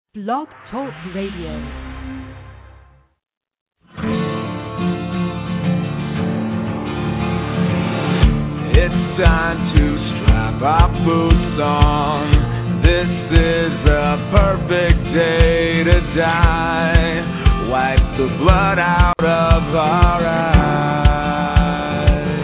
Blog Talk Radio. It's time to strap our boots on. This is a perfect day to die. Wipe the blood out of our eyes.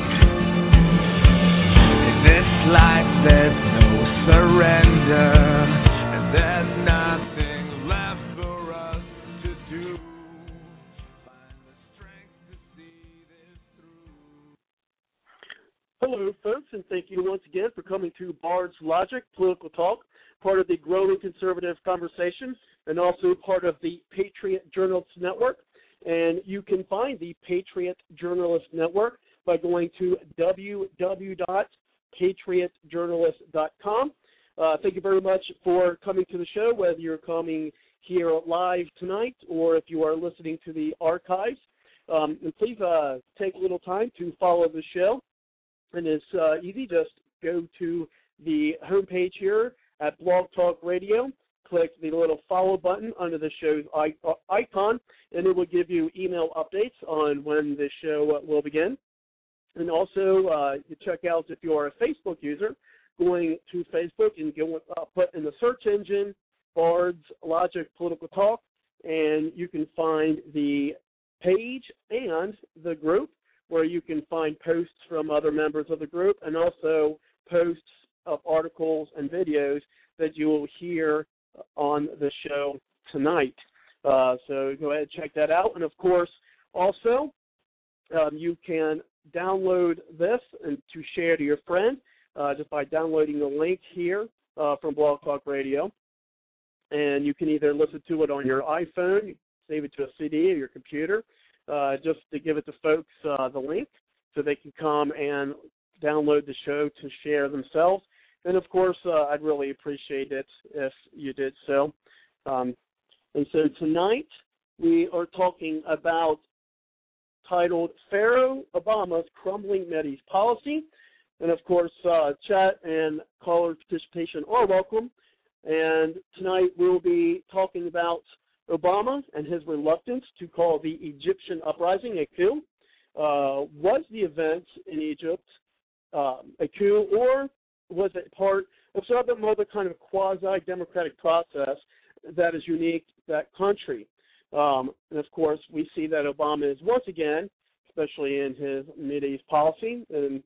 In this life there's no surrender, and there's nothing left for us to do. Find the strength to see this through. Hello, folks, and thank you once again for coming to Bard's Logic Political Talk, part of the growing conservative conversation, and also part of the Patriot Journalists Network. And you can find the Patriot Journalists Network by going to www.patriotjournalist.com. Thank you very much for coming to the show, whether you're coming here live tonight or if you are listening to the archives. And please take a little time to follow the show. And it's easy. Just go to the homepage here at Blog Talk Radio. Click the little follow button under the show's icon, and it will give you email updates on when the show will begin. And also, you check out, if you are a Facebook user, going to Facebook and put in the search engine Bard's Logic Political Talk, and you can find the page and the group, where you can find posts from other members of the group and also posts of articles and videos that you will hear on the show tonight. So go ahead and check that out. And, of course, also you can download this and to share to your friend just by downloading the link here from Blog Talk Radio. And you can either listen to it on your iPhone, save it to a CD or your computer, just to give it to folks the link so they can come and download the show to share themselves. And, of course, I'd really appreciate it if you did so. And so tonight we are talking about titled Pharaoh Obama's Crumbling Mideast Policy. And, of course, chat and caller participation are welcome. And tonight we'll be talking about Obama and his reluctance to call the Egyptian uprising a coup. Was the event in Egypt a coup, or was it part of some other kind of quasi-democratic process that is unique to that country? And, of course, we see that Obama is once again, especially in his Mideast policy, and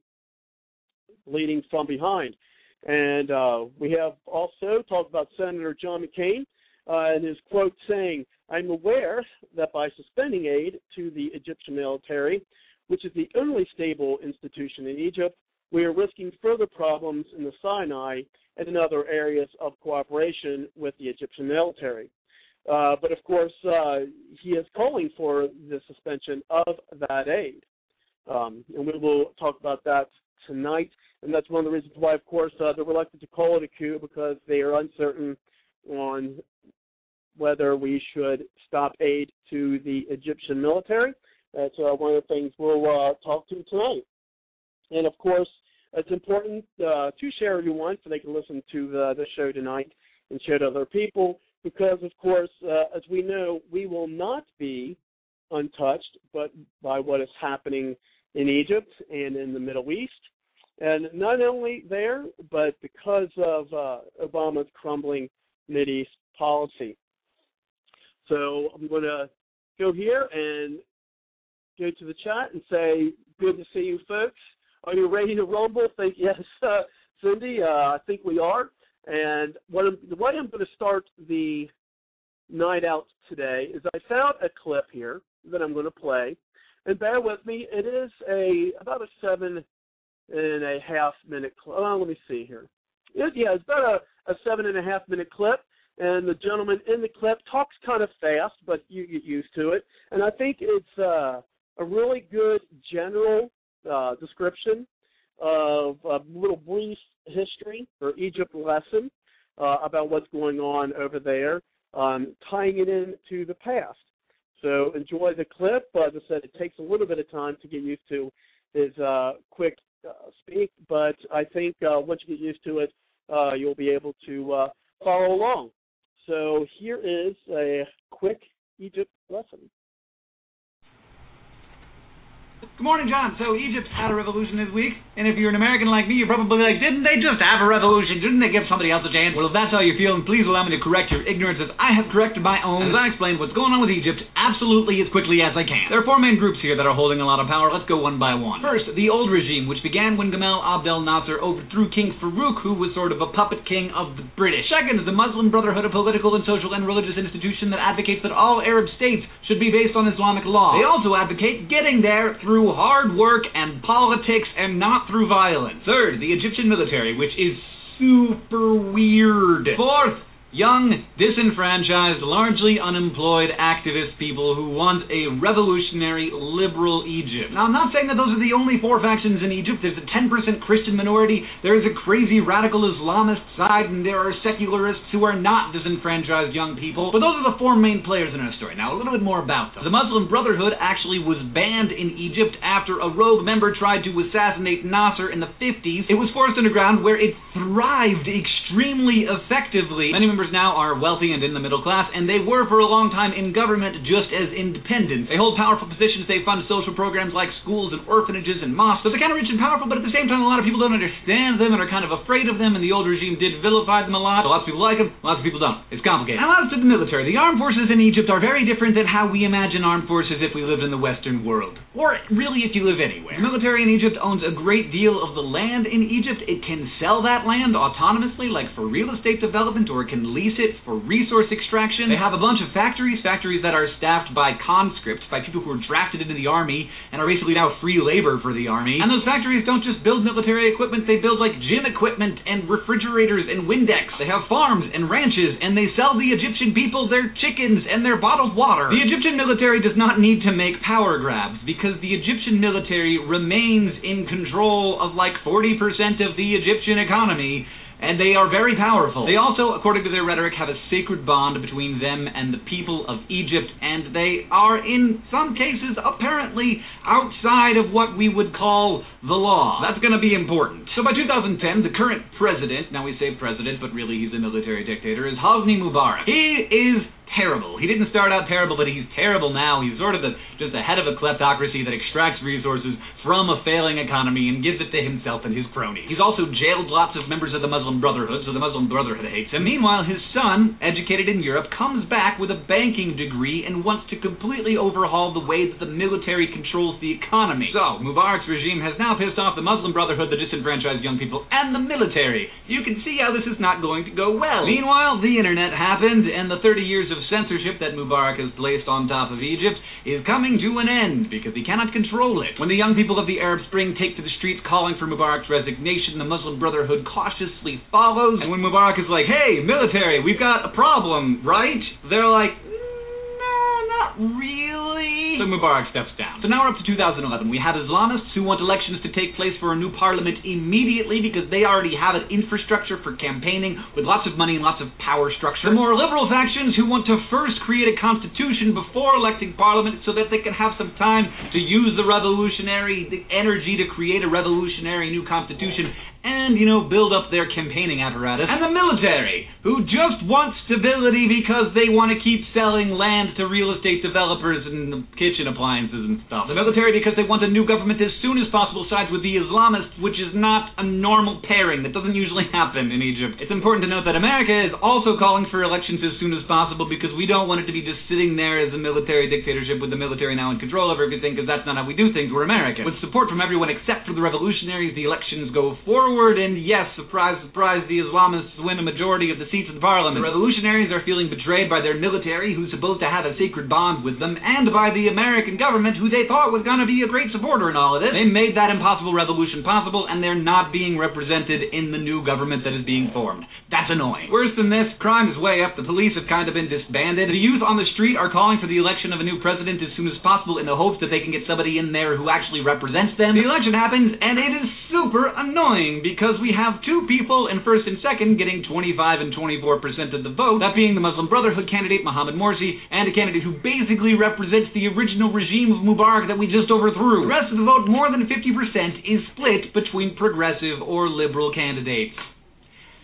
leading from behind. And we have also talked about Senator John McCain and his quote saying, "I'm aware that by suspending aid to the Egyptian military, which is the only stable institution in Egypt, we are risking further problems in the Sinai and in other areas of cooperation with the Egyptian military." But, of course, he is calling for the suspension of that aid. And we will talk about that tonight. And that's one of the reasons why, of course, they're reluctant to call it a coup, because they are uncertain on whether we should stop aid to the Egyptian military. That's one of the things we'll talk to tonight. And, of course, it's important to share everyone so they can listen to the show tonight and share to other people, because, of course, as we know, we will not be untouched but by what is happening in Egypt and in the Middle East. And not only there, but because of Obama's crumbling Mideast policy. So I'm going to go here and go to the chat and say, good to see you folks. Are you ready to rumble? Yes, Cindy, I think we are. And the way I'm going to start the night out today is I found a clip here that I'm going to play. And bear with me, it is about a 7.5 minute clip. Let me see here. It's about a 7.5 minute clip. And the gentleman in the clip talks kind of fast, but you get used to it. And I think it's a really good general description of a little brief history or Egypt lesson about what's going on over there, tying it into the past. So enjoy the clip. As I said, it takes a little bit of time to get used to his quick speak, but I think once you get used to it, you'll be able to follow along. So here is a quick Egypt lesson. Good morning, John. So Egypt had a revolution this week, and if you're an American like me, you're probably like, didn't they just have a revolution? Didn't they give somebody else a chance? Well, if that's how you're feeling, please allow me to correct your ignorance as I have corrected my own. As I explained what's going on with Egypt absolutely as quickly as I can. There are four main groups here that are holding a lot of power. Let's go one by one. First, the old regime, which began when Gamal Abdel Nasser overthrew King Farouk, who was sort of a puppet king of the British. Second, the Muslim Brotherhood, a political and social and religious institution that advocates that all Arab states should be based on Islamic law. They also advocate getting there through hard work and politics and not through violence. Third, the Egyptian military, which is super weird. Fourth, young, disenfranchised, largely unemployed activist people who want a revolutionary, liberal Egypt. Now, I'm not saying that those are the only four factions in Egypt. There's a 10% Christian minority, there is a crazy radical Islamist side, and there are secularists who are not disenfranchised young people. But those are the four main players in our story. Now, a little bit more about them. The Muslim Brotherhood actually was banned in Egypt after a rogue member tried to assassinate Nasser in the 50s. It was forced underground where it thrived extremely effectively. Many members now are wealthy and in the middle class, and they were for a long time in government just as independents. They hold powerful positions, they fund social programs like schools and orphanages and mosques. So they're kind of rich and powerful, but at the same time a lot of people don't understand them and are kind of afraid of them, and the old regime did vilify them a lot. So lots of people like them, lots of people don't. It's complicated. Now as to the military, the armed forces in Egypt are very different than how we imagine armed forces if we lived in the Western world. Or really if you live anywhere. The military in Egypt owns a great deal of the land in Egypt. It can sell that land autonomously, like for real estate development, or it can lease it for resource extraction. They have a bunch of factories that are staffed by conscripts, by people who are drafted into the army and are basically now free labor for the army. And those factories don't just build military equipment, they build like gym equipment and refrigerators and Windex. They have farms and ranches, and they sell the Egyptian people their chickens and their bottled water. The Egyptian military does not need to make power grabs, because the Egyptian military remains in control of like 40% of the Egyptian economy, and they are very powerful. They also, according to their rhetoric, have a sacred bond between them and the people of Egypt, and they are, in some cases, apparently outside of what we would call the law. That's going to be important. So by 2010, the current president, now we say president, but really he's a military dictator, is Hosni Mubarak. He is terrible. He didn't start out terrible, but he's terrible now. He's sort of just the head of a kleptocracy that extracts resources from a failing economy and gives it to himself and his cronies. He's also jailed lots of members of the Muslim Brotherhood, so the Muslim Brotherhood hates him. Meanwhile, his son, educated in Europe, comes back with a banking degree and wants to completely overhaul the way that the military controls the economy. So, Mubarak's regime has now pissed off the Muslim Brotherhood, the disenfranchised young people, and the military. You can see how this is not going to go well. Meanwhile, the internet happened, and the 30 years of censorship that Mubarak has placed on top of Egypt is coming to an end because he cannot control it. When the young people of the Arab Spring take to the streets calling for Mubarak's resignation, the Muslim Brotherhood cautiously follows, and when Mubarak is like, hey, military, we've got a problem, right? They're like, no, not really. So Mubarak steps down. So now we're up to 2011. We have Islamists who want elections to take place for a new parliament immediately because they already have an infrastructure for campaigning with lots of money and lots of power structure. The more liberal factions who want to first create a constitution before electing parliament so that they can have some time to use the energy to create a revolutionary new constitution and, build up their campaigning apparatus. And the military, who just want stability because they want to keep selling land to real estate developers and kitchen appliances and stuff. The military, because they want a new government as soon as possible, sides with the Islamists, which is not a normal pairing. That doesn't usually happen in Egypt. It's important to note that America is also calling for elections as soon as possible because we don't want it to be just sitting there as a military dictatorship with the military now in control of everything, because that's not how we do things. We're America. With support from everyone except for the revolutionaries, the elections go forward, and yes, surprise, surprise, the Islamists win a majority of the seats in parliament. The revolutionaries are feeling betrayed by their military, who's supposed to have a sacred bond with them, and by the American government, who they thought was going to be a great supporter in all of this. They made that impossible revolution possible, and they're not being represented in the new government that is being formed. That's annoying. Worse than this, crime is way up. The police have kind of been disbanded. The youth on the street are calling for the election of a new president as soon as possible in the hopes that they can get somebody in there who actually represents them. The election happens, and it is super annoying because we have two people in first and second getting 25 and 24% of the vote, that being the Muslim Brotherhood candidate Mohamed Morsi and a candidate who basically represents the original regime of Mubarak that we just overthrew. The rest of the vote, more than 50%, is split between progressive or liberal candidates.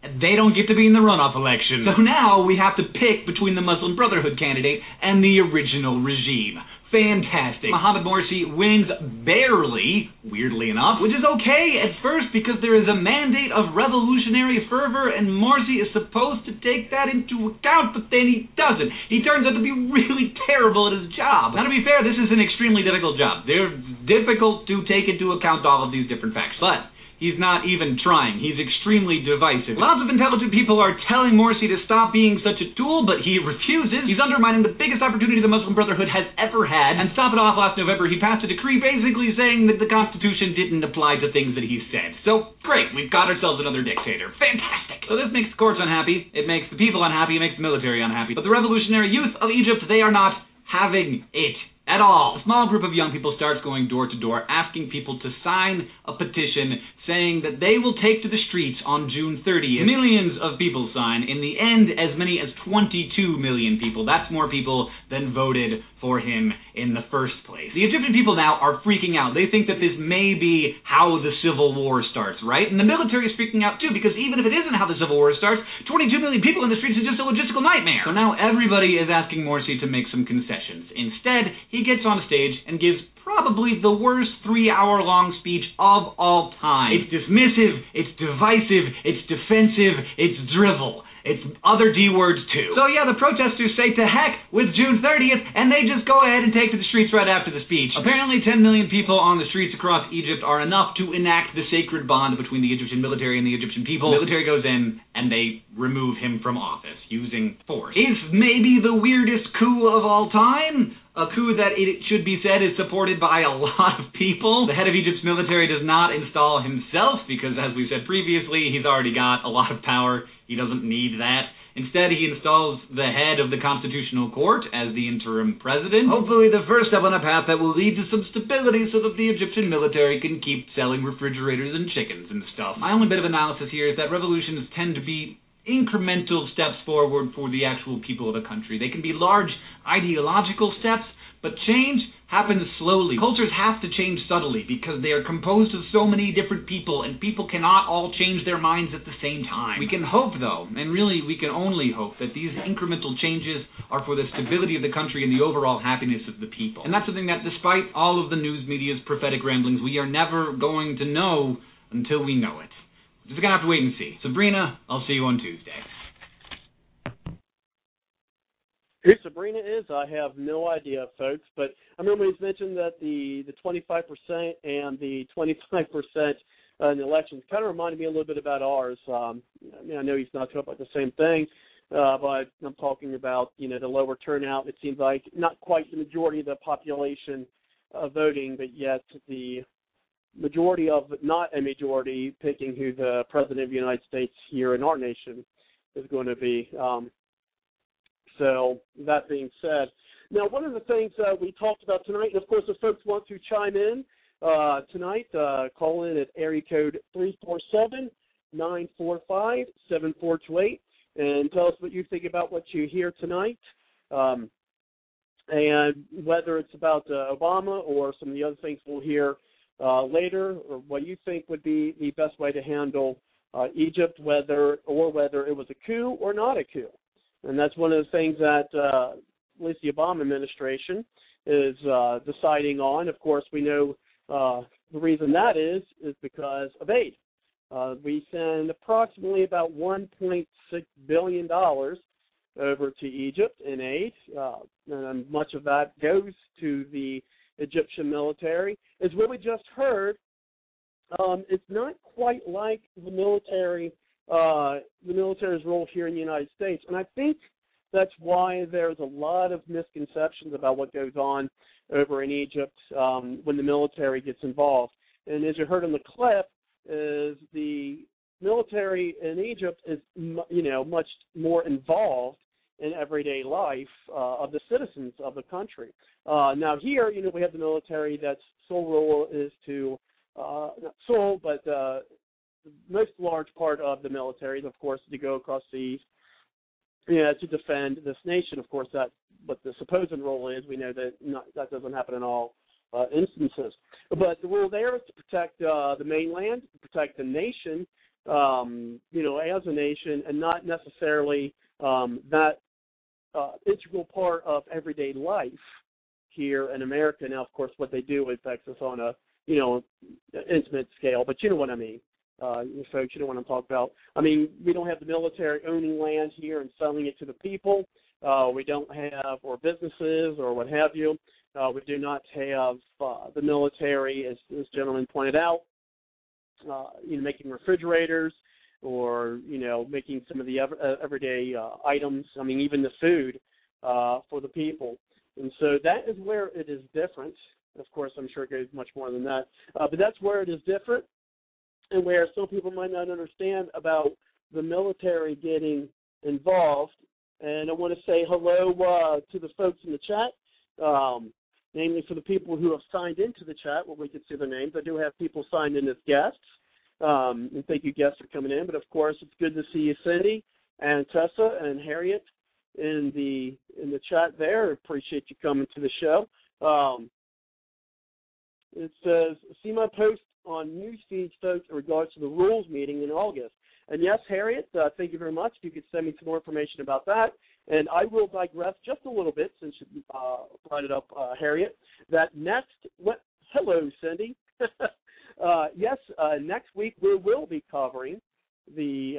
they don't get to be in the runoff election. So now we have to pick between the Muslim Brotherhood candidate and the original regime. Fantastic. Mohamed Morsi wins barely, weirdly enough, which is okay at first because there is a mandate of revolutionary fervor and Morsi is supposed to take that into account, but then he doesn't. He turns out to be really terrible at his job. Now, to be fair, this is an extremely difficult job. They're difficult to take into account all of these different facts, but he's not even trying. He's extremely divisive. Lots of intelligent people are telling Morsi to stop being such a tool, but he refuses. He's undermining the biggest opportunity the Muslim Brotherhood has ever had. And stop it off, last November, he passed a decree basically saying that the Constitution didn't apply to things that he said. So, great, we've got ourselves another dictator. Fantastic! So this makes the courts unhappy, it makes the people unhappy, it makes the military unhappy. But the revolutionary youth of Egypt, they are not having it at all. A small group of young people starts going door to door asking people to sign a petition saying that they will take to the streets on June 30th. Millions of people sign. In the end, as many as 22 million people. That's more people than voted for him in the first place. The Egyptian people now are freaking out. They think that this may be how the civil war starts, right? And the military is freaking out too, because even if it isn't how the civil war starts, 22 million people in the streets is just a logistical nightmare. So now everybody is asking Morsi to make some concessions. Instead, he gets on stage and gives probably the worst 3-hour-long speech of all time. It's dismissive, it's divisive, it's defensive, it's drivel. It's other D words too. So yeah, the protesters say to heck with June 30th, and they just go ahead and take to the streets right after the speech. Apparently 10 million people on the streets across Egypt are enough to enact the sacred bond between the Egyptian military and the Egyptian people. The military goes in, and they remove him from office, using force. It's maybe the weirdest coup of all time. A coup that, it should be said, is supported by a lot of people. The head of Egypt's military does not install himself because, as we said previously, he's already got a lot of power. He doesn't need that. Instead, he installs the head of the Constitutional Court as the interim president. Hopefully the first step on a path that will lead to some stability so that the Egyptian military can keep selling refrigerators and chickens and stuff. My only bit of analysis here is that revolutions tend to be incremental steps forward for the actual people of a country. They can be large ideological steps, but change happens slowly. Cultures have to change subtly because they are composed of so many different people, and people cannot all change their minds at the same time. We can hope, though, and really we can only hope, that these incremental changes are for the stability of the country and the overall happiness of the people. And that's something that, despite all of the news media's prophetic ramblings, we are never going to know until we know it. We're just going to have to wait and see. Sabrina, I'll see you on Tuesday. Who Sabrina is, I have no idea, folks. But I remember he's mentioned that the 25% and the 25% in the elections kind of reminded me a little bit about ours. I know he's not talking about the same thing, but I'm talking about, the lower turnout. It seems like not quite the majority of the population voting, but yet the majority of not a majority picking who the president of the United States here in our nation is going to be. So that being said, now one of the things we talked about tonight, and of course if folks want to chime in tonight, call in at area code 347-945-7428 and tell us what you think about what you hear tonight, and whether it's about Obama or some of the other things we'll hear later, or what you think would be the best way to handle Egypt, whether it was a coup or not a coup. And that's one of the things that at least the Obama administration is deciding on. Of course, we know the reason that is because of aid. We send approximately about $1.6 billion over to Egypt in aid, and much of that goes to the Egyptian military. As what we just heard, it's not quite like the military's role here in the United States. And I think that's why there's a lot of misconceptions about what goes on over in Egypt when the military gets involved. And as you heard in the clip, is the military in Egypt is, much more involved in everyday life of the citizens of the country. Now here, we have the military that's sole role is to, not sole, but the most large part of the military is, of course, to go across seas, to defend this nation. Of course, that's what the supposed role is. We know that that doesn't happen in all instances. But the role there is to protect the mainland, to protect the nation, as a nation, and not necessarily that integral part of everyday life here in America. Now, of course, what they do affects us on a, intimate scale, but you know what I mean. Folks, you know what I'm talking about. I mean, we don't have the military owning land here and selling it to the people. We don't have, or businesses or what have you. We do not have the military, as this gentleman pointed out, making refrigerators or, making some of the everyday items, I mean, even the food for the people. And so that is where it is different. Of course, I'm sure it goes much more than that. But that's where it is different, and where some people might not understand about the military getting involved. And I want to say hello to the folks in the chat, namely for the people who have signed into the chat, where we can see their names. I do have people signed in as guests, and thank you, guests, for coming in. But, of course, it's good to see you, Cindy and Tessa and Harriet in the chat there. Appreciate you coming to the show. It says, see my post on Newsfeed, folks, in regards to the rules meeting in August. And yes, Harriet, thank you very much. If you could send me some more information about that. And I will digress just a little bit, since you brought it up, Harriet, that hello, Cindy. Yes, next week we will be covering the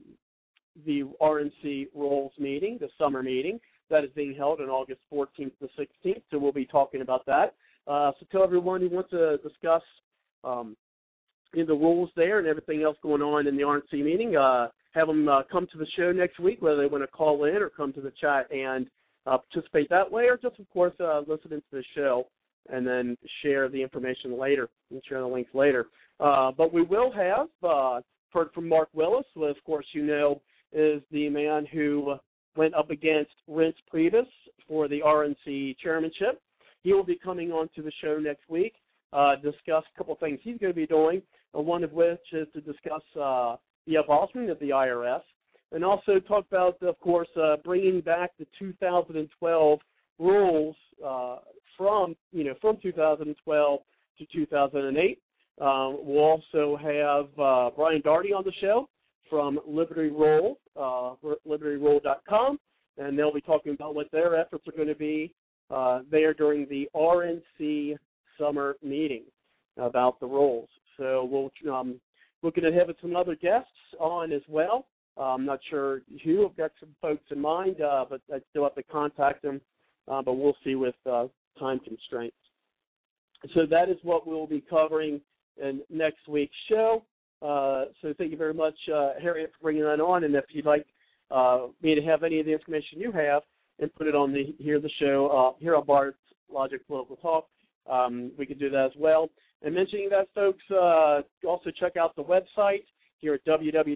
RNC Rules meeting, the summer meeting that is being held on August 14th to 16th. So we'll be talking about that. So tell everyone who wants to discuss the rules there and everything else going on in the RNC meeting, have them come to the show next week, whether they want to call in or come to the chat and participate that way, or just, of course, listen into the show and then share the information later and share the links later. But we will have heard from Mark Willis, who, of course, is the man who went up against Reince Priebus for the RNC chairmanship. He will be coming on to the show next week, discuss a couple of things he's going to be doing, one of which is to discuss the abolishment of the IRS, and also talk about, of course, bringing back the 2012 rules from 2012 to 2008. We'll also have Brian Daugherty on the show from Liberty Roll, LibertyRoll.com, and they'll be talking about what their efforts are going to be there during the RNC summer meeting about the rules. So we'll looking at having some other guests on as well. I'm not sure who. I've got some folks in mind, but I still have to contact them. But we'll see with time constraints. So that is what we'll be covering in next week's show. So thank you very much, Harriet, for bringing that on. And if you'd like me to have any of the information you have and put it on the show here on Bard's Logic Political Talk, we can do that as well. And mentioning that, folks, also check out the website here at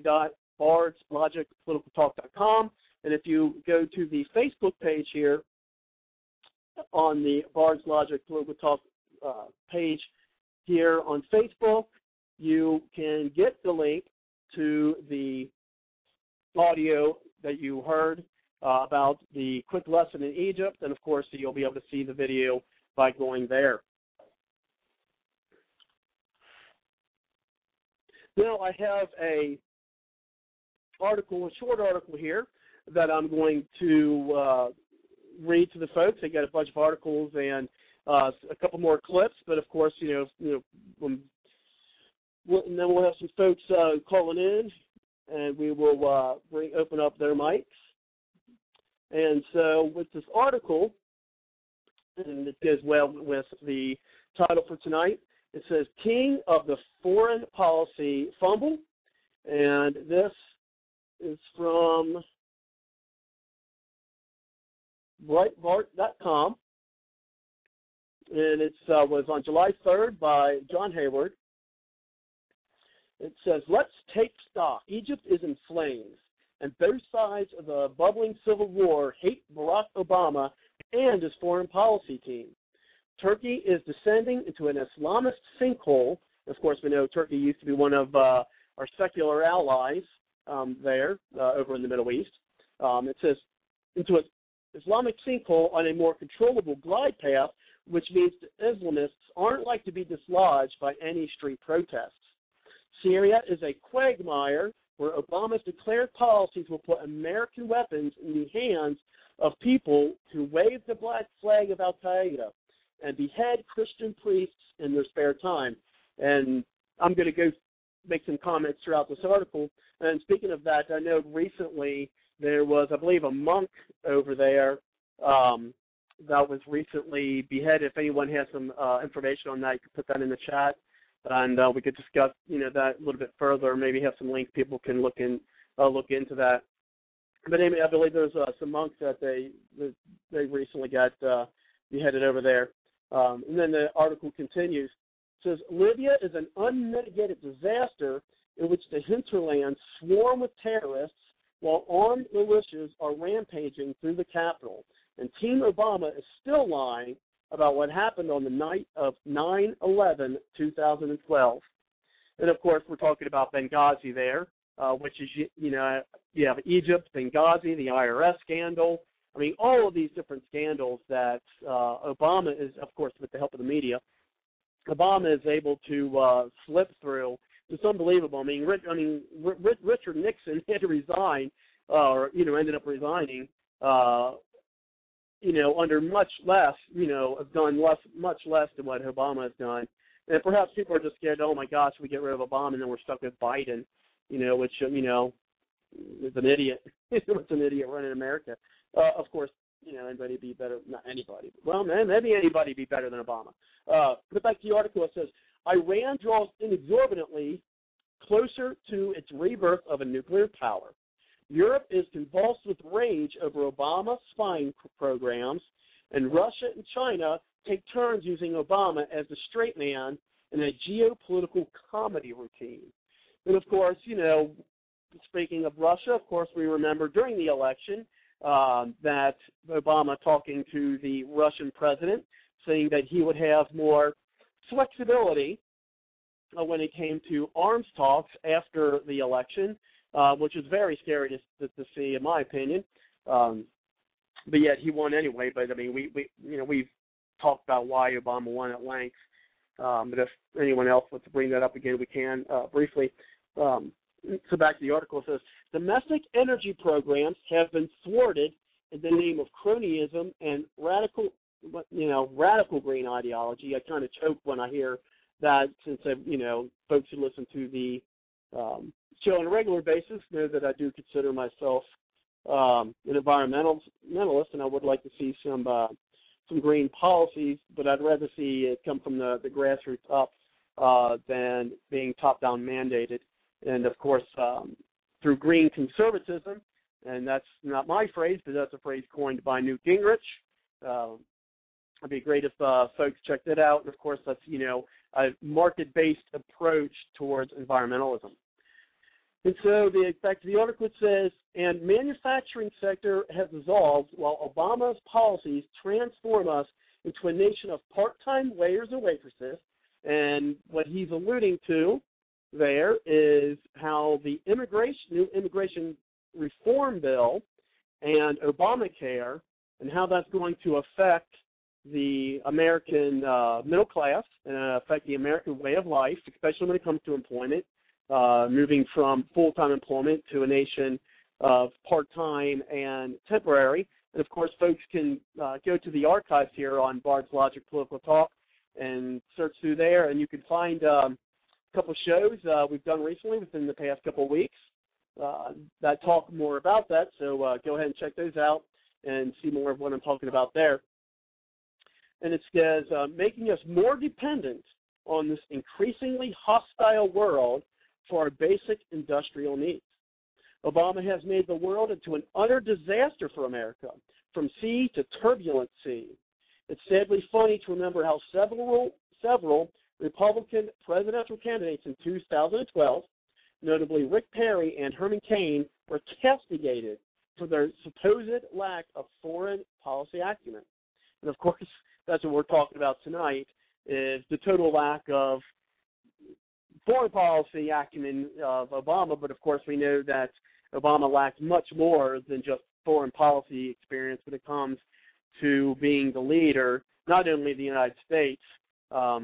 www.bardslogicpoliticaltalk.com. And if you go to the Facebook page here on the Bard's Logic Political Talk page here on Facebook, you can get the link to the audio that you heard about the quick lesson in Egypt, and of course you'll be able to see the video by going there. Now I have a short article here that I'm going to read to the folks. I got a bunch of articles and a couple more clips, but of course, and then we'll have some folks calling in, and we will open up their mics. And so with this article, and it goes well with the title for tonight, it says King of the Foreign Policy Fumble, and this is from Breitbart.com, and it was on July 3rd by John Hayward. It says, let's take stock. Egypt is in flames, and both sides of the bubbling civil war hate Barack Obama and his foreign policy team. Turkey is descending into an Islamist sinkhole. Of course, we know Turkey used to be one of our secular allies there over in the Middle East. It says, into an Islamic sinkhole on a more controllable glide path, which means the Islamists aren't like to be dislodged by any street protests. Syria is a quagmire where Obama's declared policies will put American weapons in the hands of people who wave the black flag of Al-Qaeda and behead Christian priests in their spare time. And I'm going to go make some comments throughout this article. And speaking of that, I know recently there was, I believe, a monk over there that was recently beheaded. If anyone has some information on that, you can put that in the chat, and we could discuss, that a little bit further. Maybe have some links people can look into that. But anyway, I believe there's some monks that they recently got beheaded over there. And then the article continues. It says, Libya is an unmitigated disaster in which the hinterlands swarm with terrorists while armed militias are rampaging through the capital. And Team Obama is still lying about what happened on the night of 9/11, 2012. And, of course, we're talking about Benghazi there, which is, you have Egypt, Benghazi, the IRS scandal. I mean, all of these different scandals that Obama is, of course, with the help of the media, Obama is able to slip through. It's unbelievable. I mean, Richard Nixon had to resign, or ended up resigning, under much less, have done much less than what Obama has done. And perhaps people are just scared. Oh my gosh, we get rid of Obama and then we're stuck with Biden, which is an idiot. It's an idiot running America. Of course, anybody be better? Not anybody. Well, man, maybe anybody be better than Obama. But back to the article, it says, Iran draws inexorbitantly closer to its rebirth of a nuclear power. Europe is convulsed with rage over Obama spying programs, and Russia and China take turns using Obama as the straight man in a geopolitical comedy routine. And, of course, speaking of Russia, of course, we remember during the election that Obama talking to the Russian president, saying that he would have more flexibility when it came to arms talks after the election, which is very scary to see, in my opinion. But yet he won anyway. But I mean, we've talked about why Obama won at length. But if anyone else wants to bring that up again, we can briefly. So back to the article, it says, domestic energy programs have been thwarted in the name of cronyism and radical green ideology. I kind of choke when I hear that, since folks who listen to the show on a regular basis know that I do consider myself an environmentalist, and I would like to see some green policies, but I'd rather see it come from the grassroots up than being top-down mandated. And, of course, through green conservatism, and that's not my phrase, but that's a phrase coined by Newt Gingrich. It'd be great if folks check that out. And, of course, that's, a market-based approach towards environmentalism. And so back to the article, it says, and manufacturing sector has dissolved while Obama's policies transform us into a nation of part-time waiters and waitresses. And what he's alluding to there is how the new immigration reform bill and Obamacare and how that's going to affect the American middle class and affect the American way of life, especially when it comes to employment, moving from full-time employment to a nation of part-time and temporary. And, of course, folks can go to the archives here on Bard's Logic Political Talk and search through there, and you can find a couple shows we've done recently within the past couple of weeks that talk more about that. So go ahead and check those out and see more of what I'm talking about there. And it says, making us more dependent on this increasingly hostile world for our basic industrial needs. Obama has made the world into an utter disaster for America, from sea to turbulent sea. It's sadly funny to remember how several Republican presidential candidates in 2012, notably Rick Perry and Herman Cain, were castigated for their supposed lack of foreign policy acumen. And, of course, that's what we're talking about tonight, is the total lack of foreign policy acumen of Obama. But, of course, we know that Obama lacked much more than just foreign policy experience when it comes to being the leader, not only of the United States,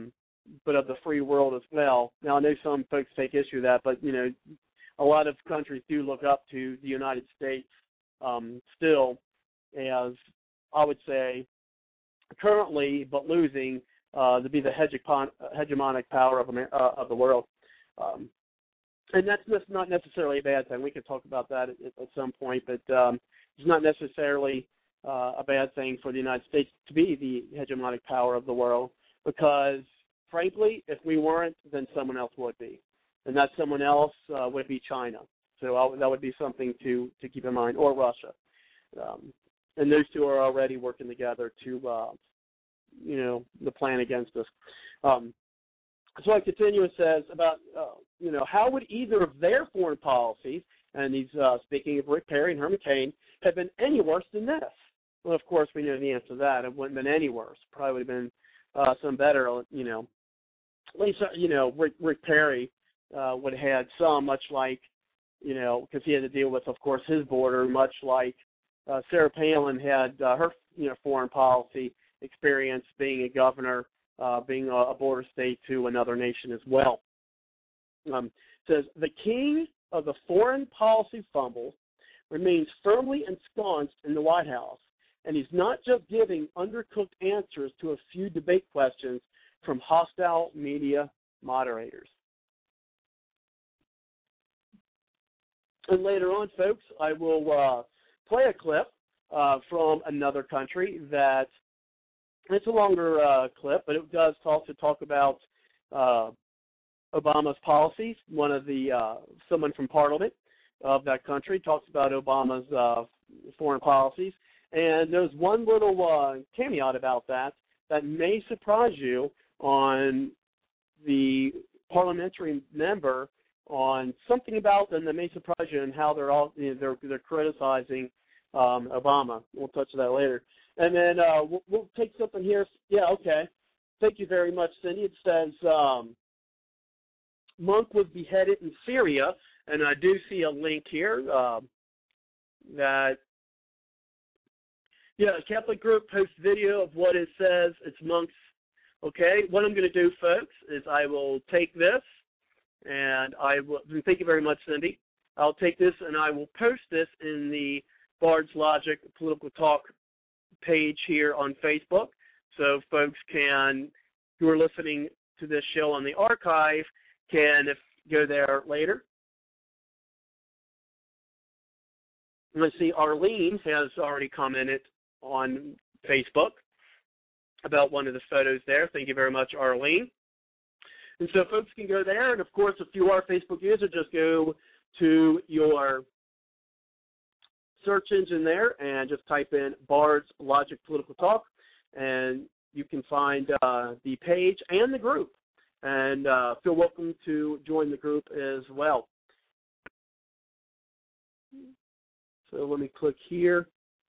but of the free world as well. Now, I know some folks take issue with that, but, a lot of countries do look up to the United States still as, I would say, currently, but losing, to be the hegemonic power of the world. And that's not necessarily a bad thing. We could talk about that at some point, but it's not necessarily a bad thing for the United States to be the hegemonic power of the world, because, frankly, if we weren't, then someone else would be. And that someone else would be China. So that would be something to keep in mind, or Russia. And those two are already working together to, the plan against us. So I continue, it says about, how would either of their foreign policies, and he's speaking of Rick Perry and Herman Cain, have been any worse than this? Well, of course, we know the answer to that. It wouldn't have been any worse. Probably would have been some better, at least, Rick Perry would have had some, much like, because he had to deal with, of course, his border, much like Sarah Palin had her, foreign policy experience being a governor, being a border state to another nation as well. Says, the king of the foreign policy fumble remains firmly ensconced in the White House, and he's not just giving undercooked answers to a few debate questions from hostile media moderators. And later on, folks, I will play a clip from another country that, it's a longer clip, but it does also talk about Obama's policies. One of the, someone from Parliament of that country talks about Obama's foreign policies. And there's one little caveat about that may surprise you on the parliamentary member on something about them that may surprise you and how they're all they're criticizing Obama. We'll touch that later. And then we'll take something here. Yeah, okay. Thank you very much, Cindy. It says Monk was beheaded in Syria, and I do see a link here that a Catholic group posts video of what it says. It's Monk's. Okay, what I'm going to do, folks, is I will take this. And thank you very much, Cindy. I'll take this and I will post this in the Bard's Logic Political Talk page here on Facebook. So folks who are listening to this show on the archive, can go there later. And let's see, Arlene has already commented on Facebook about one of the photos there. Thank you very much, Arlene. And so folks can go there, and of course, if you are a Facebook user, just go to your search engine there and just type in Bard's Logic Political Talk, and you can find the page and the group. And feel welcome to join the group as well. So let me click here.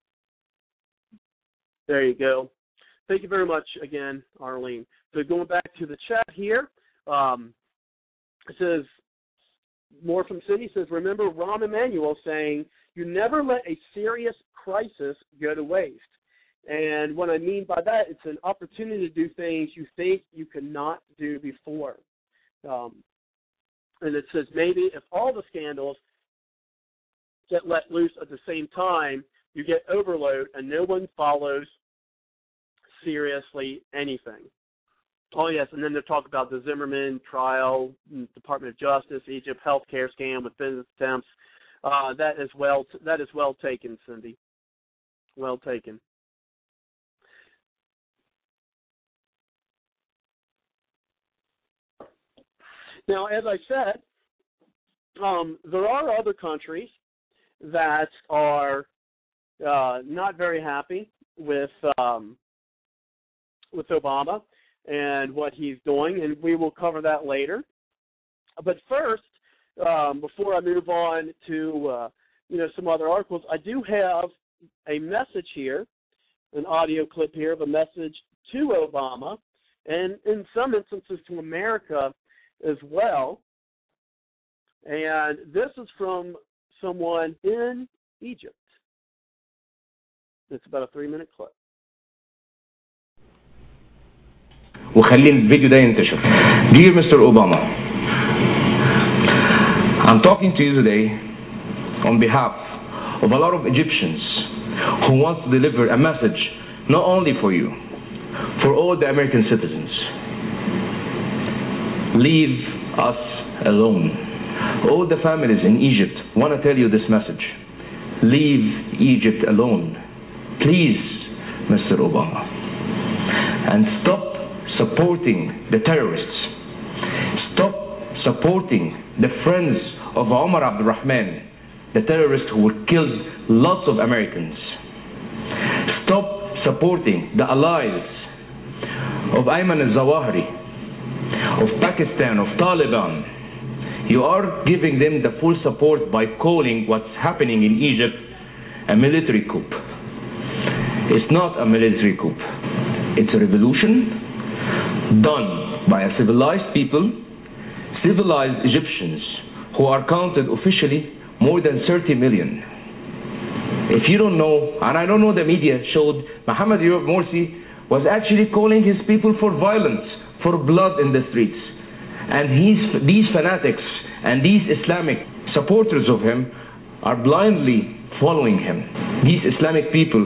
There you go. Thank you very much again, Arlene. So going back to the chat here, it says, more from Cindy, says, remember Rahm Emanuel saying, you never let a serious crisis go to waste. And what I mean by that, it's an opportunity to do things you think you could not do before. And it says, maybe if all the scandals get let loose at the same time, you get overload and no one follows seriously anything. Oh, yes, and then they talk about the Zimmerman trial, Department of Justice, Egypt healthcare scam with business attempts. That is well taken, Cindy. Well taken. Now, as I said, there are other countries that are not very happy with Obama and what he's doing, and we will cover that later. But first, before I move on to some other articles, I do have a message here, an audio clip here of a message to Obama, and in some instances to America as well. And this is from someone in Egypt. It's about a 3-minute clip. وخلي الفيديو ده ينتشر. Dear Mr. Obama, I'm talking to you today on behalf of a lot of Egyptians who want to deliver a message not only for you, for all the American citizens. Leave us alone. All the families in Egypt want to tell you this message. Leave Egypt alone. Please, Mr. Obama. And stop supporting the terrorists. Stop supporting the friends of Omar Abdurrahman, the terrorist who killed lots of Americans. Stop supporting the allies of Ayman al-Zawahiri, of Pakistan, of Taliban. You are giving them the full support by calling what's happening in Egypt a military coup. It's not a military coup. It's a revolution done by a civilized people, civilized Egyptians who are counted officially more than 30 million. If you don't know, and I don't know, the media showed Mohammed Morsi was actually calling his people for violence, for blood in the streets. And these fanatics and these Islamic supporters of him are blindly following him. These Islamic people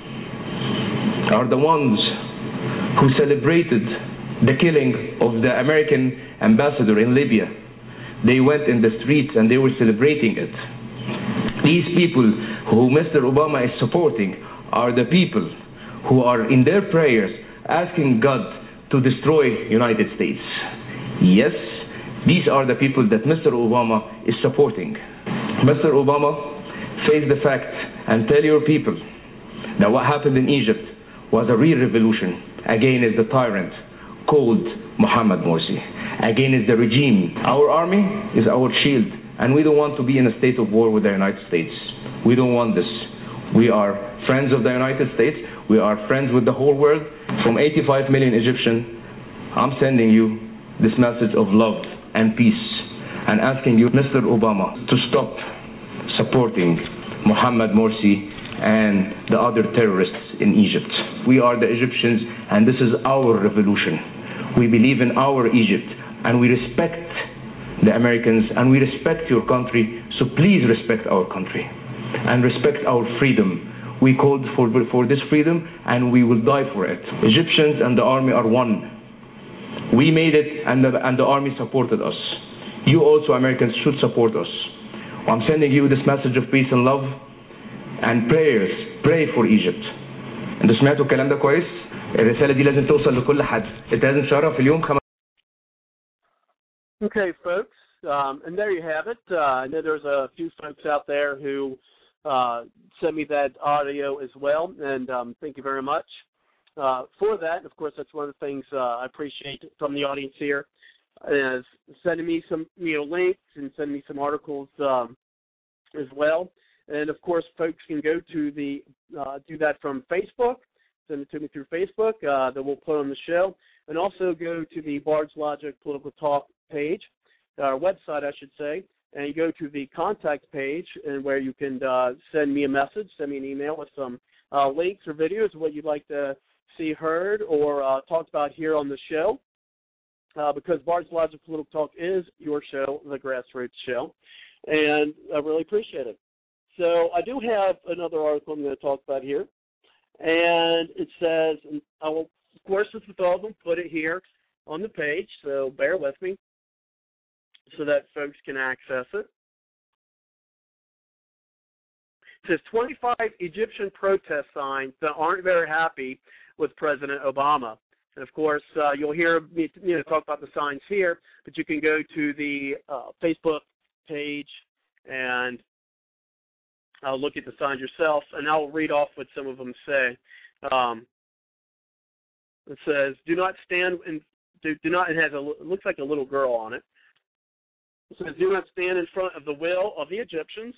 are the ones who celebrated the killing of the American ambassador in Libya. They went in the streets and they were celebrating it. These people who Mr. Obama is supporting are the people who are in their prayers asking God to destroy United States. Yes, these are the people that Mr. Obama is supporting. Mr. Obama, face the facts and tell your people that what happened in Egypt was a real revolution against the tyrant called Mohammed Morsi, against the regime. Our army is our shield, and we don't want to be in a state of war with the United States. We don't want this. We are friends of the United States. We are friends with the whole world. From 85 million Egyptians, I'm sending you this message of love and peace and asking you, Mr. Obama, to stop supporting Mohammed Morsi and the other terrorists in Egypt. We are the Egyptians, and this is our revolution. We believe in our Egypt, and we respect the Americans, and we respect your country, so please respect our country and respect our freedom. We called for this freedom, and we will die for it. Egyptians and the army are one. We made it, and the army supported us. You also, Americans, should support us. I'm sending you this message of peace and love and prayers. Pray for Egypt. انتوا سمعتوا الكلام ده كويس؟ الرسالة دي لازم توصل لكل حد. انت لازم تشرف اليوم Okay, folks, and there you have it. I know there's a few folks out there who sent me that audio as well, and thank you very much for that. Of course, that's one of the things I appreciate from the audience here, is sending me some links and sending me some articles as well. And of course, folks can go to do that from Facebook. Send it to me through Facebook that we'll put on the show, and also go to the Bard's Logic Political Talk page, our website, I should say, and you go to the contact page, and where you can send me a message, send me an email with some links or videos of what you'd like to see heard or talked about here on the show, because Bard's Logic Political Talk is your show, the Grassroots Show, and I really appreciate it. So I do have another article I'm going to talk about here, and it says, and I will, of course, with all of them, put it here on the page, so bear with me so that folks can access it. It says 25 Egyptian protest signs that aren't very happy with President Obama. And, of course, you'll hear me talk about the signs here, but you can go to the Facebook page and I'll look at the signs yourself, and I'll read off what some of them say. It says, "Do not stand," and do not. It has it looks like a little girl on it. It says, "Do not stand in front of the will of the Egyptians."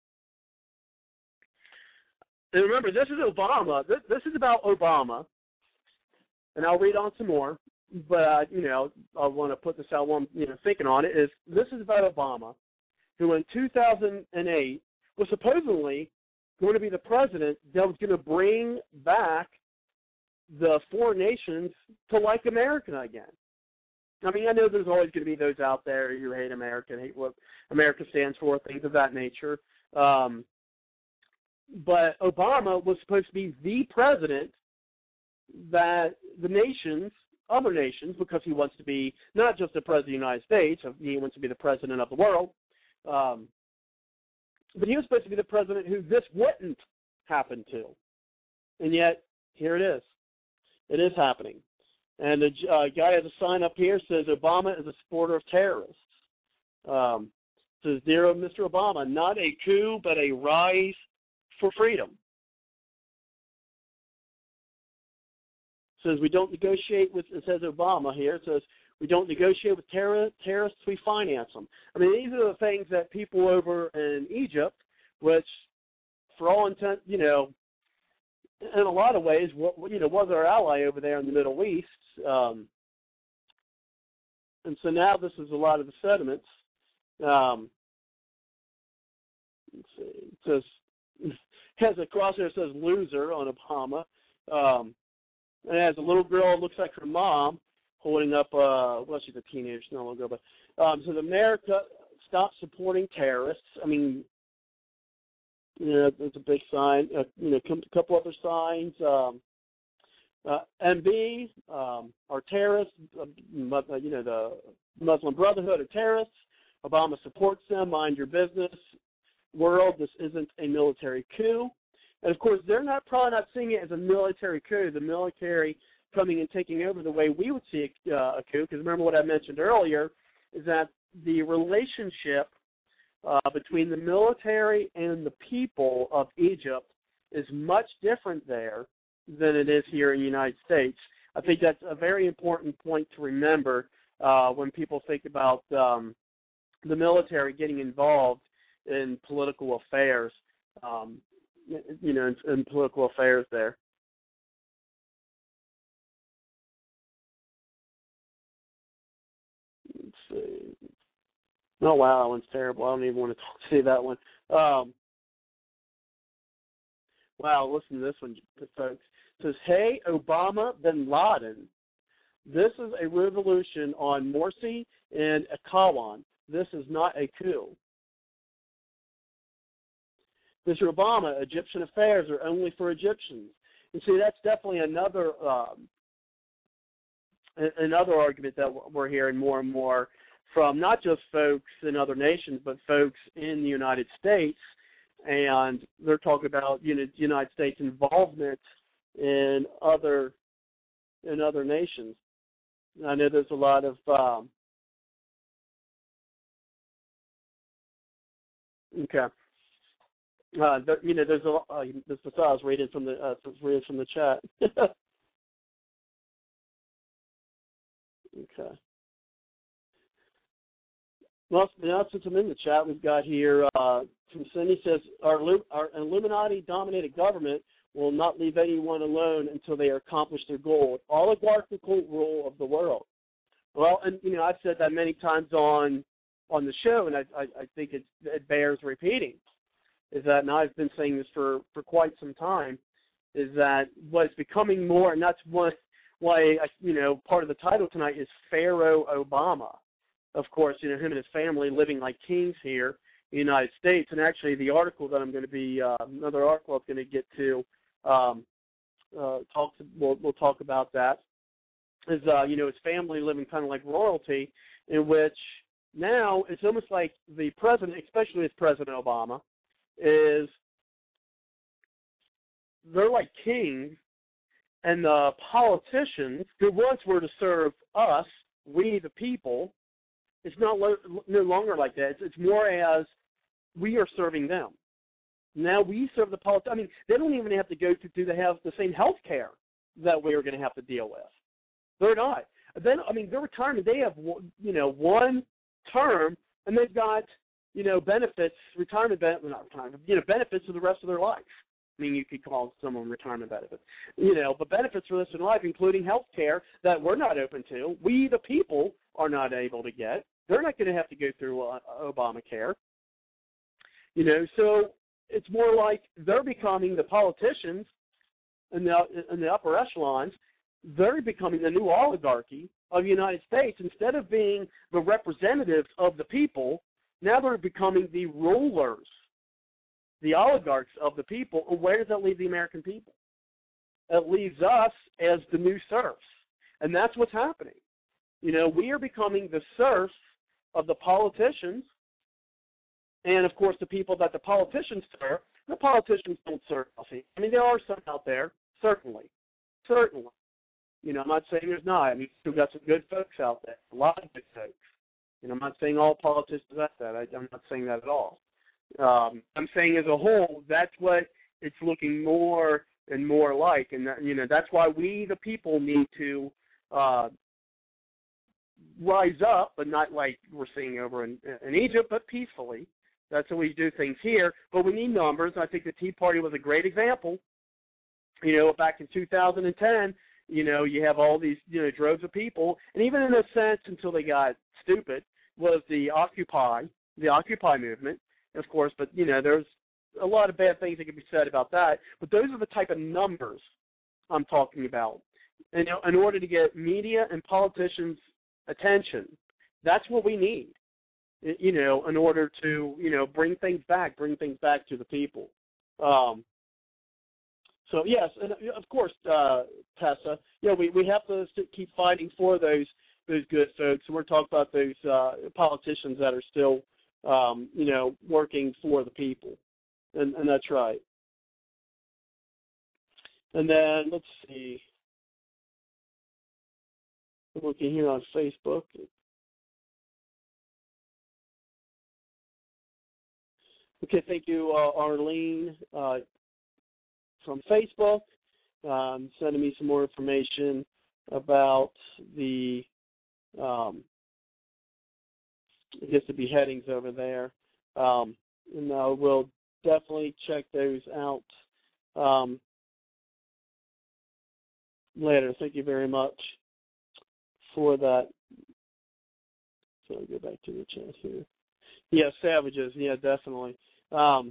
And remember, this is Obama. This is about Obama, and I'll read on some more. But I want to put this out while I'm thinking on it. Is this is about Obama, who in 2008. Was supposedly going to be the president that was going to bring back the foreign nations to like America again. I mean, I know there's always going to be those out there who hate America and hate what America stands for, things of that nature. But Obama was supposed to be the president that the nations, other nations, because he wants to be not just the president of the United States, he wants to be the president of the world, but he was supposed to be the president who this wouldn't happen to. And yet, here it is. It is happening. And the guy has a sign up here says Obama is a supporter of terrorists. Says, "Dear Mr. Obama, not a coup, but a rise for freedom." Says we don't negotiate with. It says Obama here. It says we don't negotiate with terrorists. We finance them. I mean, these are the things that people over in Egypt, which, for all intent, in a lot of ways, was our ally over there in the Middle East. And so now this is a lot of the sentiments. Let's see. It says, has a crosshair that says "loser" on Obama. And it has a little girl, looks like her mom, holding up, she's a teenager, she's not a little girl, but, says America, stop supporting terrorists. I mean, there's a big sign, a couple other signs. MB are terrorists, the Muslim Brotherhood are terrorists. Obama supports them, mind your business. World, this isn't a military coup. And, of course, they're probably not seeing it as a military coup, the military coming and taking over the way we would see a coup, because remember what I mentioned earlier is that the relationship between the military and the people of Egypt is much different there than it is here in the United States. I think that's a very important point to remember when people think about the military getting involved in political affairs, in political affairs there. Let's see. Oh, wow, that one's terrible. I don't even want to see that one. Wow, listen to this one, folks. It says, "Hey, Obama bin Laden, this is a revolution on Morsi and Akawan. This is not a coup. Mr. Obama, Egyptian affairs are only for Egyptians." And see, that's definitely another argument that we're hearing more and more from not just folks in other nations, but folks in the United States. And they're talking about United States involvement in other nations. I know there's a lot of okay. There's a this is I was reading from the chat. Okay. Well, now since I'm in the chat, we've got here from Cindy says our Illuminati-dominated government will not leave anyone alone until they accomplish their goal. Oligarchical rule of the world. Well, and I've said that many times on the show, and I think it bears repeating. Is that, and I've been saying this for quite some time, is that what's becoming more, and that's why part of the title tonight is Pharaoh Obama. Of course, him and his family living like kings here in the United States. And actually, the article that I'm going to be, another article I'm going to get to, we'll talk about that, is, his family living kind of like royalty, in which now it's almost like the president, especially with President Obama, is they're like kings, and the politicians who once were to serve us, we the people, it's no longer like that. It's more as we are serving them. Now we serve the politicians. I mean, they don't even have to go to have the same health care that we are going to have to deal with. They're not. Then, their retirement, they have, one term, and they've got, benefits, benefits for the rest of their life. You could call someone retirement benefits, but benefits for the rest of their life, including health care that we're not open to. We, the people, are not able to get. They're not going to have to go through Obamacare. So it's more like they're becoming the politicians, in the upper echelons, they're becoming the new oligarchy of the United States. Instead of being the representatives of the people, now they're becoming the rulers, the oligarchs of the people. And where does that leave the American people? It leaves us as the new serfs. And that's what's happening. You know, we are becoming the serfs of the politicians and, of course, the people that the politicians serve. The politicians don't serve us. I mean, there are some out there, certainly. You know, I'm not saying there's not. I mean, we've got some good folks out there, a lot of good folks. You know, I'm not saying all politicians are that. I'm not saying that at all. I'm saying as a whole, that's what it's looking more and more like. And, that, you know, that's why we, the people, need to rise up, but not like we're seeing over in Egypt, but peacefully. That's how we do things here. But we need numbers. I think the Tea Party was a great example. You know, back in 2010, you know, you have all these, you know, droves of people. And even in a sense, until they got stupid, was the Occupy movement, of course. But, you know, there's a lot of bad things that can be said about that. But those are the type of numbers I'm talking about. And, you know, in order to get media and politicians' attention, that's what we need. You know, in order to, you know, bring things back to the people. So, yes, and of course, Tessa, you know, we have to keep fighting for those good folks. And we're talking about those politicians that are still, you know, working for the people. And that's right. And then, let's see. I'm looking here on Facebook. Okay, thank you, Arlene from Facebook, sending me some more information about the, I guess the beheadings over there. And we'll definitely check those out later. Thank you very much for that. So I'll go back to the chat here. Yeah, savages. Yeah, definitely. Going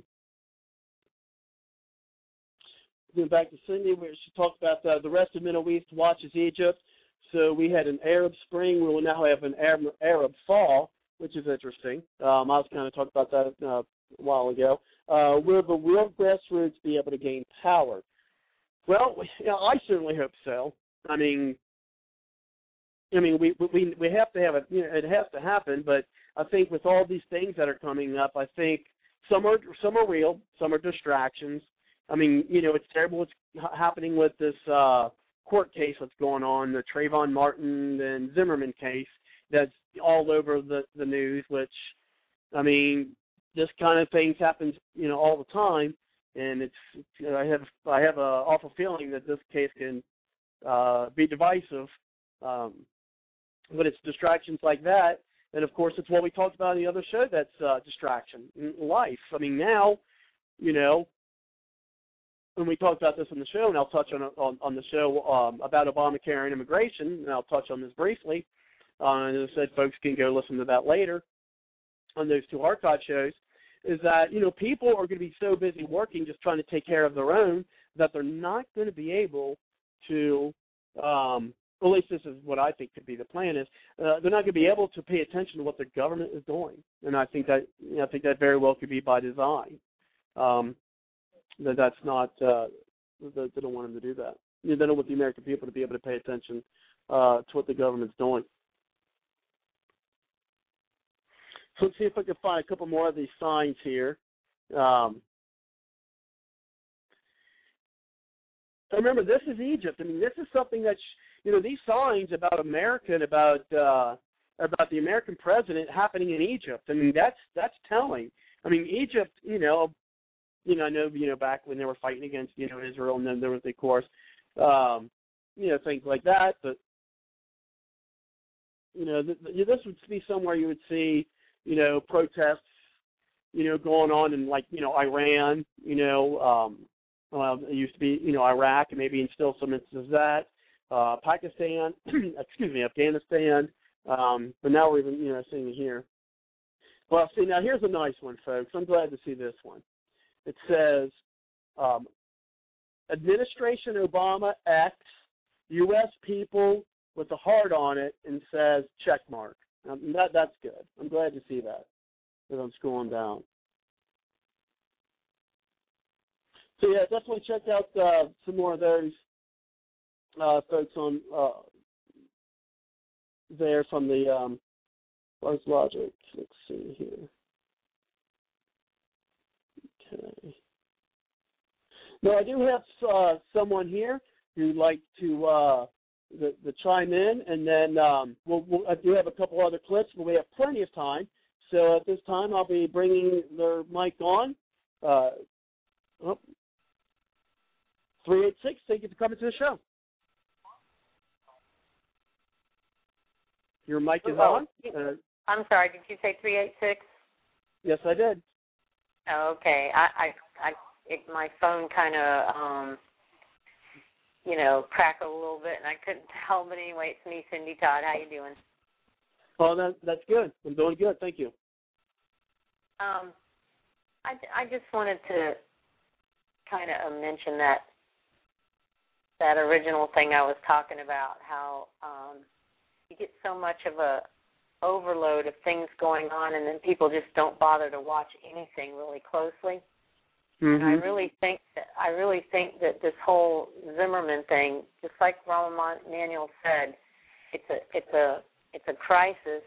back to Cindy, where she talked about the rest of Middle East watches Egypt. So we had an Arab Spring. We will now have an Arab Fall, which is interesting. I was kind of talking about that a while ago. Will the real grassroots be able to gain power? Well, you know, I certainly hope so. I mean, we have to have it. You know, it has to happen. But I think with all these things that are coming up, I think some are real, some are distractions. I mean, you know, it's terrible what's happening with this court case that's going on, the Trayvon Martin and Zimmerman case that's all over the news, which, I mean, this kind of things happens, you know, all the time, and I have an awful feeling that this case can be divisive, but it's distractions like that, and of course it's what we talked about in the other show, that's distraction in life. I mean, now, you know, when we talked about this on the show, and I'll touch on the show about Obamacare and immigration, and I'll touch on this briefly. And as I said, folks can go listen to that later on those two archive shows, is that, you know, people are going to be so busy working, just trying to take care of their own, that they're not going to be able to, at least this is what I think could be the plan, is they're not going to be able to pay attention to what the government is doing. And I think that very well could be by design. That's not, they don't want them to do that. They don't want the American people to be able to pay attention to what the government's doing. So let's see if I can find a couple more of these signs here. Remember, this is Egypt. I mean, this is something that's, you know, these signs about America and about the American president happening in Egypt. I mean, that's telling. I mean, Egypt, I know, back when they were fighting against, you know, Israel, and then there was, of course, things like that. But, you know, this would be somewhere you would see, you know, protests, you know, going on in, like, you know, Iran, you know, it used to be, you know, Iraq, and maybe still some instances of that, Pakistan, Afghanistan, but now we're even, you know, seeing it here. Well, see, now here's a nice one, folks. I'm glad to see this one. It says, Administration Obama X, U.S. people with a heart on it, and says check mark. That's good. I'm glad to see that as I'm scrolling down. So, yeah, definitely check out some more of those folks on there from the Buzz Logic. Let's see here. Okay. No, I do have someone here who'd like to the chime in, and then I do have a couple other clips, but we have plenty of time. So at this time, I'll be bringing their mic on. 386, thank you for coming to the show. Your mic is on. I'm sorry, did you say 386? Yes, I did. Okay, my phone kind of, crackled a little bit, and I couldn't tell. But anyway, it's me, Cindy Todd. How you doing? Oh, that's good. I'm doing good. Thank you. I just wanted to kind of mention that original thing I was talking about, how you get so much of a overload of things going on, and then people just don't bother to watch anything really closely. Mm-hmm. And I really think that this whole Zimmerman thing, just like Rahm Emanuel said, it's a crisis.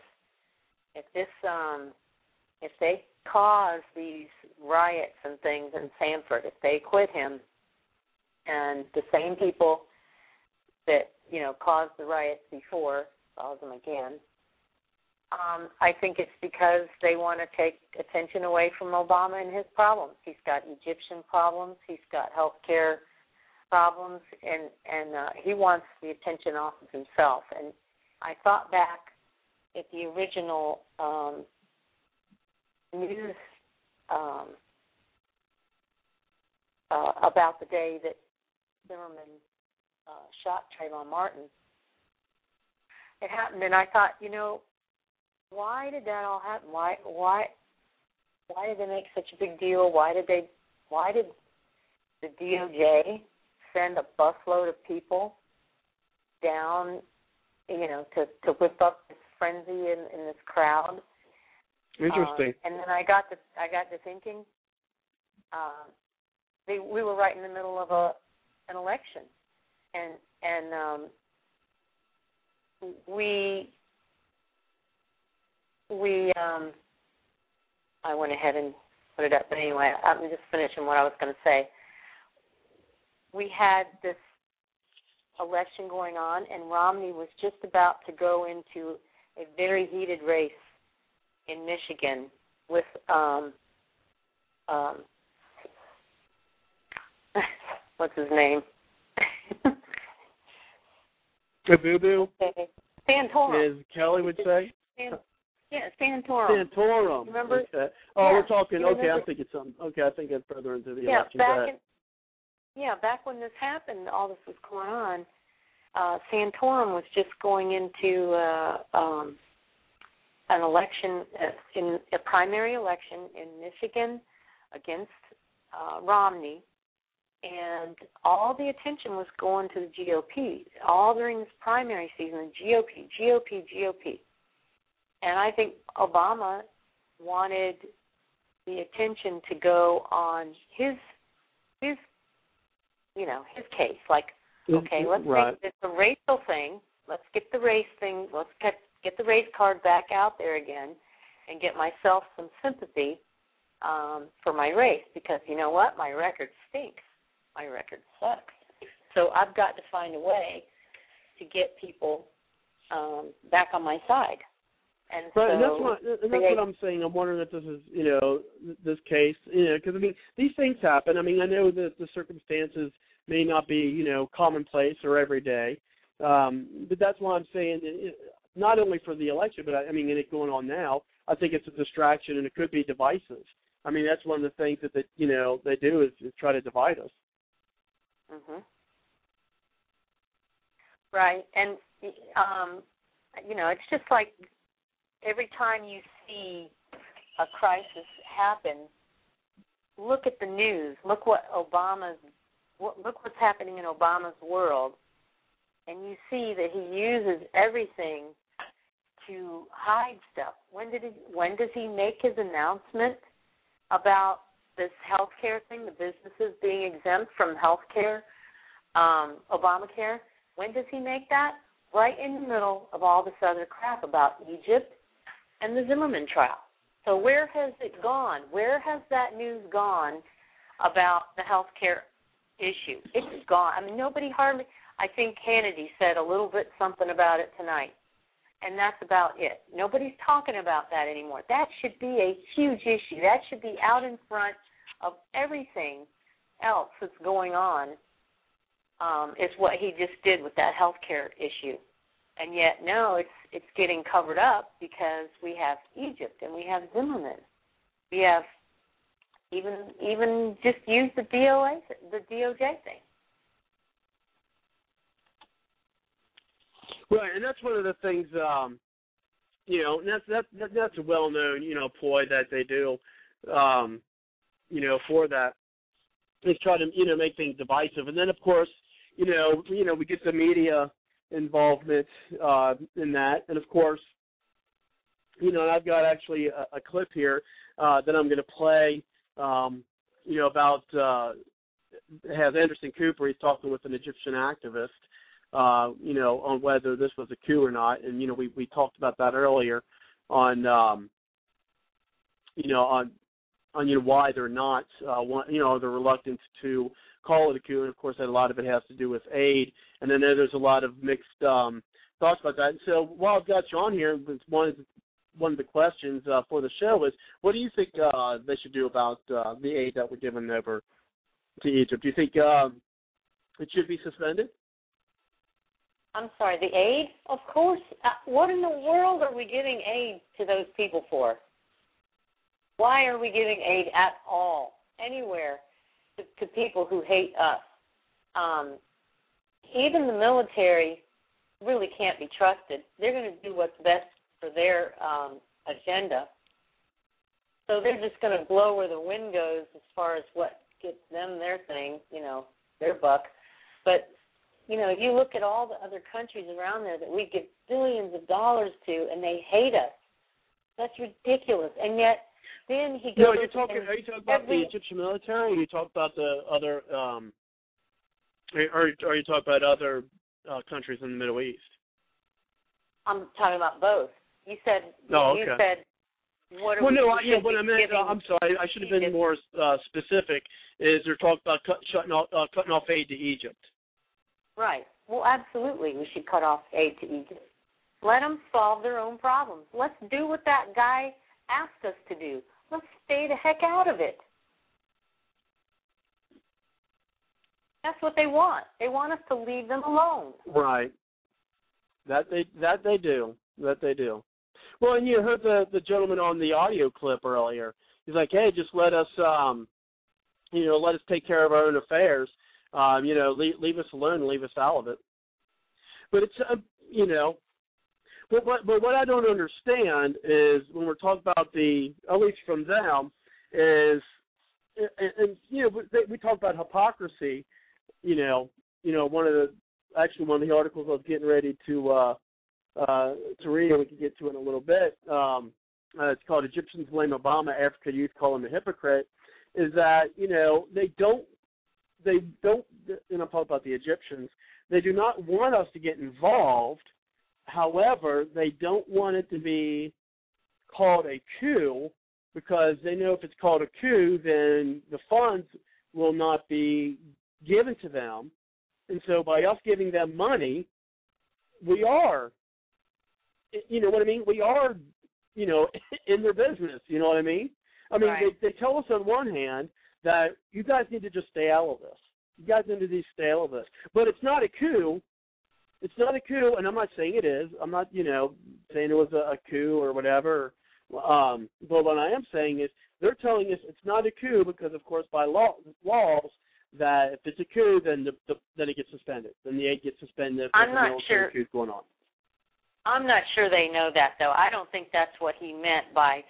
If they cause these riots and things in Sanford, if they quit him, and the same people that caused the riots before cause them again, I think it's because they want to take attention away from Obama and his problems. He's got Egyptian problems. He's got health care problems, and he wants the attention off of himself. And I thought back at the original news about the day that Zimmerman shot Trayvon Martin. It happened, and I thought, why did that all happen? Why did they make such a big deal? Why did the DOJ send a busload of people down, to whip up this frenzy in this crowd? Interesting. And then I got to thinking, we were right in the middle of an election, and I went ahead and put it up, but anyway, I'm just finishing what I was going to say. We had this election going on, and Romney was just about to go into a very heated race in Michigan with what's his name? Boo-boo? Santorum. As Kelly would say? Santorum. Santorum. Remember? Okay. Oh, we're talking. Okay, I'm thinking something. Okay, I think I'm further into the election. Back when this happened, all this was going on, Santorum was just going into an election, in a primary election in Michigan against Romney, and all the attention was going to the GOP. All during this primary season, GOP. And I think Obama wanted the attention to go on his case. Like, okay, let's make this a racial thing. Let's get the race thing. Let's get the race card back out there again, and get myself some sympathy for my race, because you know what? My record stinks. My record sucks. So I've got to find a way to get people back on my side. And that's what I'm saying. I'm wondering if this is, this case, because, these things happen. I know that the circumstances may not be, commonplace or everyday, but that's why I'm saying, not only for the election, but and it going on now, I think it's a distraction, and it could be divisive. That's one of the things that they do is try to divide us. Mhm. Right, and it's just like every time you see a crisis happen, look at the news. Look what Obama's look what's happening in Obama's world, and you see that he uses everything to hide stuff. When does he make his announcement about this health care thing, the businesses being exempt from health care, Obamacare? When does he make that? Right in the middle of all this other crap about Egypt and the Zimmerman trial. So where has it gone? Where has that news gone about the health care issue? It's gone. I mean, nobody hardly, I think Hannity said a little bit something about it tonight, and that's about it. Nobody's talking about that anymore. That should be a huge issue. That should be out in front of everything else that's going on, is what he just did with that health care issue. And yet, no, it's getting covered up because we have Egypt and we have Zimmerman. We have even just use the DOJ thing. Right, and that's one of the things, and that's a well-known, ploy that they do, for that. They try to, make things divisive. And then, of course, we get the media involvement in that. And, of course, and I've got actually a clip here that I'm going to play, about has Anderson Cooper. He's talking with an Egyptian activist, on whether this was a coup or not. And, we talked about that earlier on, why they're not, they're reluctant to call it a coup. And, of course, a lot of it has to do with aid. And then there's a lot of mixed thoughts about that. And so while I've got you on here, one of the questions for the show is, what do you think they should do about the aid that we're giving over to Egypt? Do you think it should be suspended? I'm sorry, the aid? Of course. What in the world are we giving aid to those people for? Why are we giving aid at all, anywhere, to people who hate us? Even the military really can't be trusted. They're going to do what's best for their agenda. So they're just going to blow where the wind goes as far as what gets them their thing, their buck. But, you look at all the other countries around there that we give billions of dollars to, and they hate us. That's ridiculous. And yet, then he goes. No, are you talking about the Egyptian military, or are you talking about the other? Are you talking about other countries in the Middle East? I'm talking about both. You said. Oh, okay. You said. What well, no, what I meant. I'm sorry. I should have been more specific. Is they're talking about cutting off aid to Egypt? Right. Well, absolutely, we should cut off aid to Egypt. Let them solve their own problems. Let's do what that guy asked us to do. Let's stay the heck out of it. That's what they want. They want us to leave them alone. Right. That they do. That they do. Well, and you heard the gentleman on the audio clip earlier. He's like, hey, just let us, let us take care of our own affairs. Leave us alone and leave us out of it. But it's, But what I don't understand is when we're talking about at least from them, is, and we talk about hypocrisy. One of the articles I was getting ready to read, and we can get to it in a little bit. It's called "Egyptians Blame Obama, Africa Youth Call Him a Hypocrite." Is that they don't, and I'm talking about the Egyptians. They do not want us to get involved. However, they don't want it to be called a coup, because they know if it's called a coup, then the funds will not be given to them. And so by us giving them money, we are, what I mean? We are, in their business, you know what I mean? I mean, right. They tell us on one hand that you guys need to just stay out of this. You guys need to stay out of this. But it's not a coup. It's not a coup, and I'm not saying it is. I'm not, saying it was a coup or whatever. But what I am saying is they're telling us it's not a coup because, of course, by laws, that if it's a coup, then then it gets suspended. Then the aid gets suspended if there's a military coup going on. I'm not sure they know that, though. I don't think that's what he meant by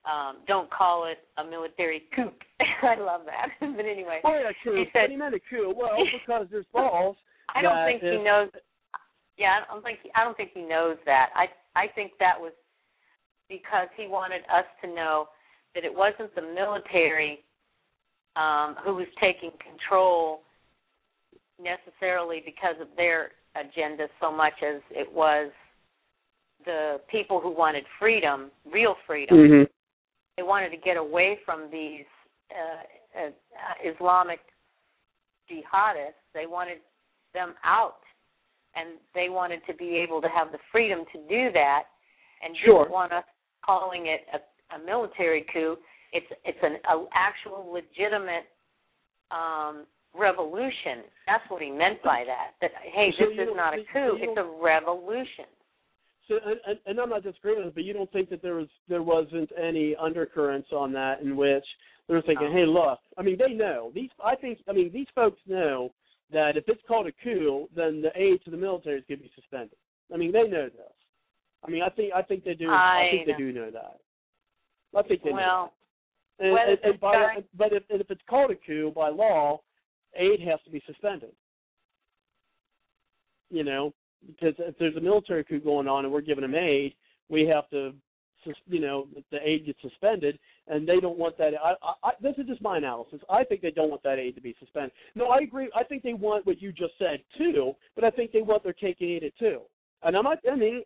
don't call it a military coup. I love that. But anyway, coup. He said, what do you mean a coup? Well, because there's balls. I don't think he knows. Yeah, I don't think he knows that. I think that was because he wanted us to know that it wasn't the military who was taking control necessarily because of their agenda so much as it was the people who wanted freedom, real freedom. Mm-hmm. They wanted to get away from these Islamic jihadists. They wanted them out, and they wanted to be able to have the freedom to do that, and didn't want us calling it a military coup. It's an actual legitimate revolution. That's what he meant by that. That hey, this is not a coup; it's a revolution. So, and I'm not disagreeing with it, but you don't think that there wasn't any undercurrents on that in which they're thinking, hey, look, I mean, they know these folks know that if it's called a coup, then the aid to the military is going to be suspended. I mean, they know this. I mean, I think they do. I think they do know that. I think they know that. But if it's called a coup by law, aid has to be suspended. You know, because if there's a military coup going on and we're giving them aid, we have to, the aid gets suspended, and they don't want that. This is just my analysis. I think they don't want that aid to be suspended. No, I agree. I think they want what you just said too, but I think they want their cake and eat it too. And I'm not saying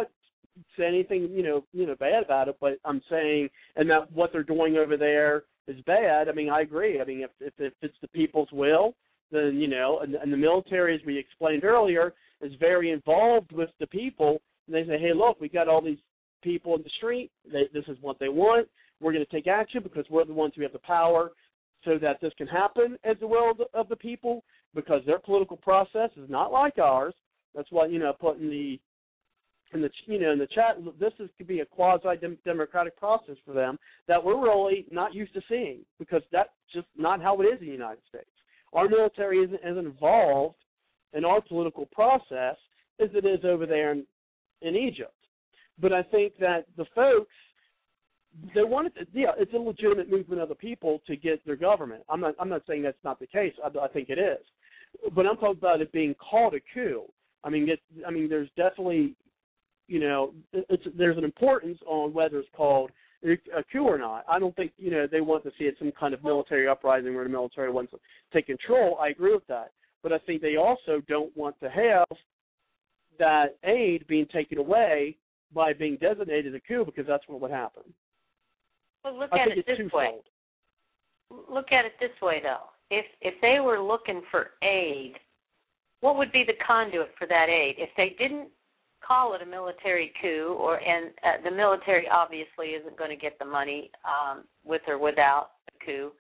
anything, bad about it, but I'm saying, and that what they're doing over there is bad. I mean, I agree. I mean, if it's the people's will, then, and the military, as we explained earlier, is very involved with the people, and they say, hey, look, we got all these people in the street. This is what they want. We're going to take action because we're the ones who have the power so that this can happen as the will of the people, because their political process is not like ours. That's why, put in the chat, could be a quasi-democratic process for them that we're really not used to seeing, because that's just not how it is in the United States. Our military isn't as involved in our political process as it is over there in Egypt. But I think that the folks, they wanted to, it's a legitimate movement of the people to get their government. I'm not saying that's not the case. I think it is. But I'm talking about it being called a coup. I mean, there's definitely, there's an importance on whether it's called a coup or not. I don't think, they want to see it some kind of military uprising where the military wants to take control. I agree with that. But I think they also don't want to have that aid being taken away by being designated a coup, because that's what would happen. Well, look at it this way. Look at it this way, though. If they were looking for aid, what would be the conduit for that aid? If they didn't call it a military coup, and the military obviously isn't going to get the money with or without a coup,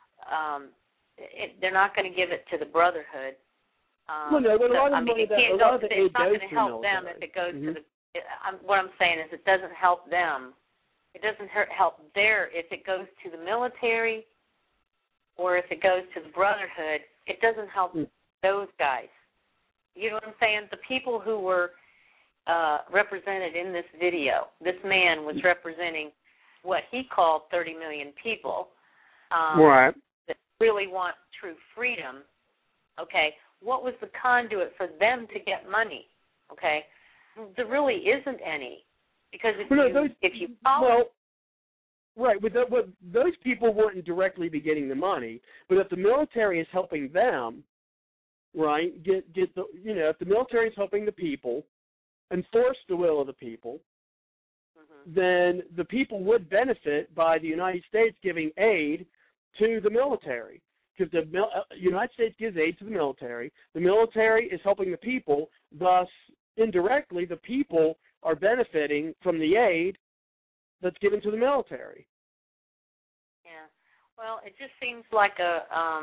they're not going to give it to the Brotherhood. But a lot of money it's not going to help them if it goes to the. What I'm saying is, it doesn't help them. It doesn't help if it goes to the military, or if it goes to the Brotherhood. It doesn't help those guys. You know what I'm saying? The people who were represented in this video, this man was representing what he called 30 million people. Right. That really want true freedom. Okay, what was the conduit for them to get money? Okay, there really isn't any, because if you follow. Right, but those people wouldn't directly be getting the money, but if the military is helping them, right, if the military is helping the people, enforce the will of the people, then the people would benefit by the United States giving aid to the military, because the United States gives aid to the military is helping the people, thus indirectly the people are benefiting from the aid that's given to the military. Yeah, well, it just seems like a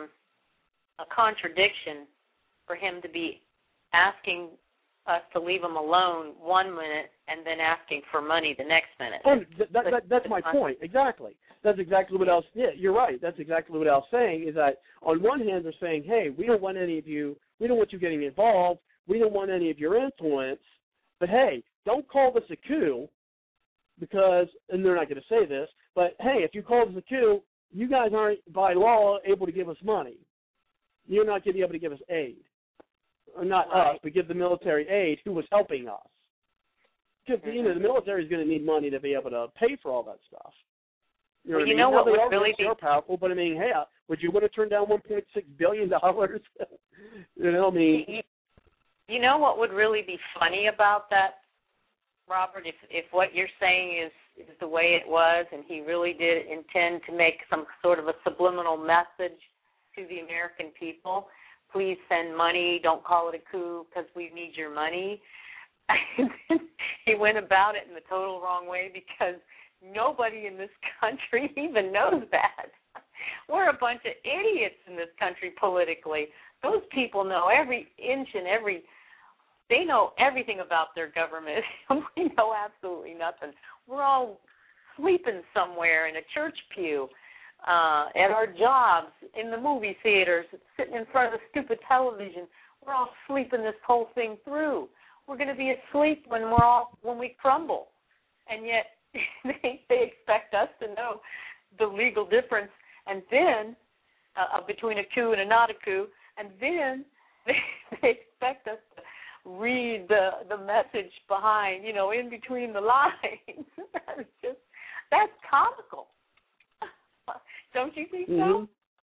contradiction for him to be asking us to leave him alone 1 minute and then asking for money the next minute. That's my point. Exactly. That's exactly what I was. Yeah, you're right. That's exactly what I was saying. Is that on one hand they're saying, hey, we don't want any of you. We don't want you getting involved. We don't want any of your influence. But hey, don't call this a coup, because, and they're not going to say this, But, hey, if you call this a coup, you guys aren't, by law, able to give us money. You're not going to be able to give us aid. Or not us, but give the military aid who was helping us. Because, the military is going to need money to be able to pay for all that stuff. You know what I mean? What they would are really be powerful, but, I mean, hey, would you want to turn down $1.6 billion? You know, I mean... You know what would really be funny about that, Robert, if what you're saying is the way it was and he really did intend to make some sort of a subliminal message to the American people, please send money, don't call it a coup because we need your money. He went about it in the total wrong way because nobody in this country even knows that. We're a bunch of idiots in this country politically. Those people know every inch and they know everything about their government. We know absolutely nothing. We're all sleeping somewhere in a church pew, at our jobs, in the movie theaters, sitting in front of the stupid television. We're all sleeping this whole thing through. We're going to be asleep when we crumble. And yet they expect us to know the legal difference and then between a coup and a not a coup, and then they expect us to read the message behind, in between the lines. That's comical. Don't you think so?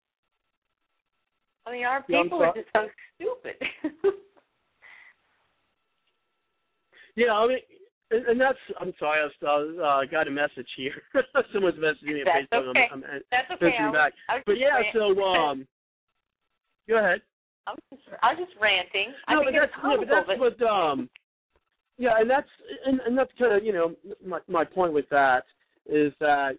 I mean, our people are just so stupid. Yeah, I mean, and that's, I'm sorry, I got a message here. Someone's messaging me on Facebook. Okay. That's okay. Back. But yeah, so, go ahead. I was just ranting. That's what, yeah, and that's kind of, my point with that is that,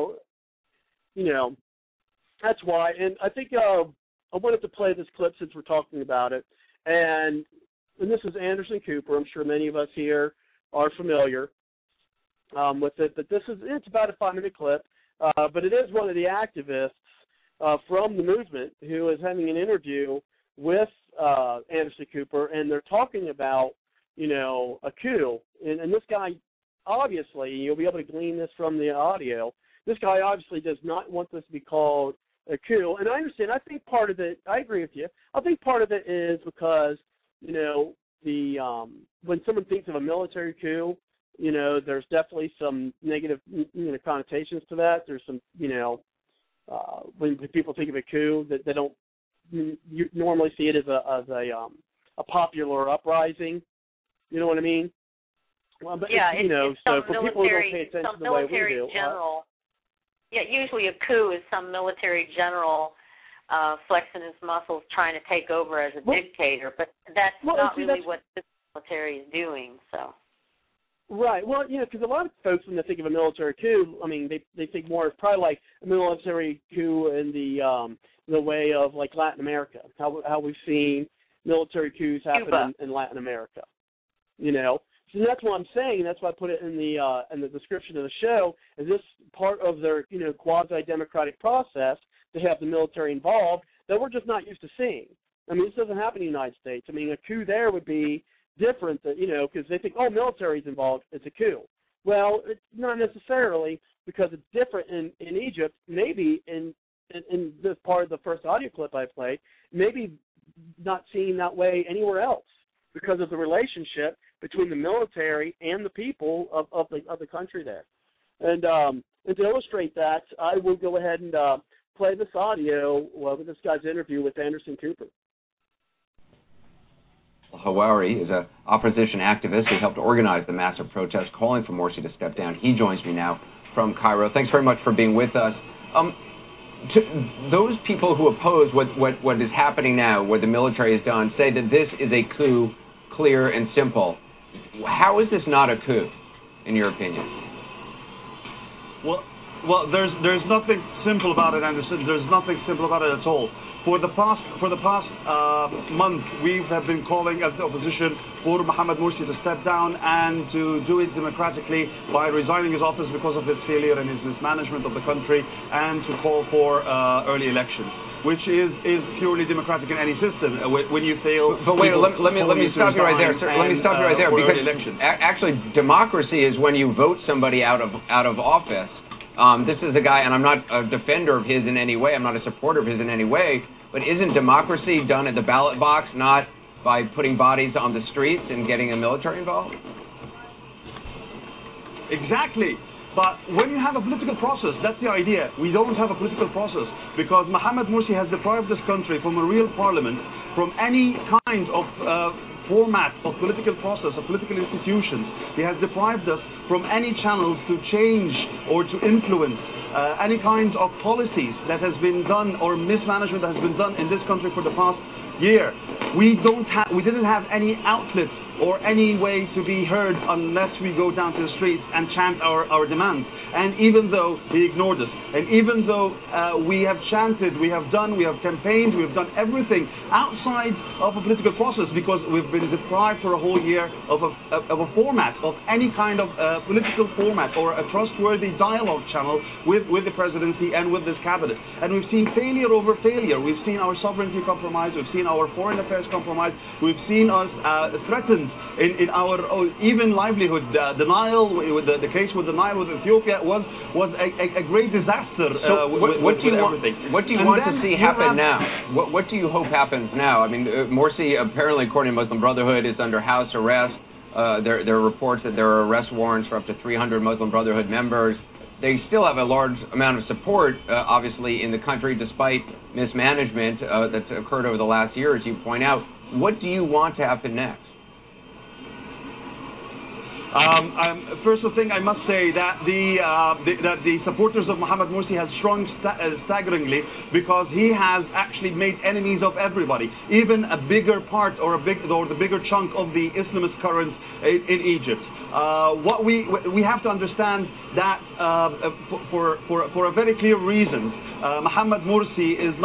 that's why, and I think I wanted to play this clip since we're talking about it, and this is Anderson Cooper. I'm sure many of us here are familiar with it, but it's about a 5-minute clip, but it is one of the activists from the movement who is having an interview with Anderson Cooper, and they're talking about, a coup. And this guy, obviously, you'll be able to glean this from the audio, this guy obviously does not want this to be called a coup. And I understand. I think part of it, I agree with you. I think part of it is because, when someone thinks of a military coup, there's definitely some negative, connotations to that. There's some, when people think of a coup, that they don't, you normally see it as a popular uprising. You know what I mean? Well, but yeah, so for people who don't pay attention to the way we do. Usually a coup is some military general flexing his muscles trying to take over as a dictator, but that's not really what this military is doing. So. Right. Well, because a lot of folks, when they think of a military coup, I mean, they think more it's probably like a military coup in the way of like Latin America, how we've seen military coups happen in Latin America. So that's what I'm saying. That's why I put it in the description of the show. Is this part of their quasi-democratic process to have the military involved that we're just not used to seeing? I mean, this doesn't happen in the United States. I mean, a coup there would be different, because they think, military's involved, it's a coup. Well, it's not necessarily, because it's different in Egypt. Maybe in this part of the first audio clip I played, maybe not seen that way anywhere else because of the relationship between the military and the people of the country there. And to illustrate that, I will go ahead and play this audio with this guy's interview with Anderson Cooper. Hawari is an opposition activist who helped organize the massive protest calling for Morsi to step down. He joins me now from Cairo. Thanks very much for being with us. To those people who oppose what is happening now, what the military has done, say that this is a coup, clear and simple. How is this not a coup, in your opinion? Well, there's nothing simple about it, Anderson. There's nothing simple about it at all. For the past month, we have been calling as the opposition for Mohamed Morsi to step down and to do it democratically by resigning his office because of his failure and his mismanagement of the country, and to call for early elections, which is purely democratic in any system. When you fail, but wait, let me stop you right there, sir. Let me stop you right there, because actually democracy is when you vote somebody out of office. This is a guy, and I'm not a defender of his in any way. I'm not a supporter of his in any way. But isn't democracy done at the ballot box, not by putting bodies on the streets and getting the military involved? Exactly. But when you have a political process, that's the idea. We don't have a political process because Mohamed Morsi has deprived this country from a real parliament, from any kind of format of political process, of political institutions. He has deprived us from any channels to change or to influence any kind of policies that has been done or mismanagement that has been done in this country for the past year. We didn't have any outlets or any way to be heard unless we go down to the streets and chant our demands. And even though he ignored us, and even though we have chanted, we have campaigned, we have done everything outside of a political process because we've been deprived for a whole year of a format, of any kind of political format or a trustworthy dialogue channel with the presidency and with this cabinet. And we've seen failure over failure. We've seen our sovereignty compromised. We've seen our foreign affairs compromised. We've seen us threatened in our even livelihood. The Nile, the case with the Nile with Ethiopia was a great disaster. What do you want to see happen now? What do you hope happens now? I mean, Morsi apparently, according to Muslim Brotherhood, is under house arrest. There are reports that there are arrest warrants for up to 300 Muslim Brotherhood members. They still have a large amount of support, obviously, in the country, despite mismanagement that's occurred over the last year, as you point out. What do you want to happen next? First thing, I must say that the supporters of Mohamed Morsi has shrunk staggeringly because he has actually made enemies of everybody, even a bigger part or the bigger chunk of the Islamist currents in Egypt. What we have to understand that for a very clear reason, Mohamed Morsi does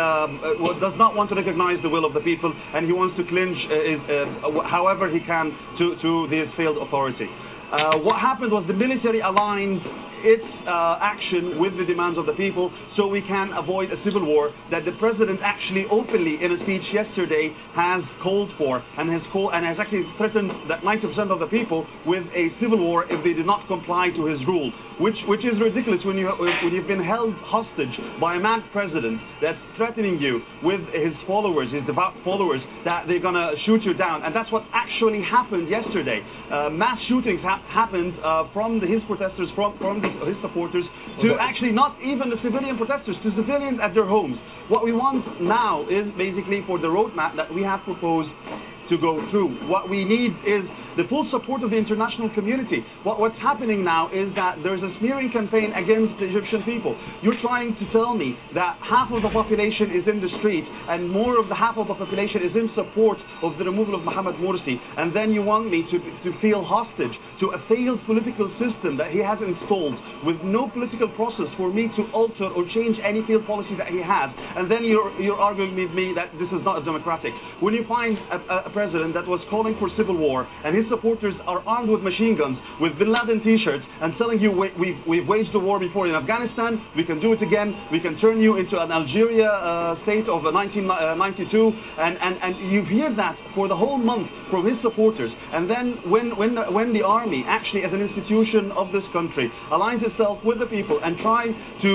not want to recognize the will of the people, and he wants to clinch however he can to this failed authority. What happened was the military aligned its action with the demands of the people so we can avoid a civil war that the president actually openly in a speech yesterday has called for and has actually threatened that 90% of the people with a civil war if they do not comply to his rule, which is ridiculous when you've been held hostage by a mad president that's threatening you with his followers, his devout followers, that they're going to shoot you down. And that's what actually happened yesterday. Mass shootings happened from his protesters, from his supporters, to actually not even the civilian protesters, to civilians at their homes. What we want now is basically for the roadmap that we have proposed to go through. What we need is the full support of the international community. What's happening now is that there's a smearing campaign against the Egyptian people. You're trying to tell me that half of the population is in the street and more of the half of the population is in support of the removal of Mohamed Morsi, and then you want me to feel hostage to a failed political system that he has installed with no political process for me to alter or change any failed policy that he has, and then you're arguing with me that this is not democratic. When you find a president that was calling for civil war and his supporters are armed with machine guns, with Bin Laden t-shirts, and telling you we've waged a war before in Afghanistan, we can do it again, we can turn you into an Algeria state of 1992, and you hear that for the whole month from his supporters, and then when the army actually as an institution of this country aligns itself with the people and try to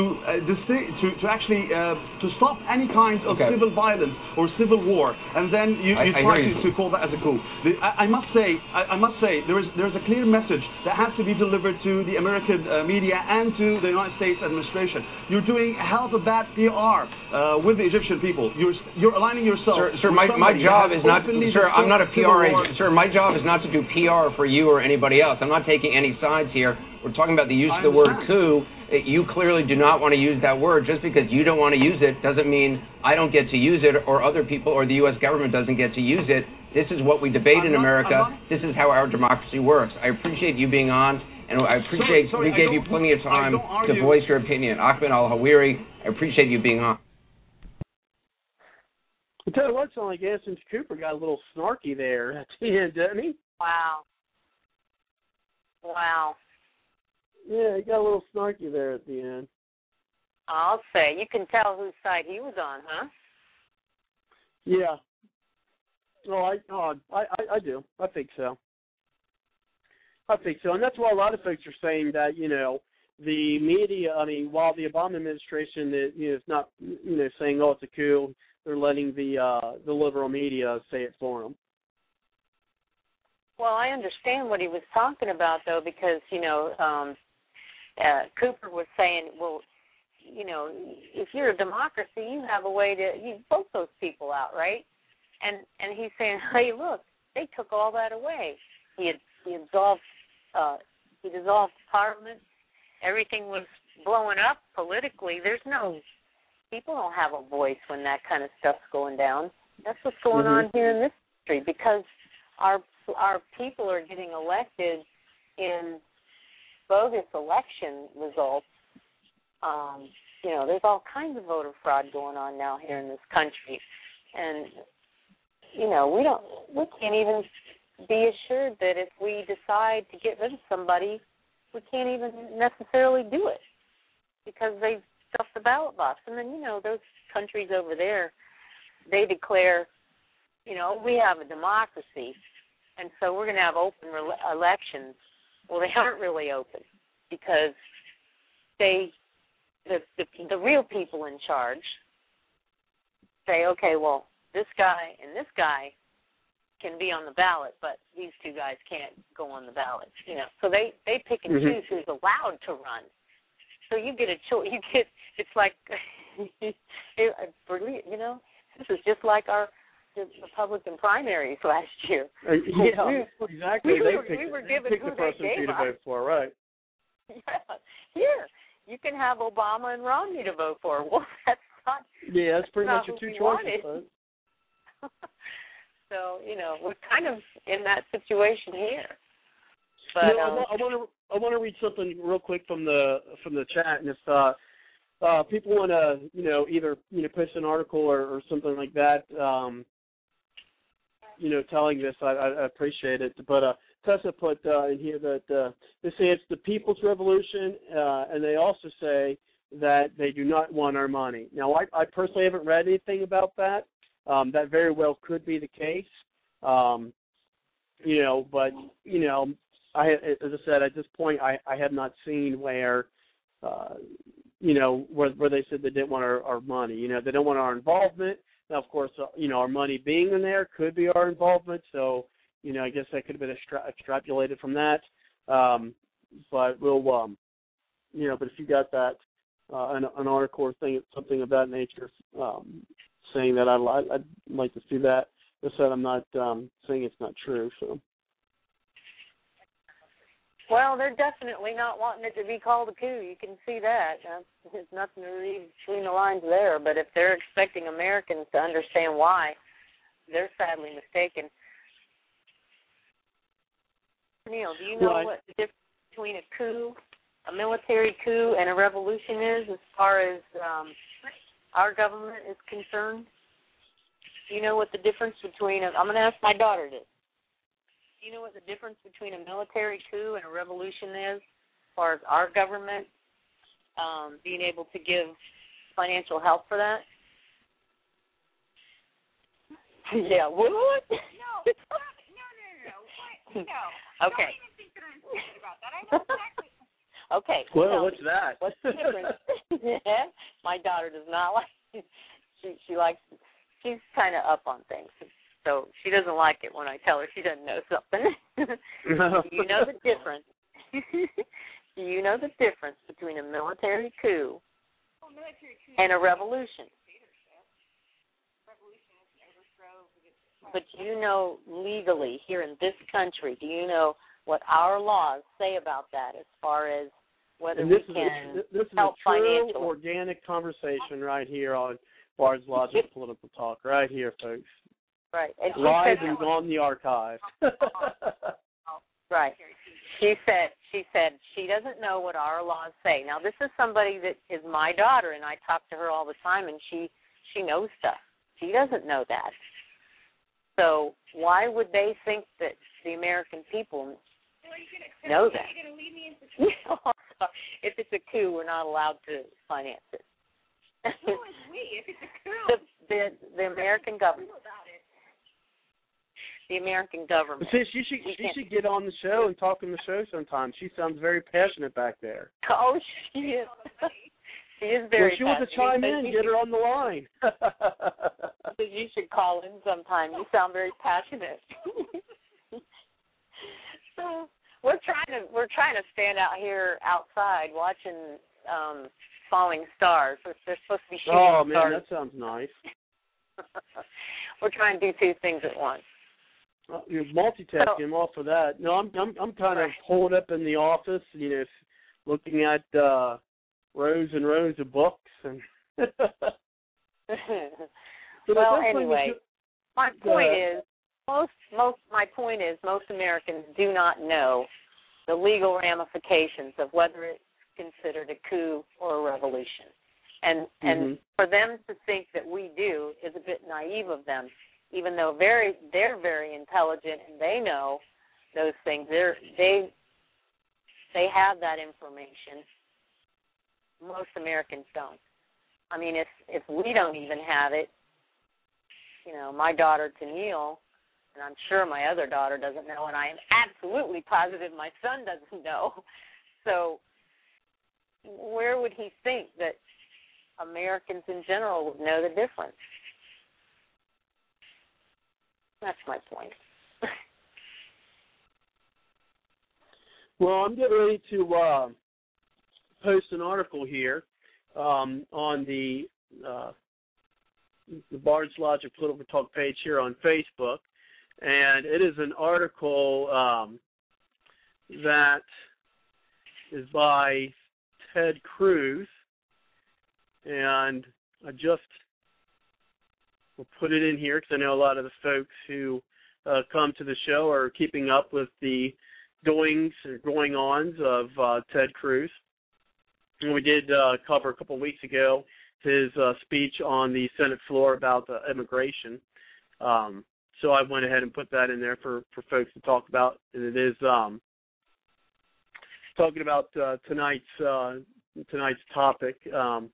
actually to stop any kind of civil violence or civil war, and then you try to call that as a coup. I must say there's a clear message that has to be delivered to the American media and to the United States administration. You're doing a hell of a bad PR with the Egyptian people. You're aligning yourself. Sir, my job is not. Sir, I'm not a PR agent. Sir, my job is not to do PR for you or anybody else. I'm not taking any sides here. We're talking about the use of the word coup. You clearly do not want to use that word. Just because you don't want to use it doesn't mean I don't get to use it or other people or the U.S. government doesn't get to use it. This is what we debate in America. This is how our democracy works. I appreciate you being on, and I appreciate we gave you plenty of time to voice your opinion. Ahmed Al-Hawiri, I appreciate you being on. I'll tell you what, sounded like Anderson Cooper got a little snarky there at the end, didn't he? Wow. Yeah, he got a little snarky there at the end. I'll say. You can tell whose side he was on, huh? Yeah. I do. I think so. And that's why a lot of folks are saying that, the media, I mean, while the Obama administration is not, saying, oh, it's a coup, they're letting the liberal media say it for them. Well, I understand what he was talking about, though, because, Cooper was saying, well, if you're a democracy, you have a way to vote those people out, right? And he's saying, hey, look, they took all that away. He dissolved Parliament. Everything was blowing up politically. People don't have a voice when that kind of stuff's going down. That's what's going on here in this country, because our people are getting elected in bogus election results. There's all kinds of voter fraud going on now here in this country, and we can't even be assured that if we decide to get rid of somebody, we can't even necessarily do it because they've stuffed the ballot box. And then those countries over there, they declare, we have a democracy, and so we're going to have open elections. Well, they aren't really open because the real people in charge say, okay, well, this guy and this guy can be on the ballot, but these two guys can't go on the ballot. So they pick and choose who's allowed to run. So you get a choice. It's like, this is just like the Republican primaries last year. Exactly. We were given pick the person to vote for, right? Yeah. Here, you can have Obama and Romney to vote for. Well, that's not. Yeah, that's pretty much your two choices. So we're kind of in that situation here. But I want to read something real quick from the chat, and if people want to either post an article or something like that, telling this, I appreciate it. But Tessa put in here that they say it's the People's Revolution, and they also say that they do not want our money. Now, I personally haven't read anything about that. That very well could be the case, but as I said, at this point, I have not seen where, where they said they didn't want our money. They don't want our involvement. Now, of course, our money being in there could be our involvement. So, I guess that could have been extrapolated from that. But we'll, but if you got that, an article or something of that nature, saying that I'd like to see that. As I said, I'm not saying it's not true. So. Well, they're definitely not wanting it to be called a coup. You can see that. There's nothing to read between the lines there. But if they're expecting Americans to understand why, they're sadly mistaken. Neil, do you know what the difference between a coup, a military coup, and a revolution is as far as our government is concerned? Do you know what the difference between I'm going to ask my daughter this. Do you know what the difference between a military coup and a revolution is as far as our government being able to give financial help for that? Yeah, what? No. Okay. Don't even think that I'm thinking about that. I know exactly. Okay. Well, what's that? What's the difference? My daughter does not like. She likes. She's kind of up on things, so she doesn't like it when I tell her she doesn't know something. Do you know the difference? Do you know the difference between a military coup and a revolution? But do you know legally here in this country, do you know what our laws say about that as far as whether we can help financially? This is a true organic conversation right here on Bard's Logic Political Talk, right here, folks. Right. And live and on the archive. Right. She said she doesn't know what our laws say. Now, this is somebody that is my daughter, and I talk to her all the time, and she knows stuff. She doesn't know that. So why would they think that the American people know that? You're going to lead me into If it's a coup, we're not allowed to finance it. Who is we? If it's a coup, the American government. About it. The the American government. See, she should get on the show and talk on the show sometime. She sounds very passionate back there. Oh, she is. She is very Well, she wants to chime in, get her on the line. You should call in sometime. You sound very passionate. So we're trying to stand out here outside watching falling stars. They're supposed to be shooting Oh man, stars. that sounds nice. We're trying to do two things at once. You're multitasking. I'm all for that. No, I'm kind of holed up in the office, looking at rows and rows of books and. Well, anyway, my point is most Americans do not know the legal ramifications of whether it's considered a coup or a revolution. And for them to think that we do is a bit naive of them, even though they're very intelligent and they know those things. They have that information. Most Americans don't. I mean, if we don't even have it, my daughter Tennille, and I'm sure my other daughter doesn't know, and I am absolutely positive my son doesn't know. So where would he think that Americans in general would know the difference? That's my point. Well, I'm getting ready to post an article here on the Bard's Logic Political Talk page here on Facebook, and it is an article that is by Ted Cruz, and I just will put it in here because I know a lot of the folks who come to the show are keeping up with the doings or going-ons of Ted Cruz. And we did cover a couple of weeks ago his speech on the Senate floor about immigration. So I went ahead and put that in there for folks to talk about. And it is talking about tonight's topic. Can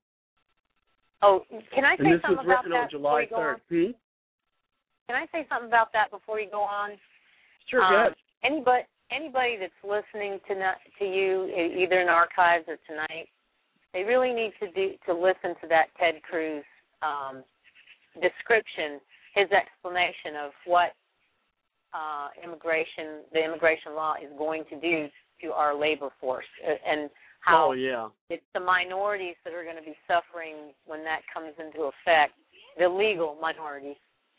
I say this something was about written that on July 3rd. Can I say something about that before you go on? Sure, go ahead. Anybody that's listening to you, either in archives or tonight, they really need to listen to that Ted Cruz description, his explanation of what the immigration law is going to do to our labor force, and how it's the minorities that are going to be suffering when that comes into effect, the legal minorities.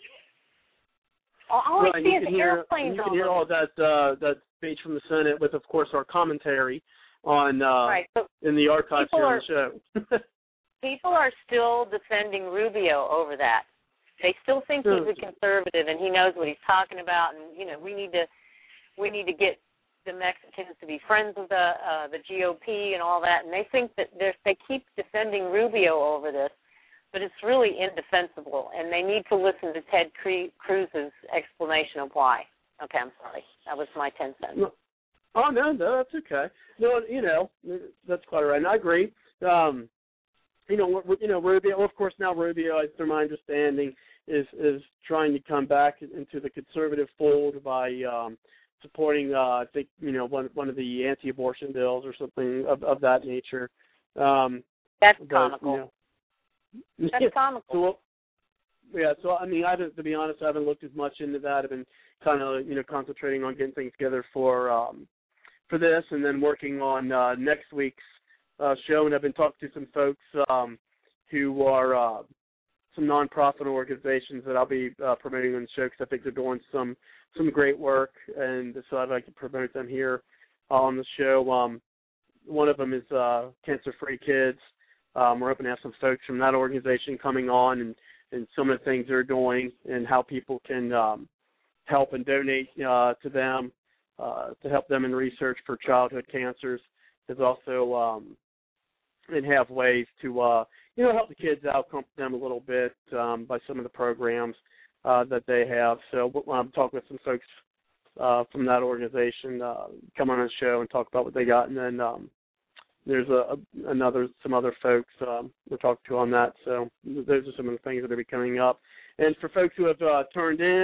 All I see is airplanes. You can hear all that speech from the Senate with, of course, our commentary on in the archives here on the show. People are still defending Rubio over that. They still think he's a conservative and he knows what he's talking about. And we need to get the Mexicans to be friends with the GOP and all that. And they think that they keep defending Rubio over this, but it's really indefensible. And they need to listen to Ted Cruz's explanation of why. Okay, I'm sorry. That was my 10 cents. Oh, no, that's okay. No, that's quite all right. And I agree. Rubio, of course, now Rubio, as to my understanding, is trying to come back into the conservative fold by supporting, I think, one of the anti-abortion bills or something of that nature. That's comical. That's comical. So I mean, to be honest, I haven't looked as much into that. I've been kind of, concentrating on getting things together for this, and then working on next week's show. And I've been talking to some folks who are some nonprofit organizations that I'll be promoting on the show because I think they're doing some great work, and so I'd like to promote them here on the show. One of them is Cancer Free Kids. We're hoping to have some folks from that organization coming on and some of the things they're doing and how people can help and donate to them to help them in research for childhood cancers. There's also and have ways to help the kids out, comfort them a little bit by some of the programs that they have. So I'm talking with some folks from that organization come on the show and talk about what they got, and then there's some other folks we're talking to on that. So those are some of the things that are coming up. And for folks who have turned in,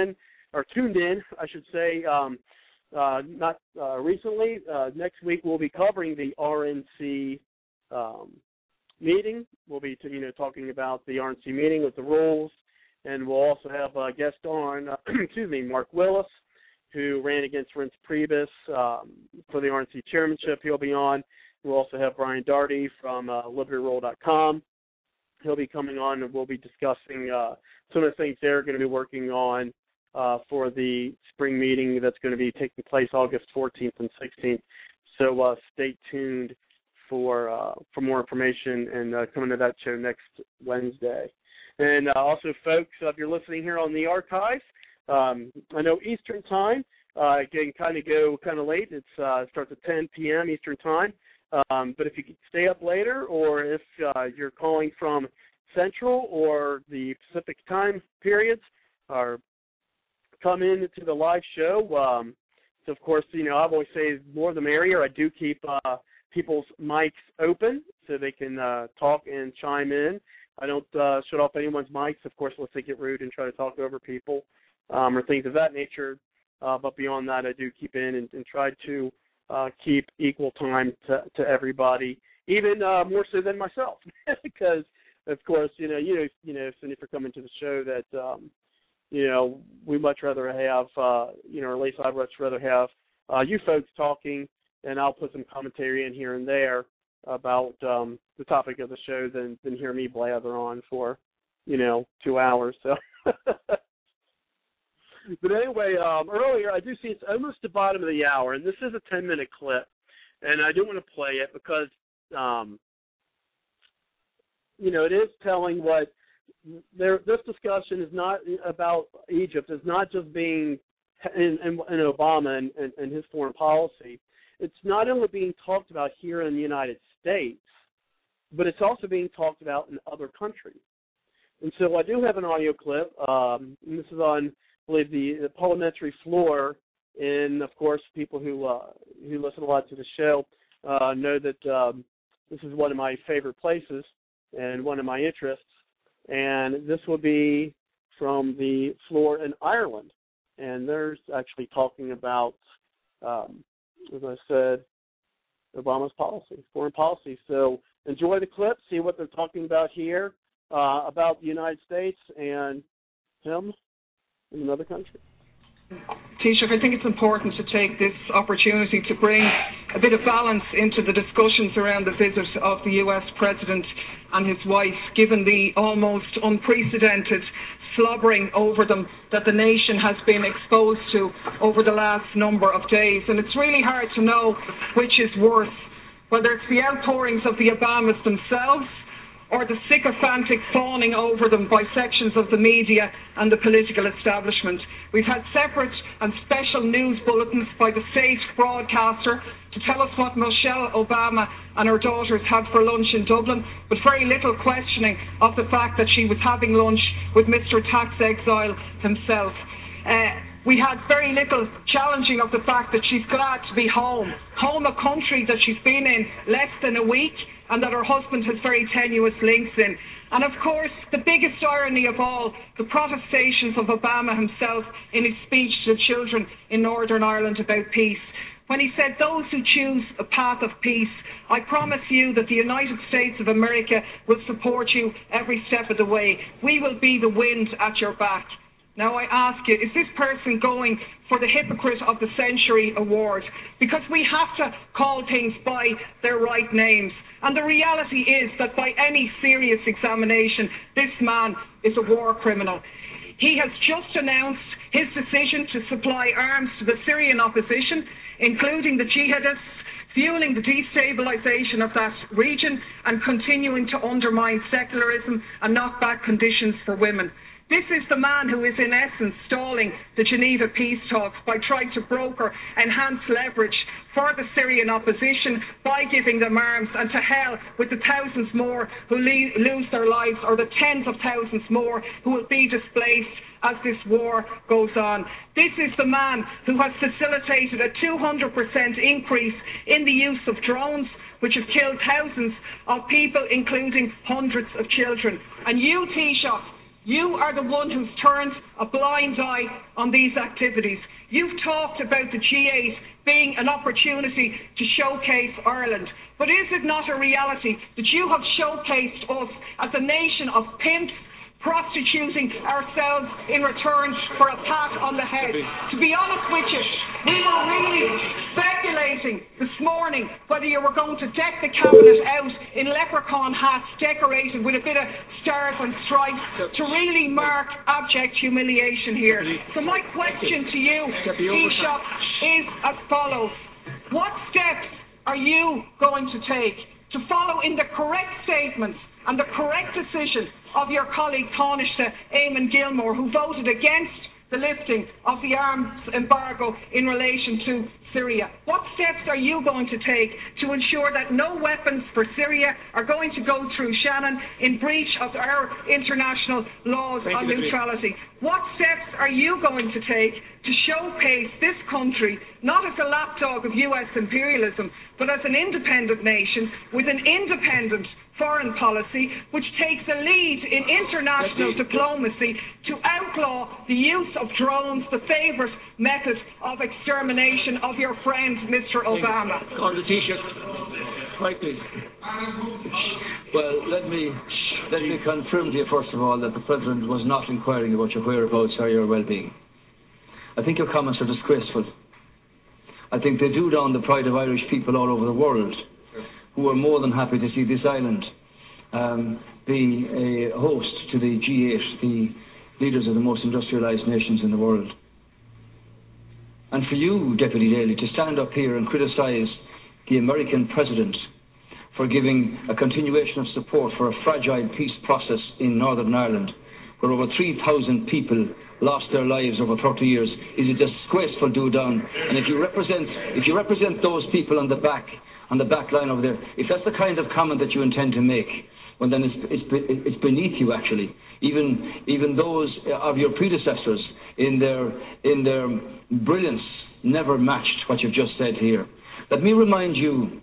or tuned in, I should say, not recently. Next week we'll be covering the RNC meeting. We'll be talking about the RNC meeting with the rules, and we'll also have a guest on, Mark Willis, who ran against Reince Priebus for the RNC chairmanship. He'll be on. We'll also have Brian Darty from LibertyRoll.com. He'll be coming on, and we'll be discussing some of the things they're going to be working on for the spring meeting that's going to be taking place August 14th and 16th. So stay tuned for more information and coming to that show next Wednesday. And also, folks, if you're listening here on the archives, I know Eastern Time can kind of go kind of late. It starts at 10 p.m. Eastern Time. But if you could stay up later, or if you're calling from Central or the Pacific time periods, or come in to the live show. So, of course, I've always say more the merrier. I do keep people's mics open so they can talk and chime in. I don't shut off anyone's mics, of course, unless they get rude and try to talk over people or things of that nature. But beyond that, I do keep in and try to keep equal time to everybody, even more so than myself, because, of course, Cindy, for coming to the show, that we much rather have, or at least I'd much rather have you folks talking, and I'll put some commentary in here and there about the topic of the show than hear me blather on for 2 hours. So. But anyway, earlier, I do see it's almost the bottom of the hour, and this is a 10-minute clip, and I do want to play it because, it is telling what this discussion is not about Egypt. It's not just being in Obama and his foreign policy. It's not only being talked about here in the United States, but it's also being talked about in other countries. And so I do have an audio clip, and this is on, I believe, the parliamentary floor, and of course, people who listen a lot to the show know that this is one of my favorite places and one of my interests. And this will be from the floor in Ireland, and they're actually talking about, as I said, Obama's policy, foreign policy. So enjoy the clip, see what they're talking about here about the United States and him in another country. Taoiseach, I think it's important to take this opportunity to bring a bit of balance into the discussions around the visit of the US President and his wife, given the almost unprecedented slobbering over them that the nation has been exposed to over the last number of days. And it's really hard to know which is worse, whether it's the outpourings of the Obamas themselves or the sycophantic fawning over them by sections of the media and the political establishment. We've had separate and special news bulletins by the state broadcaster to tell us what Michelle Obama and her daughters had for lunch in Dublin, but very little questioning of the fact that she was having lunch with Mr. Tax Exile himself. We had very little challenging of the fact that she's glad to be home a country that she's been in less than a week, and that her husband has very tenuous links in. And of course, the biggest irony of all, the protestations of Obama himself in his speech to the children in Northern Ireland about peace, when he said, "Those who choose a path of peace, I promise you that the United States of America will support you every step of the way. We will be the wind at your back." Now I ask you, is this person going for the Hypocrite of the Century award? Because we have to call things by their right names. And the reality is that by any serious examination, this man is a war criminal. He has just announced his decision to supply arms to the Syrian opposition, including the jihadists, fueling the destabilization of that region and continuing to undermine secularism and knock back conditions for women. This is the man who is in essence stalling the Geneva peace talks by trying to broker enhanced leverage for the Syrian opposition by giving them arms, and to hell with the thousands more who lose their lives, or the tens of thousands more who will be displaced as this war goes on. This is the man who has facilitated a 200% increase in the use of drones, which has killed thousands of people, including hundreds of children. And you, Taoiseach, You are the one who's turned a blind eye on these activities. You've talked about the G8 being an opportunity to showcase Ireland. But is it not a reality that you have showcased us as a nation of pimps, prostituting ourselves in return for a pat on the head? To be honest with you, we were really speculating this morning whether you were going to deck the cabinet out in leprechaun hats decorated with a bit of stars and stripes to really mark abject humiliation here. So my question to you, Taoiseach, is as follows. What steps are you going to take to follow in the correct statements and the correct decision of your colleague Taoiseach Eamon Gilmore, who voted against the lifting of the arms embargo in relation to Syria? What steps are you going to take to ensure that no weapons for Syria are going to go through Shannon in breach of our international laws on neutrality? What steps are you going to take to showcase this country not as a lapdog of US imperialism, but as an independent nation with an independent foreign policy which takes a lead in international diplomacy to outlaw the use of drones, the favourite method of extermination of your friend Mr. Obama? On the Taoiseach, right, please. Well, let me confirm to you first of all that the President was not inquiring about your whereabouts or your well-being. I think your comments are disgraceful. I think they do down the pride of Irish people all over the world, who are more than happy to see this island be a host to the G8, the leaders of the most industrialised nations in the world. And for you, Deputy Daly, to stand up here and criticise the American president for giving a continuation of support for a fragile peace process in Northern Ireland, where over 3,000 people lost their lives over 30 years, is a disgraceful do-down. And if you represent those people on the back line over there, if that's the kind of comment that you intend to make, well then it's beneath you actually. Even those of your predecessors in their brilliance never matched what you've just said here. Let me remind you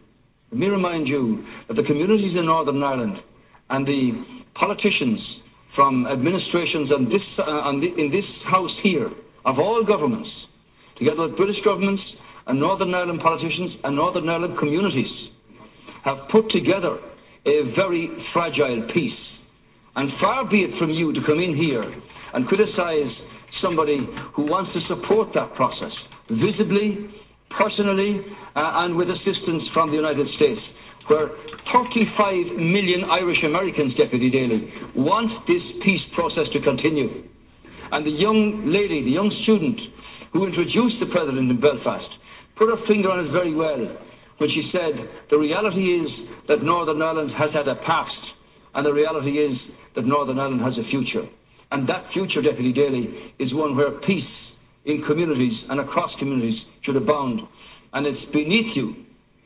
that the communities in Northern Ireland and the politicians from administrations in this House here, of all governments, together with British governments and Northern Ireland politicians and Northern Ireland communities, have put together a very fragile peace. And far be it from you to come in here and criticise somebody who wants to support that process, visibly, personally, and with assistance from the United States, where 35 million Irish Americans, Deputy Daly, want this peace process to continue. And the young lady, the young student who introduced the President in Belfast, put her finger on it very well when she said the reality is that Northern Ireland has had a past, and the reality is that Northern Ireland has a future. And that future, Deputy Daly, is one where peace in communities and across communities should abound. And it's beneath you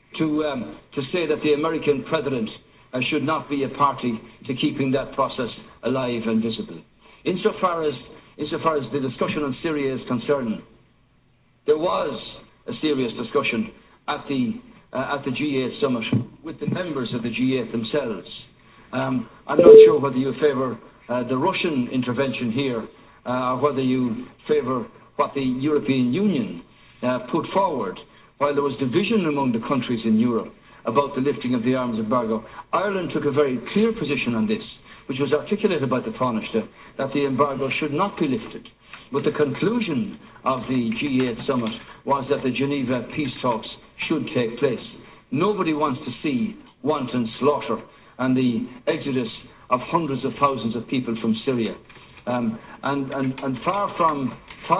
to say that the American president should not be a party to keeping that process alive and visible. Insofar as the discussion on Syria is concerned, there was a serious discussion at the G8 summit with the members of the G8 themselves. I'm not sure whether you favour the Russian intervention here or whether you favour what the European Union put forward. While there was division among the countries in Europe about the lifting of the arms embargo, Ireland took a very clear position on this, which was articulated by the Taoiseach, that the embargo should not be lifted. But the conclusion of the G8 summit was that the Geneva peace talks should take place. Nobody wants to see wanton slaughter and the exodus of hundreds of thousands of people from Syria. And far from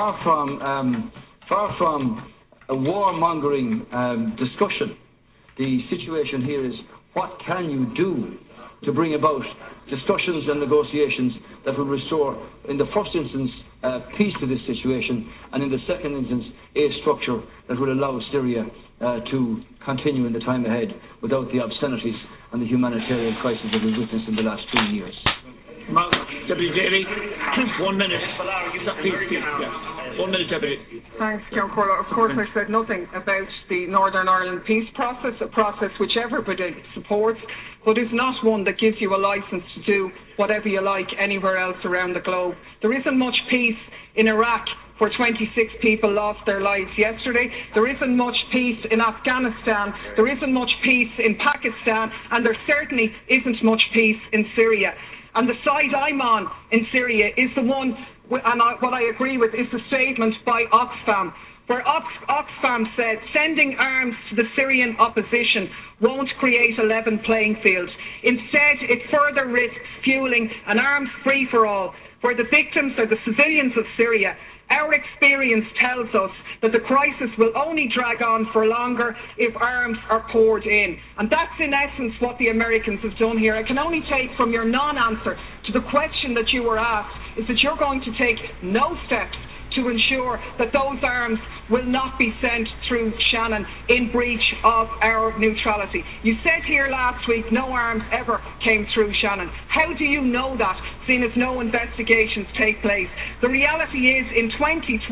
a warmongering discussion, the situation here is what can you do to bring about discussions and negotiations that will restore, in the first instance, peace to this situation, and in the second instance, a structure that will allow Syria to continue in the time ahead without the obscenities and the humanitarian crisis that we've witnessed in the last 2 years. Deputy Daly, 1 minute. 1 minute, Deputy. Thanks, John Corlo. Of course, I said nothing about the Northern Ireland peace process, a process which everybody supports, but is not one that gives you a licence to do whatever you like anywhere else around the globe. There isn't much peace in Iraq, where 26 people lost their lives yesterday. There isn't much peace in Afghanistan. There isn't much peace in Pakistan. And there certainly isn't much peace in Syria. And the side I'm on in Syria is the one, and what I agree with, is the statement by Oxfam, where Oxfam said sending arms to the Syrian opposition won't create a level playing field. Instead, it further risks fueling an arms free-for-all, where the victims are the civilians of Syria. Our experience tells us that the crisis will only drag on for longer if arms are poured in. And that's in essence what the Americans have done here. I can only take from your non-answer to the question that you were asked is that you're going to take no steps to ensure that those arms will not be sent through Shannon in breach of our neutrality. You said here last week no arms ever came through Shannon. How do you know that, seeing as no investigations take place? The reality is, in 2012,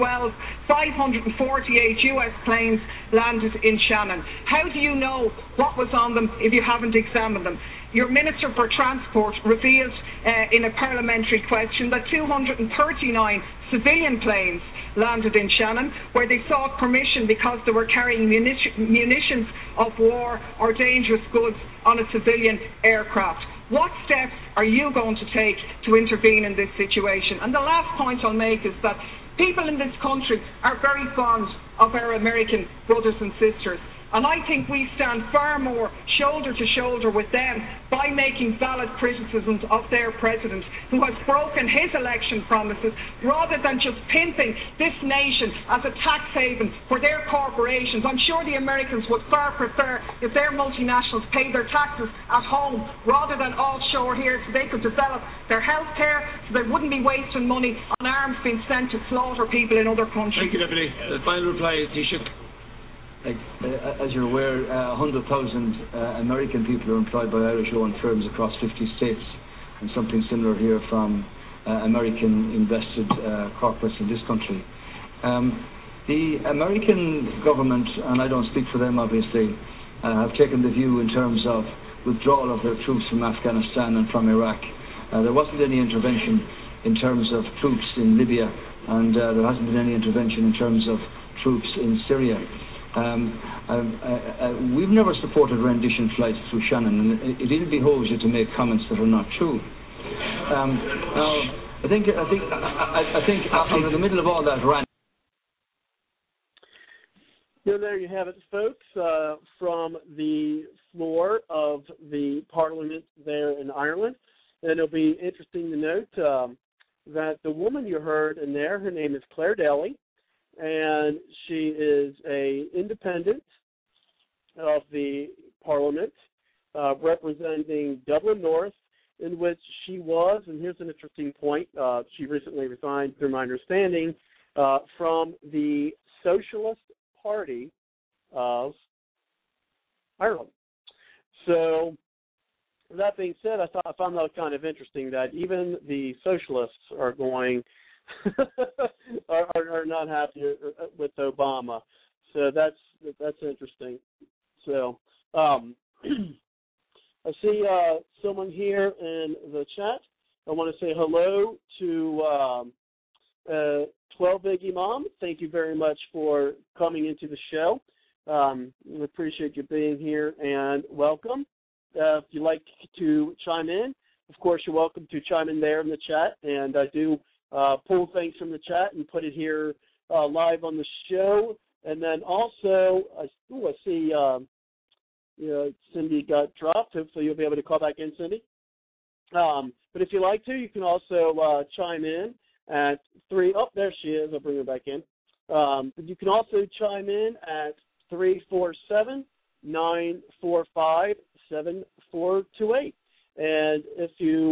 548 US planes landed in Shannon. How do you know what was on them if you haven't examined them? Your Minister for Transport revealed in a parliamentary question that 239 civilian planes landed in Shannon, where they sought permission because they were carrying munitions of war or dangerous goods on a civilian aircraft. What steps are you going to take to intervene in this situation? And the last point I'll make is that people in this country are very fond of our American brothers and sisters. And I think we stand far more shoulder to shoulder with them by making valid criticisms of their president, who has broken his election promises, rather than just pimping this nation as a tax haven for their corporations. I'm sure the Americans would far prefer if their multinationals paid their taxes at home rather than offshore here, so they could develop their health care, so they wouldn't be wasting money on arms being sent to slaughter people in other countries. Thank you, Deputy. The final reply is Taoiseach. As you're aware, 100,000 American people are employed by Irish owned firms across 50 states, and something similar here from American invested corporates in this country. The American government, and I don't speak for them obviously, have taken the view in terms of withdrawal of their troops from Afghanistan and from Iraq. There wasn't any intervention in terms of troops in Libya, and there hasn't been any intervention in terms of troops in Syria. We've never supported rendition flights through Shannon, and it even behoves you to make comments that are not true. Now, I think in the middle of all that rant. There you have it, folks, from the floor of the Parliament there in Ireland. And it'll be interesting to note that the woman you heard in there, her name is Claire Daly, and she is an independent of the Parliament, representing Dublin North, in which she was, and here's an interesting point, she recently resigned, through my understanding, from the Socialist Party of Ireland. So, that being said, I found that kind of interesting that even the socialists are going are not happy with Obama. So that's interesting. So I see someone here in the chat. I want to say hello to 12 Big Imam. Thank you very much for coming into the show. We appreciate you being here, and welcome. If you'd like to chime in, of course, you're welcome to chime in there in the chat, and I do pull things from the chat and put it here live on the show. And then also, I see Cindy got dropped. Hopefully you'll be able to call back in, Cindy. But if you like to, you can also chime in at 3. Oh, there she is. I'll bring her back in. But you can also chime in at 347-945-7428. And if you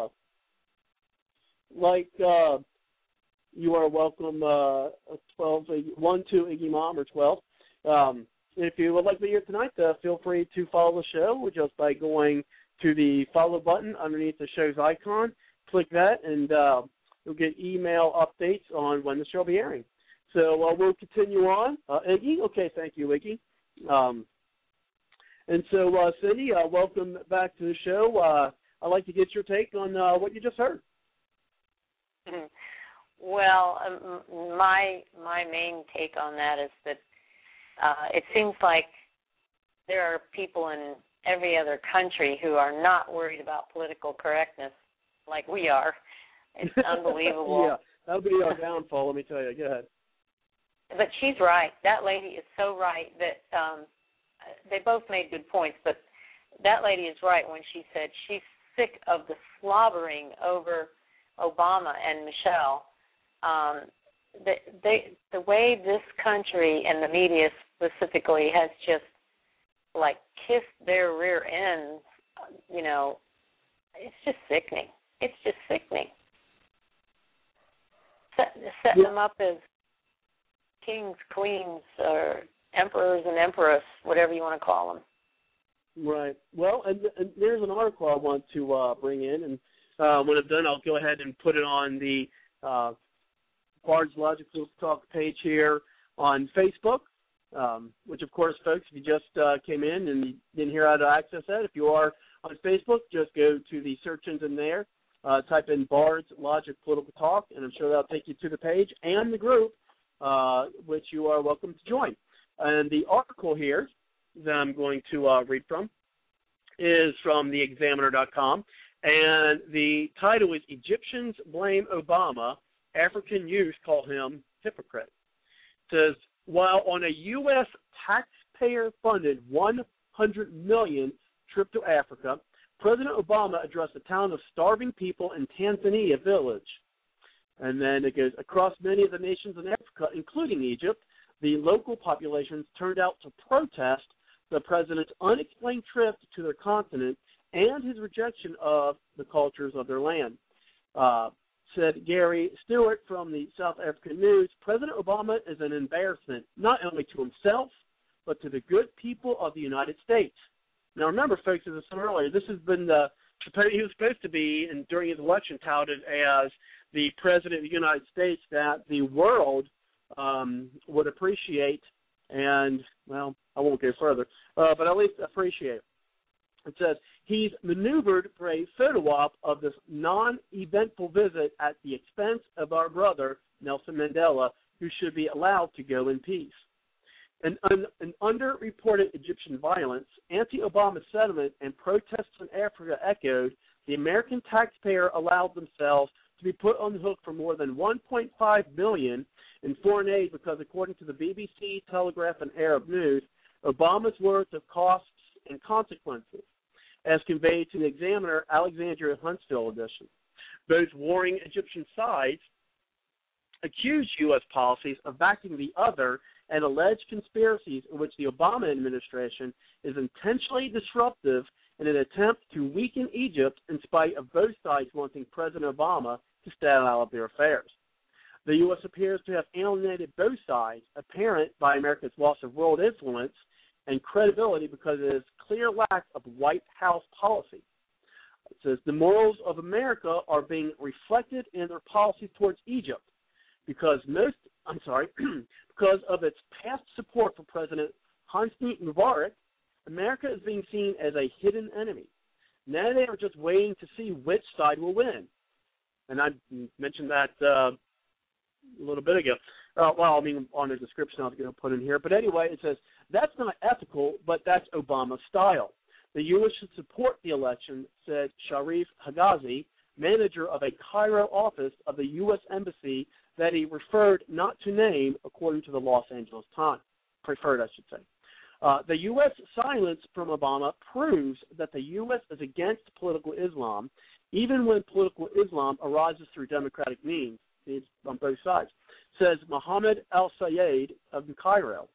you are welcome 12, 1, 2, Iggy Mom, or 12. If you would like to be here tonight, feel free to follow the show just by going to the follow button underneath the show's icon. Click that, and you'll get email updates on when the show will be airing. So we'll continue on. Iggy? Okay, thank you, Iggy. And so, Cindy, welcome back to the show. I'd like to get your take on what you just heard. Well, my main take on that is that it seems like there are people in every other country who are not worried about political correctness like we are. It's unbelievable. Yeah, that'll be our downfall, let me tell you. Go ahead. But she's right. That lady is so right that they both made good points, but that lady is right when she said she's sick of the slobbering over Obama and Michelle. The way this country and the media specifically has just like kissed their rear ends, you know, it's just sickening. It's just sickening. Setting them up as kings, queens, or emperors and empress, whatever you want to call them. Right. Well, and there's an article I want to bring in, and when I'm done, I'll go ahead and put it on the Bard's Logical Talk page here on Facebook, which, of course, folks, if you just came in and you didn't hear how to access that, if you are on Facebook, just go to the search engine there, type in Bard's Logic Political Talk, and I'm sure that'll take you to the page and the group, which you are welcome to join. And the article here that I'm going to read from is from theexaminer.com, and the title is Egyptians Blame Obama, African Youth Call Him Hypocrite. It says, while on a U.S. taxpayer-funded $100 million trip to Africa, President Obama addressed a town of starving people in Tanzania village. And then it goes, across many of the nations in Africa, including Egypt, the local populations turned out to protest the president's unexplained trip to their continent and his rejection of the cultures of their land. Said Gary Stewart from the South African News, President Obama is an embarrassment not only to himself, but to the good people of the United States. Now remember, folks, as I said earlier, this has been he was supposed to be, and during his election, touted as the President of the United States that the world would appreciate, and, well, I won't go further, but at least appreciate. It says, he's maneuvered for a photo op of this non-eventful visit at the expense of our brother, Nelson Mandela, who should be allowed to go in peace. An underreported Egyptian violence, anti-Obama sentiment, and protests in Africa echoed, the American taxpayer allowed themselves to be put on the hook for more than $1.5 billion in foreign aid because, according to the BBC, Telegraph, and Arab News, Obama's words of costs and consequences, as conveyed to the Examiner, Alexandria Huntsville edition. Both warring Egyptian sides accused U.S. policies of backing the other and alleged conspiracies in which the Obama administration is intentionally disruptive in an attempt to weaken Egypt in spite of both sides wanting President Obama to stay out of their affairs. The U.S. appears to have alienated both sides, apparent by America's loss of world influence and credibility because of its clear lack of White House policy. It says, the morals of America are being reflected in their policies towards Egypt because because of its past support for President Hosni Mubarak, America is being seen as a hidden enemy. Now they are just waiting to see which side will win. And I mentioned that a little bit ago. On the description I was going to put in here. But anyway, it says, that's not ethical, but that's Obama's style. The U.S. should support the election, said Sharif Hagazi, manager of a Cairo office of the U.S. Embassy that he preferred not to name, according to the Los Angeles Times. Preferred, I should say. The U.S. silence from Obama proves that the U.S. is against political Islam, even when political Islam arises through democratic means. It's on both sides, says Mohammed Al-Sayed of Cairo.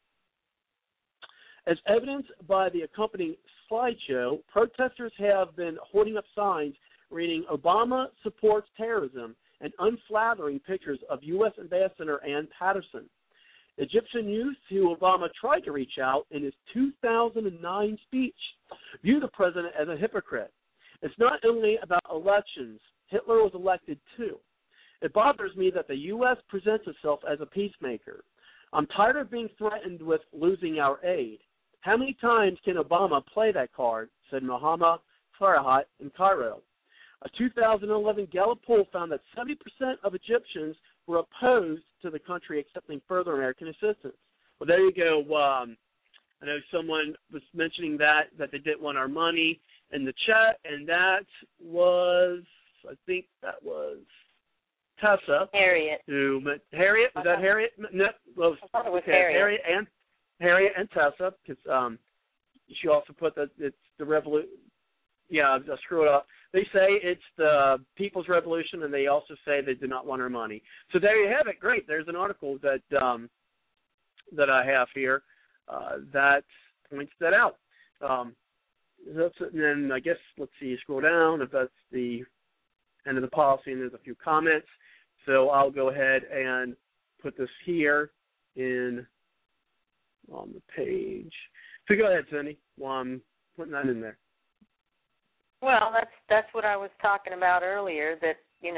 As evidenced by the accompanying slideshow, protesters have been holding up signs reading Obama supports terrorism and unflattering pictures of U.S. Ambassador Ann Patterson. Egyptian youth who Obama tried to reach out in his 2009 speech view the president as a hypocrite. It's not only about elections. Hitler was elected too. It bothers me that the U.S. presents itself as a peacemaker. I'm tired of being threatened with losing our aid. How many times can Obama play that card, said Mohammed Farahat in Cairo. A 2011 Gallup poll found that 70% of Egyptians were opposed to the country accepting further American assistance. Well, there you go. I know someone was mentioning that they didn't want our money in the chat, and that was, I think that was Tessa. Harriet. Harriet? Was that Harriet? No, well, I thought it was Harriet. Harriet and Tessa, because she also put that it's the revolution. Yeah, I screwed up. They say it's the People's Revolution, and they also say they do not want our money. So there you have it. Great. There's an article that I have here that points that out. And then I guess, let's see, scroll down if that's the end of the policy, and there's a few comments. So I'll go ahead and put this here on the page. So go ahead, Cindy, while I'm putting that in there. Well, that's what I was talking about earlier. That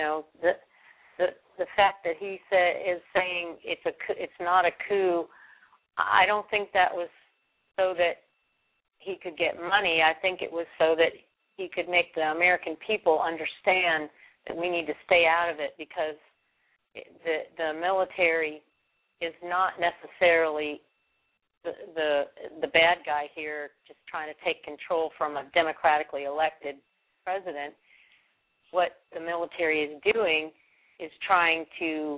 the fact that he is saying it's not a coup. I don't think that was so that he could get money. I think it was so that he could make the American people understand that we need to stay out of it, because the military is not necessarily the bad guy here, just trying to take control from a democratically elected president. What the military is doing is trying to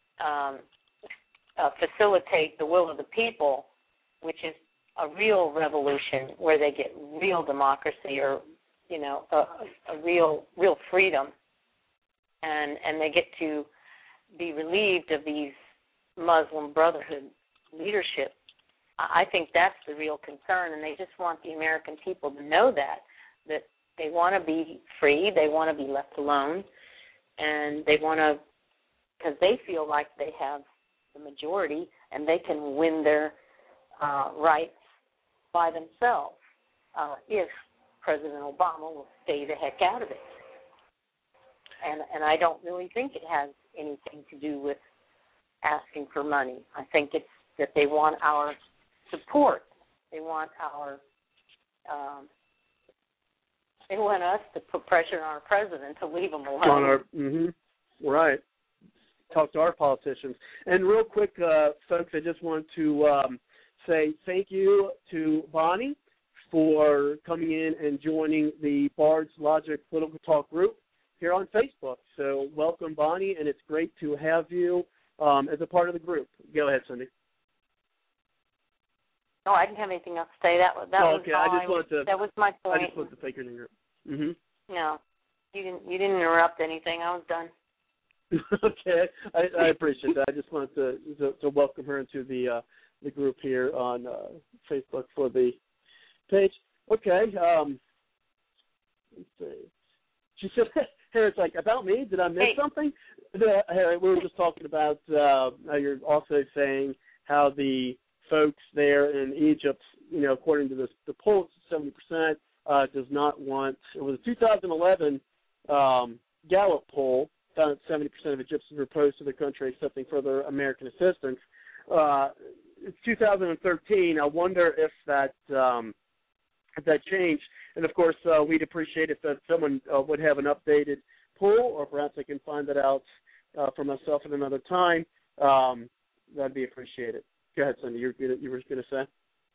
facilitate the will of the people, which is a real revolution where they get real democracy, or a real freedom, and they get to be relieved of these Muslim Brotherhood leadership. I think that's the real concern, and they just want the American people to know that they want to be free, they want to be left alone, and they want to, because they feel like they have the majority and they can win their rights by themselves if President Obama will stay the heck out of it. And I don't really think it has anything to do with asking for money. I think it's that they want our support. They want they want us to put pressure on our president to leave him alone. Right. Talk to our politicians. And real quick, folks, I just want to say thank you to Bonnie for coming in and joining the Bard's Logic Political Talk group here on Facebook. So welcome, Bonnie, and it's great to have you as a part of the group. Go ahead, Cindy. No, I didn't have anything else to say. That was okay. That was my point. I just wanted to take your name. No, you didn't interrupt anything. I was done. Okay, I appreciate that. I just wanted to welcome her into the group here on Facebook for the page. Okay. Let's see. She said, "Hey, it's like about me. Did I miss something?" Hey, we were just talking about how you're also saying how the folks there in Egypt, according to the poll, 70% does not want. It was a 2011 Gallup poll found that 70% of Egyptians were opposed to the country accepting further American assistance. It's 2013. I wonder if that changed. And of course, we'd appreciate if someone would have an updated poll, or perhaps I can find that out for myself at another time. That'd be appreciated. Go ahead, Cindy. You were going to say?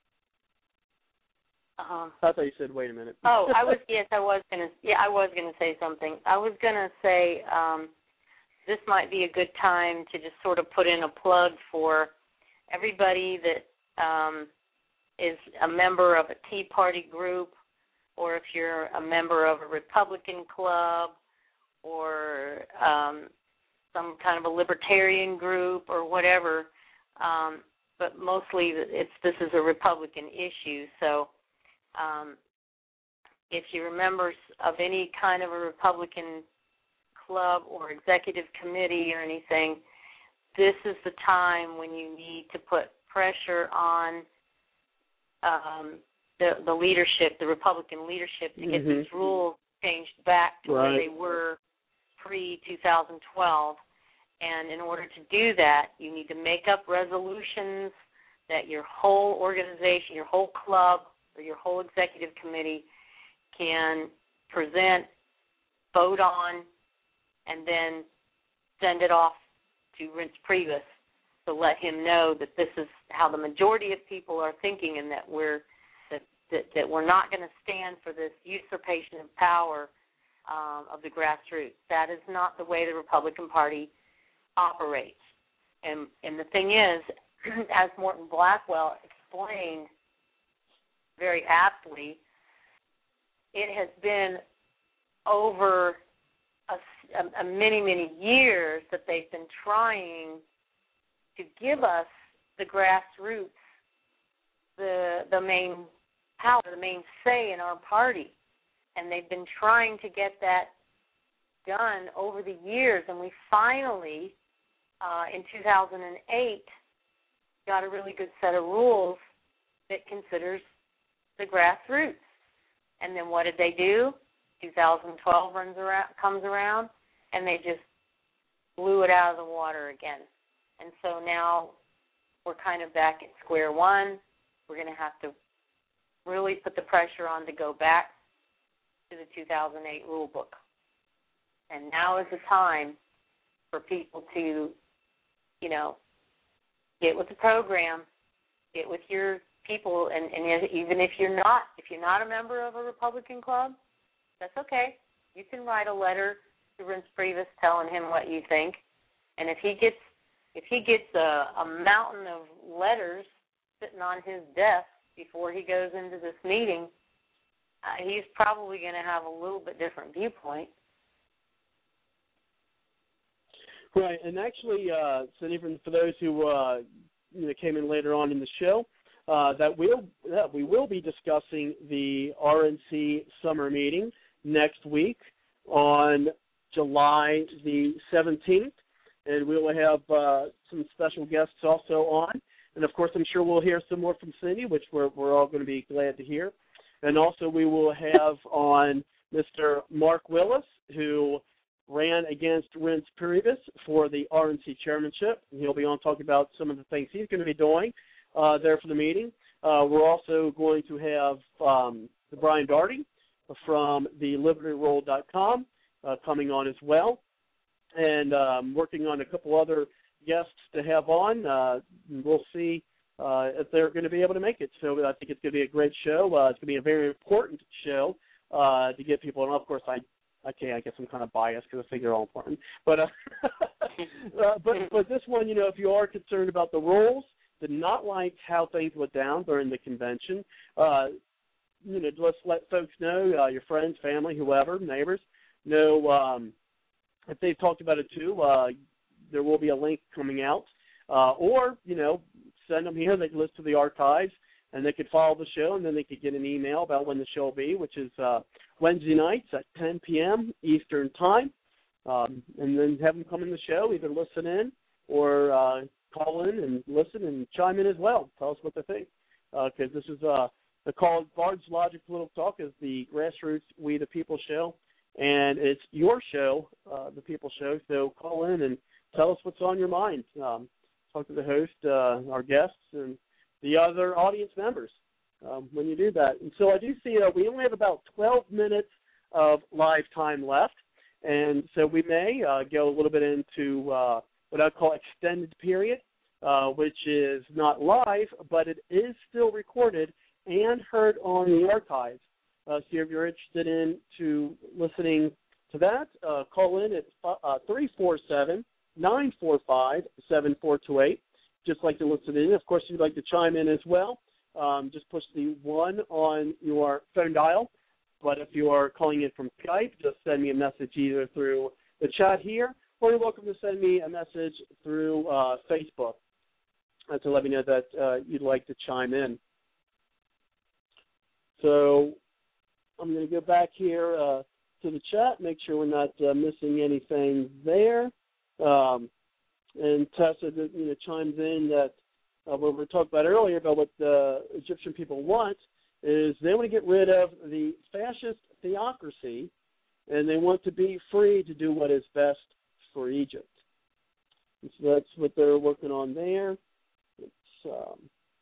I thought you said, wait a minute. Oh, I was going to say something. I was going to say this might be a good time to just sort of put in a plug for everybody that is a member of a Tea Party group, or if you're a member of a Republican club, or some kind of a libertarian group or whatever. But mostly this is a Republican issue. So if you're members of any kind of a Republican club or executive committee or anything, this is the time when you need to put pressure on the leadership, the Republican leadership, to get these rules changed back to where they were pre-2012. And in order to do that, you need to make up resolutions that your whole organization, your whole club, or your whole executive committee can present, vote on, and then send it off to Reince Priebus to let him know that this is how the majority of people are thinking, and that we're not going to stand for this usurpation of power of the grassroots. That is not the way the Republican Party operates. And the thing is, as Morton Blackwell explained very aptly, it has been over a many years that they've been trying to give us, the grassroots, the main power, the main say in our party. And they've been trying to get that done over the years, and we finally, in 2008, got a really good set of rules that considers the grassroots. And then what did they do? 2012 comes around, and they just blew it out of the water again. And so now we're kind of back at square one. We're going to have to really put the pressure on to go back to the 2008 rule book. And now is the time for people to, get with the program, get with your people, and even if you're not a member of a Republican club, that's okay. You can write a letter to Reince Priebus telling him what you think, and if he gets a mountain of letters sitting on his desk before he goes into this meeting, he's probably going to have a little bit different viewpoint. Right, and actually, so even for those who came in later on in the show, we will be discussing the RNC summer meeting next week on July the 17th, and we will have some special guests also on. And, of course, I'm sure we'll hear some more from Cindy, which we're all going to be glad to hear. And also we will have on Mr. Mark Willis, who ran against Reince Priebus for the RNC chairmanship. He'll be on talking about some of the things he's going to be doing there for the meeting. We're also going to have Brian Daugherty from the LibertyRoll.com coming on as well, and working on a couple other guests to have on. We'll see if they're going to be able to make it. So I think it's going to be a great show. It's going to be a very important show to get people. And of course, I guess I'm kind of biased because I think they're all important. But but this one, if you are concerned about the rules, did not like how things went down during the convention, let's let folks know, your friends, family, whoever, neighbors, know if they've talked about it too. There will be a link coming out, or send them here. They can listen to the archives, and they could follow the show, and then they could get an email about when the show will be, which is Wednesday nights at 10 p.m. Eastern Time, and then have them come in the show, either listen in or call in and listen and chime in as well. Tell us what they think, because this is called Bard's Logic Political Talk, is the Grassroots We the People show, and it's your show, the People show. So call in and tell us what's on your mind. Talk to the host, our guests, and the other audience members when you do that. And so I do see we only have about 12 minutes of live time left, and so we may go a little bit into what I call extended period, which is not live, but it is still recorded and heard on the archives. So if you're interested in listening to that, call in at 347-945-7428. Just like to listen in. Of course, if you'd like to chime in as well, just push the 1 on your phone dial. But if you are calling in from Skype, just send me a message either through the chat here, or you're welcome to send me a message through Facebook to let me know that you'd like to chime in. So I'm going to go back here to the chat, make sure we're not missing anything there. And Tessa, chimes in that what we talked about earlier about what the Egyptian people want is they want to get rid of the fascist theocracy, and they want to be free to do what is best for Egypt. So that's what they're working on there. Let's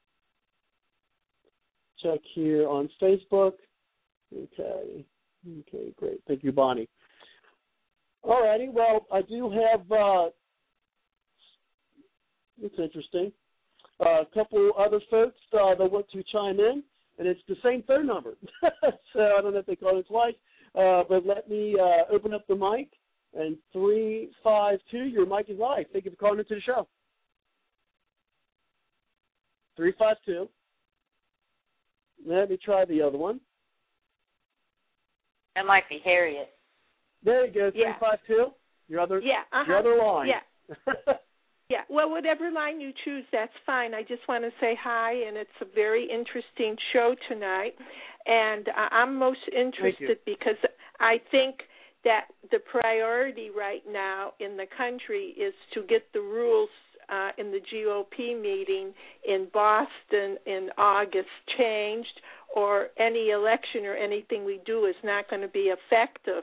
check here on Facebook. Okay, great. Thank you, Bonnie. All righty. Well, I do have. It's interesting. A couple other folks that want to chime in, and it's the same phone number. So I don't know if they called it twice, but let me open up the mic. And 352, your mic is live. Thank you for calling into the show. 352. Let me try the other one. That might be Harriet. There you go, 352. Your other line. Yeah. Yeah, well, whatever line you choose, that's fine. I just want to say hi, and it's a very interesting show tonight. And I'm most interested because I think that the priority right now in the country is to get the rules in the GOP meeting in Boston in August changed, or any election or anything we do is not going to be effective.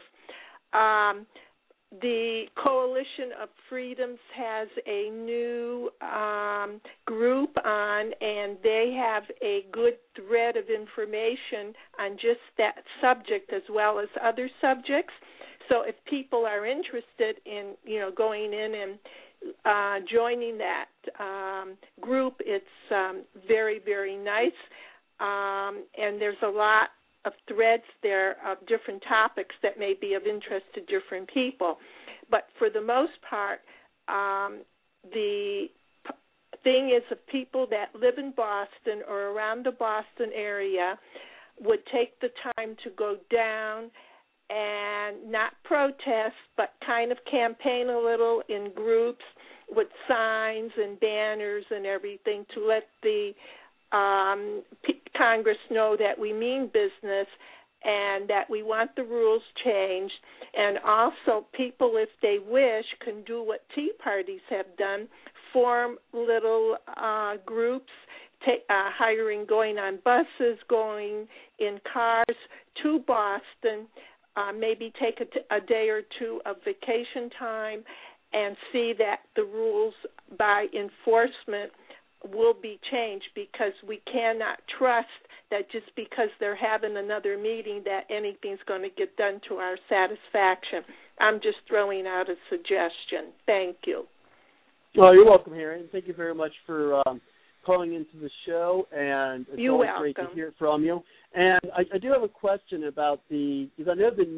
The Coalition of Freedoms has a new group on, and they have a good thread of information on just that subject as well as other subjects. So if people are interested in, going in and joining that group, it's very, very nice. And there's a lot of threads there of different topics that may be of interest to different people. But for the most part, the thing is if people that live in Boston or around the Boston area would take the time to go down and not protest, but kind of campaign a little in groups with signs and banners and everything to let the Congress know that we mean business and that we want the rules changed. And also people, if they wish, can do what Tea Parties have done, form little groups, going on buses, going in cars to Boston, maybe take a day or two of vacation time and see that the rules by enforcement will be changed, because we cannot trust that just because they're having another meeting that anything's going to get done to our satisfaction. I'm just throwing out a suggestion. Thank you. Oh, you're welcome, Harriet. Thank you very much for calling into the show, and it's always great to hear from you. And I do have a question about because I know the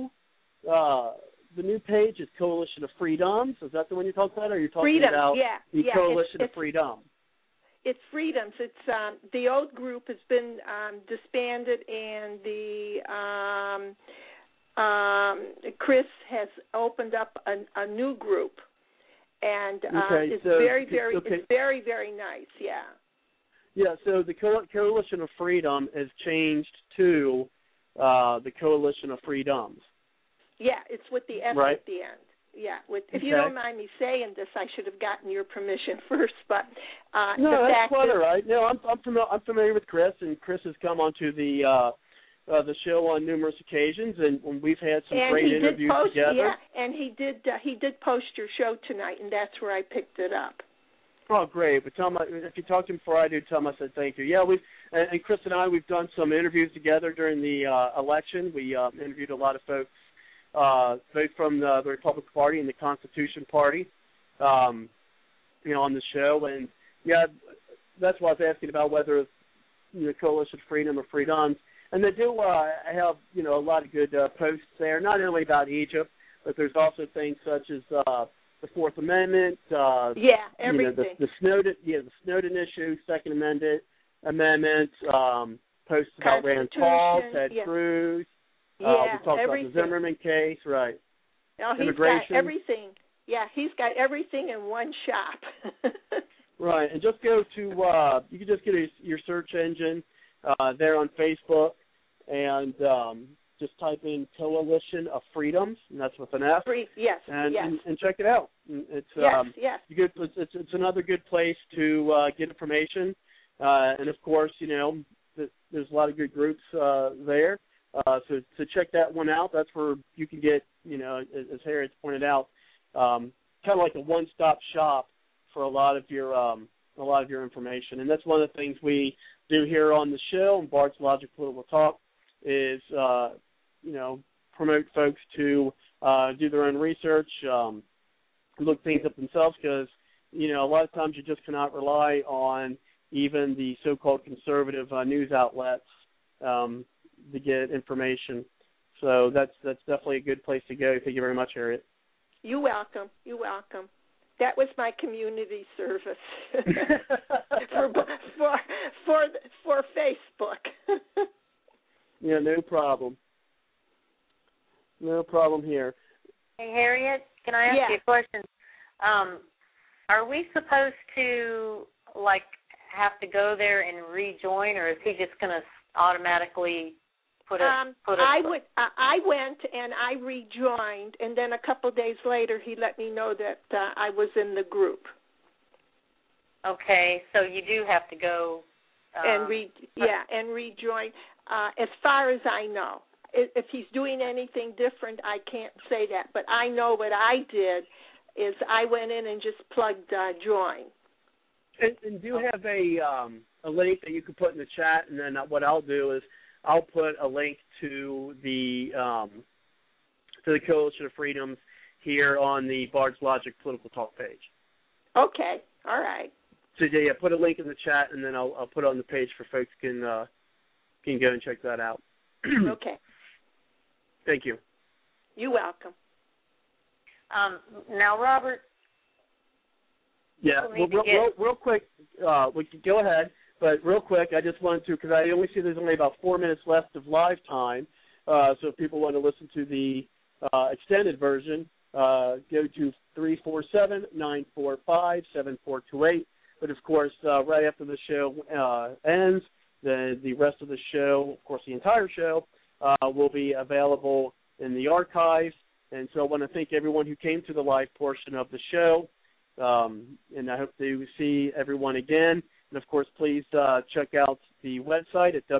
new page is Coalition of Freedoms. Is that the one you're talking about, or are you talking about the Coalition of Freedom? It's Freedoms. It's the old group has been disbanded, and Chris has opened up a new group, and it's very, very nice. Yeah. Yeah. So the Coalition of Freedom has changed to the Coalition of Freedoms. Yeah, it's with the F at the end. Yeah, if you don't mind me saying this, I should have gotten your permission first. But no, that's quite all right. No, I'm familiar with Chris, and Chris has come onto the show on numerous occasions, and we've had some great interviews together. Yeah, and he did post your show tonight, and that's where I picked it up. Oh, great! But tell him if you talk to him before I do, tell him I said thank you. Yeah, and Chris and we've done some interviews together during the election. We interviewed a lot of folks. Both from the Republican Party and the Constitution Party, on the show, and that's why I was asking about whether Coalition Freedom or Freedoms, and they do have a lot of good posts there, not only about Egypt, but there's also things such as the Fourth Amendment, everything, the Snowden issue, Second Amendment, posts about Rand Paul, Ted Cruz. We talked everything. About the Zimmerman case, right? Oh, he's got everything. Yeah, he's got everything in one shop. Right, and just go to you can just get your search engine there on Facebook, and just type in Coalition of Freedoms, and that's with an F. And check it out. It's it's another good place to get information, and of course, there's a lot of good groups there. So check that one out. That's where you can get, as Harriet's pointed out, kind of like a one-stop shop for a lot of your information. And that's one of the things we do here on the show on Bard's Logic Political Talk is promote folks to do their own research, look things up themselves, because a lot of times you just cannot rely on even the so-called conservative news outlets to get information. So that's definitely a good place to go. Thank you very much, Harriet. You're welcome. You're welcome. That was my community service for Facebook. Yeah, no problem. No problem here. Hey, Harriet, can I ask you a question? Are we supposed to have to go there and rejoin, or is he just going to automatically put it? I went and I rejoined, and then a couple of days later he let me know that I was in the group. Okay, so you do have to go and rejoin. As far as I know, if he's doing anything different, I can't say that. But I know what I did is I went in and just plugged join. And do you have a link that you can put in the chat? And then what I'll do is I'll put a link to the Coalition of Freedoms here on the Bard's Logic Political Talk page. Okay, all right. So yeah, put a link in the chat, and then I'll put it on the page for folks can go and check that out. Okay. Thank you. You're welcome. Now, Robert. Yeah, real quick, we can go ahead, but real quick, I just wanted to, because I only see there's only about 4 minutes left of live time, so if people want to listen to the extended version, go to 347-945-7428. But, of course, right after the show ends, the rest of the show, of course, the entire show, will be available in the archives. And so I want to thank everyone who came to the live portion of the show, and I hope to see everyone again. And, of course, please check out the website at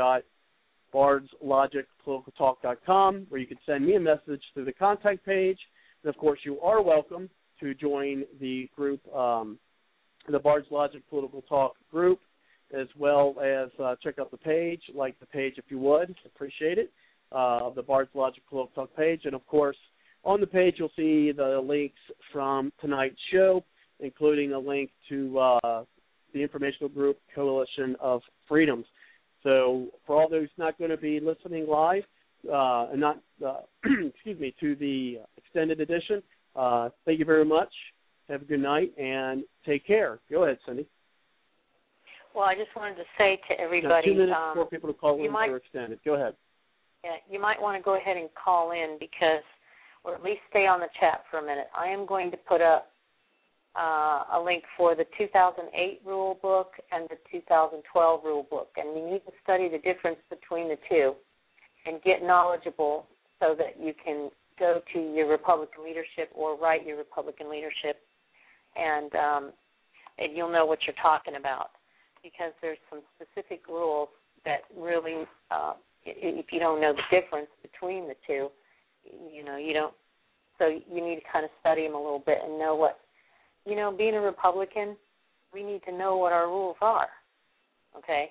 www.bardslogicpoliticaltalk.com, where you can send me a message through the contact page. And, of course, you are welcome to join the group, the Bard's Logic Political Talk group, as well as check out the page, like the page if you would. Appreciate it. The Bard's Logic Political Talk page. And, of course, on the page you'll see the links from tonight's show, including a link to the informational group Coalition of Freedoms. So for all those not going to be listening live and not, to the extended edition, thank you very much. Have a good night and take care. Go ahead, Cindy. Well, I just wanted to say to everybody, 2 minutes for people to call in for extended. Go ahead. Yeah, you might want to go ahead and call in because, or at least stay on the chat for a minute. I am going to put up a link for the 2008 rule book and the 2012 rule book, and you need to study the difference between the two and get knowledgeable so that you can go to your Republican leadership or write your Republican leadership, and you'll know what you're talking about, because there's some specific rules that really, if you don't know the difference between the two, you don't. So you need to kind of study them a little bit and know what, being a Republican, we need to know what our rules are, okay?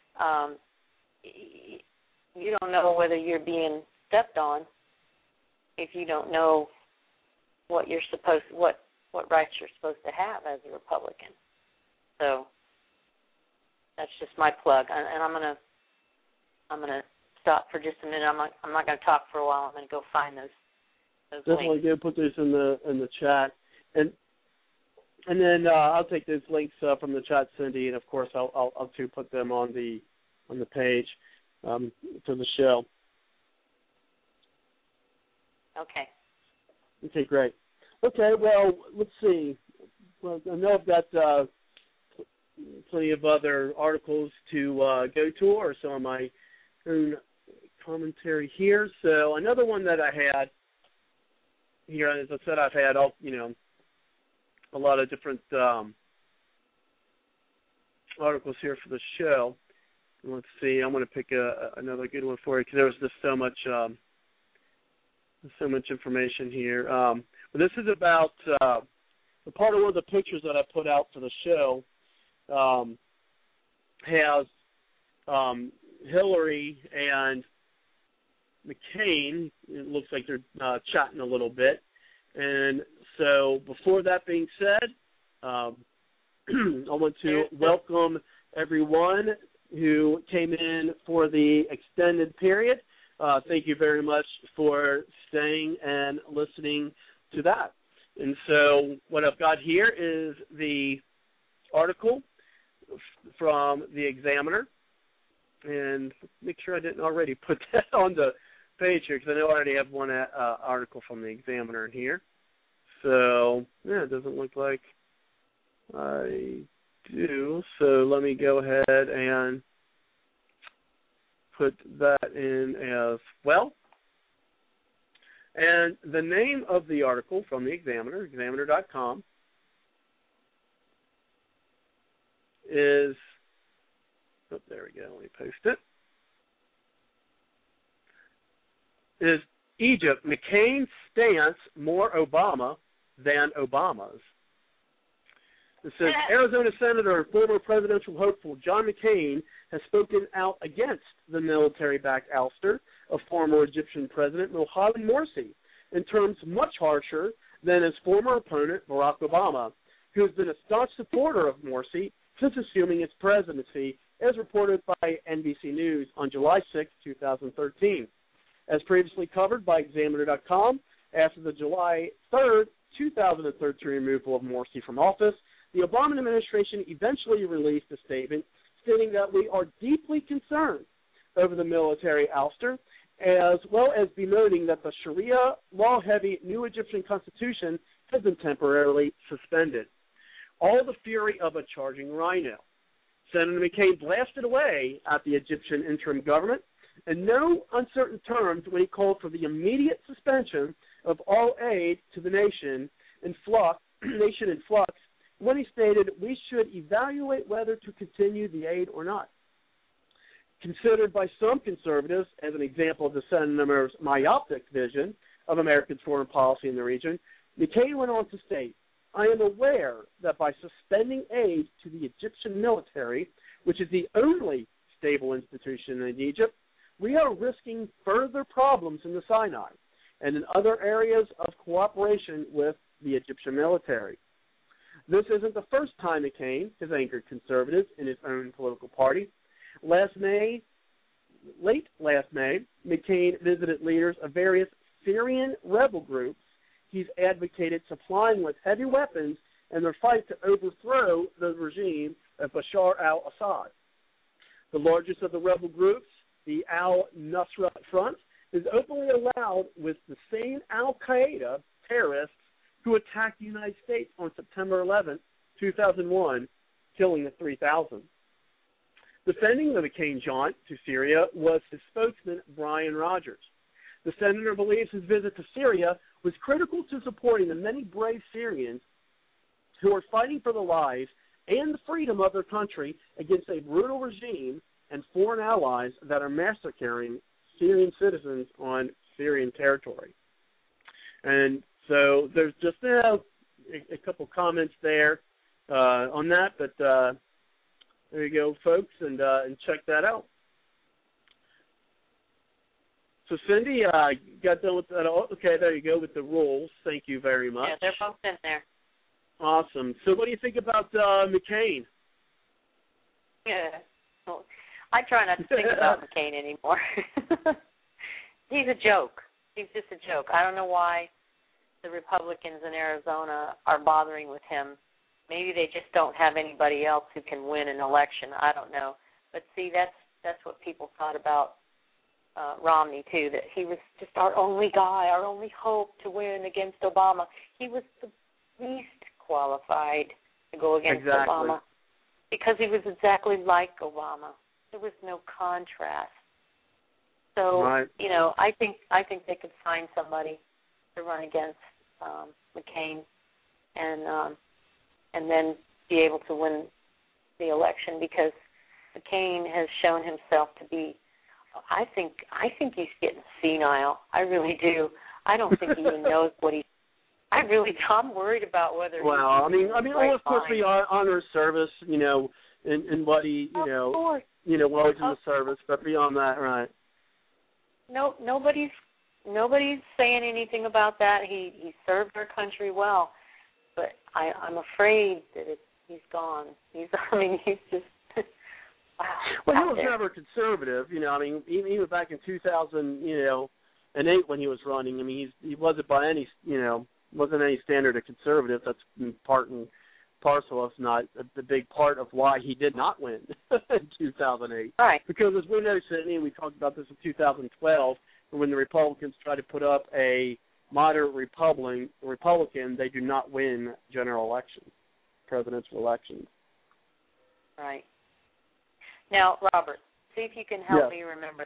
You don't know whether you're being stepped on if you don't know what you're what rights you're supposed to have as a Republican. So that's just my plug, and I'm gonna stop for just a minute. I'm not gonna talk for a while. I'm gonna go find those Definitely links. go put those in the chat, and then I'll take those links from the chat, Cindy, and of course I'll too put them on the page for the show. Okay. Okay, great. Okay, well, let's see. Well, I know I've got plenty of other articles to go to, or some of my own commentary here. So another one that I had here, as I said, I've had a lot of different articles here for the show. Let's see. I'm going to pick another good one for you because there was just so much information here. This is about the part of one of the pictures that I put out for the show has Hillary and McCain. It looks like they're chatting a little bit. And so before that being said, I want to welcome everyone who came in for the extended period. Thank you very much for staying and listening to that. And so what I've got here is the article from the Examiner. And make sure I didn't already put that on the page here, because I know I already have one article from the Examiner in here. So, yeah, it doesn't look like I do. So let me go ahead and put that in as well. And the name of the article from the Examiner, examiner.com, is, oh, there we go, let me post it, is Egypt, McCain's stance more Obama than Obama's. It says, Arizona Senator and former presidential hopeful John McCain has spoken out against the military-backed ouster of former Egyptian President Mohamed Morsi in terms much harsher than his former opponent, Barack Obama, who has been a staunch supporter of Morsi since assuming his presidency, as reported by NBC News on July 6, 2013. As previously covered by Examiner.com, after the July 3, 2013 removal of Morsi from office, the Obama administration eventually released a statement stating that we are deeply concerned over the military ouster, as well as bemoaning that the Sharia law-heavy new Egyptian constitution has been temporarily suspended. All the fury of a charging rhino. Senator McCain blasted away at the Egyptian interim government in no uncertain terms when he called for the immediate suspension of all aid to the nation in flux, when he stated we should evaluate whether to continue the aid or not. Considered by some conservatives as an example of the senator's myopic vision of American foreign policy in the region, McCain went on to state, I am aware that by suspending aid to the Egyptian military, which is the only stable institution in Egypt, we are risking further problems in the Sinai and in other areas of cooperation with the Egyptian military. This isn't the first time McCain has angered conservatives in his own political party. Late last May, McCain visited leaders of various Syrian rebel groups he's advocated supplying with heavy weapons in their fight to overthrow the regime of Bashar al-Assad. The largest of the rebel groups, the Al-Nusra Front, is openly allowed with the same al-Qaeda terrorists who attacked the United States on September 11, 2001, killing the 3,000. Defending the McCain jaunt to Syria was his spokesman, Brian Rogers. The senator believes his visit to Syria was critical to supporting the many brave Syrians who are fighting for their lives and the freedom of their country against a brutal regime and foreign allies that are massacring Syrian citizens on Syrian territory. And so there's just a couple comments there on that, but there you go, folks, and check that out. So, Cindy, got done with that. Okay, there you go with the rules. Thank you very much. Yeah, they're both in there. Awesome. So what do you think about McCain? Yeah. Well, I try not to think about McCain anymore. He's a joke. He's just a joke. I don't know why the Republicans in Arizona are bothering with him. Maybe they just don't have anybody else who can win an election. I don't know. But see, that's what people thought about Romney, too, that he was just our only guy, our only hope to win against Obama. He was the least qualified to go against Obama because he was exactly like Obama. There was no contrast. So, you know, I think they could find somebody to run against McCain and then be able to win the election, because McCain has shown himself to be, I think he's getting senile. I really do. I don't think he even knows what he's I'm worried about whether. Well, I mean, well, of course, we honor service, and what he, while he's in the service, but beyond that, right? No, nobody's saying anything about that. He served our country well, but I'm afraid that he's gone. He's just. Wow. Well, he was never conservative, even back in 2008 when he was running. I mean, he wasn't by any, wasn't any standard of conservative. That's part and parcel, if not the big part of why he did not win in 2008. Right. Because as we know, Sydney, we talked about this in 2012, when the Republicans tried to put up a moderate Republican, they do not win general elections, presidential elections. Right. Now, Robert, see if you can help me remember.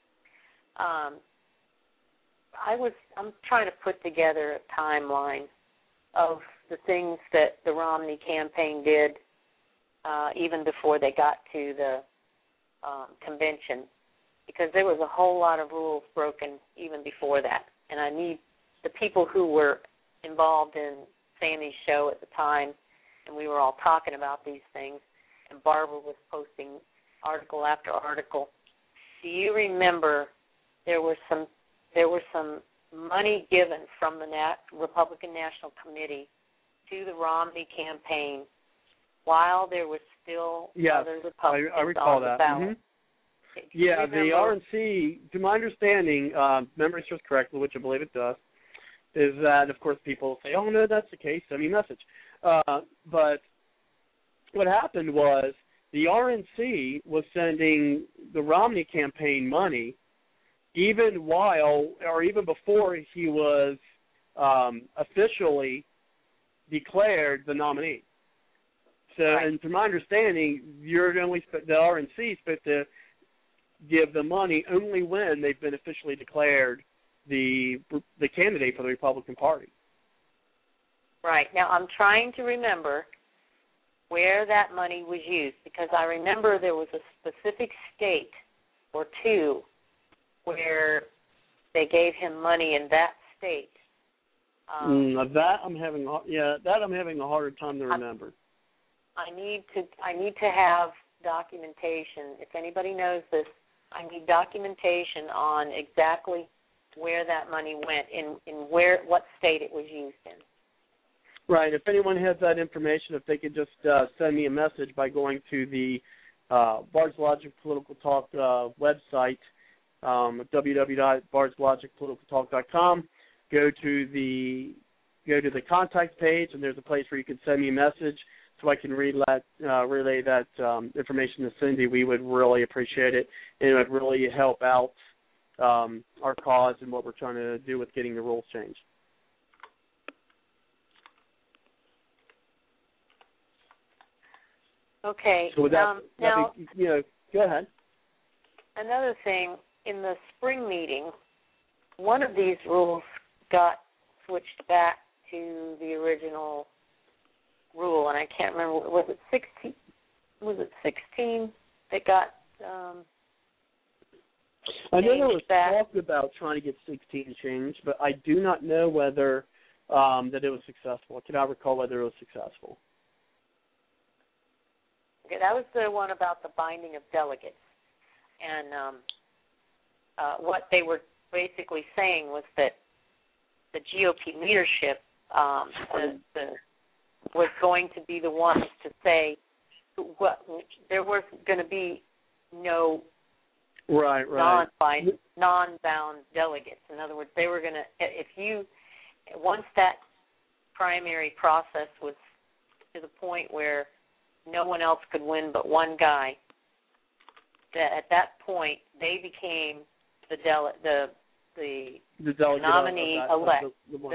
I'm trying to put together a timeline of the things that the Romney campaign did even before they got to the convention, because there was a whole lot of rules broken even before that. And I need the people who were involved in Sammy's show at the time, and we were all talking about these things, and Barbara was posting article after article. Do you remember there was some money given from the Republican National Committee to the Romney campaign while there was still other Republicans I recall on the that. ballot? Mm-hmm. Yeah, the RNC, to my understanding, memory serves correctly, which I believe it does, is that, of course, people say, oh, no, that's the case, send me a message. But what happened was the RNC was sending the Romney campaign money even before he was officially declared the nominee. So, and to my understanding, the RNC is supposed to give the money only when they've been officially declared the candidate for the Republican Party. Right. Now, I'm trying to remember where that money was used, because I remember there was a specific state or two where they gave him money in that state. That I'm having a harder time to remember. I need to have documentation. If anybody knows this, I need documentation on exactly where that money went, in what state it was used in. Right. If anyone has that information, if they could just send me a message by going to the Bard's Logic Political Talk website, www.bardslogicpoliticaltalk.com. Go to the contact page, and there's a place where you can send me a message so I can relay that information to Cindy. We would really appreciate it, and it would really help out our cause and what we're trying to do with getting the rules changed. Okay. So now, go ahead. Another thing, in the spring meeting, one of these rules got switched back to the original rule, and I can't remember. Was it 16? Was it 16 that got? I know there was talk about trying to get 16 changed, but I do not know whether that it was successful. I cannot recall whether it was successful. Okay, that was the one about the binding of delegates. And what they were basically saying was that the GOP leadership was going to be the ones to say there was going to be no non-bound delegates. In other words, they were going to, once that primary process was to the point where no one else could win but one guy, that at that point they became the nominee elect,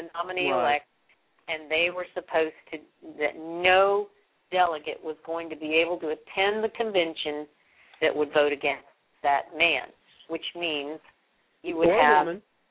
and they were supposed to, that no delegate was going to be able to attend the convention that would vote against that man, which means you would have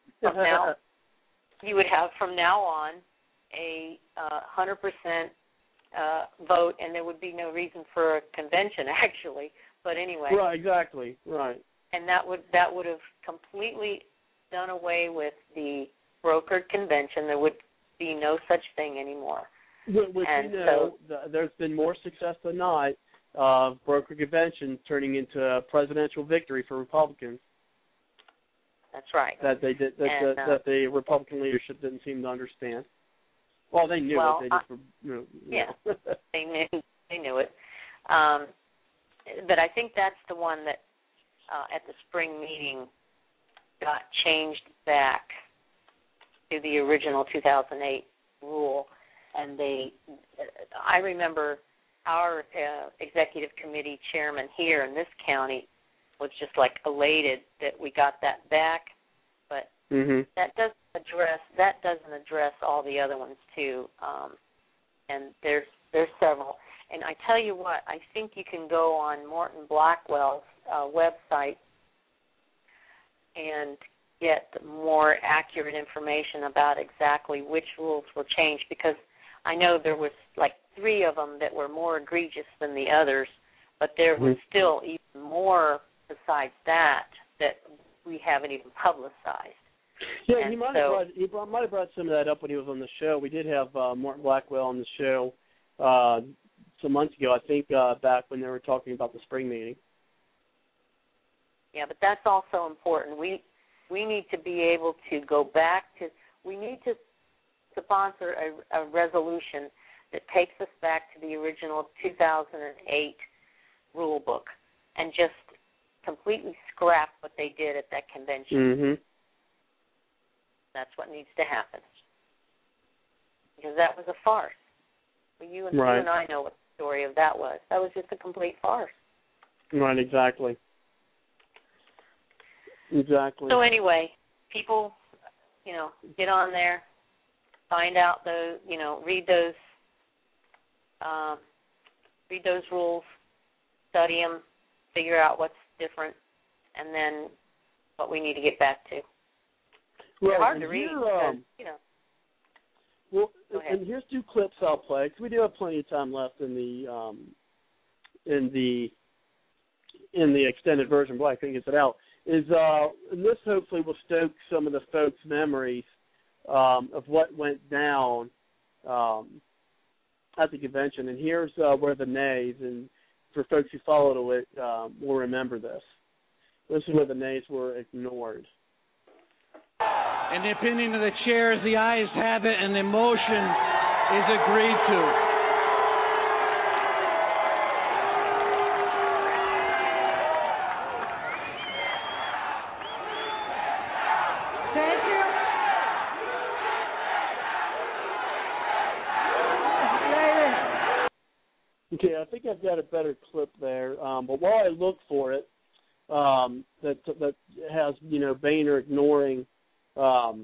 from now on a 100% vote, and there would be no reason for a convention, actually. But anyway. Right, exactly, right. And that would have completely done away with the brokered convention. be no such thing anymore. Which and you know, there's been more success than not of broker conventions turning into a presidential victory for Republicans. That's right. That they did. That the Republican leadership didn't seem to understand. Well, they knew it. They just were, yeah, they knew it. But I think that's the one that at the spring meeting got changed back to the original 2008 rule, and I remember our executive committee chairman here in this county was just like elated that we got that back, but that doesn't address all the other ones too, and there's several. And I tell you what, I think you can go on Morton Blackwell's website and get more accurate information about exactly which rules were changed, because I know there was like 3 of them that were more egregious than the others, but there was still even more besides that we haven't even publicized. Yeah, he might have brought some of that up when he was on the show. We did have Morton Blackwell on the show some months ago, I think, back when they were talking about the spring meeting. Yeah, but that's also important. We need to be able to go back to, we need to sponsor a resolution that takes us back to the original 2008 rule book and just completely scrap what they did at that convention. That's what needs to happen, because that was a farce. You and I know what the story of that was. That was just a complete farce. Right, exactly. So anyway, people, get on there, find out those, read those rules, study them, figure out what's different, and then what we need to get back to. Right. They're hard to read because, Well, and here's 2 clips I'll play, because we do have plenty of time left in the extended version. Black thing gets it out. And this hopefully will stoke some of the folks' memories of what went down at the convention. And here's where the nays, and for folks who followed it, will remember this. This is where the nays were ignored. In the opinion of the chairs, the ayes have it, and the motion is agreed to. Thank you. Okay, I think I've got a better clip there. But while I look for it, that has Boehner ignoring. Ignoring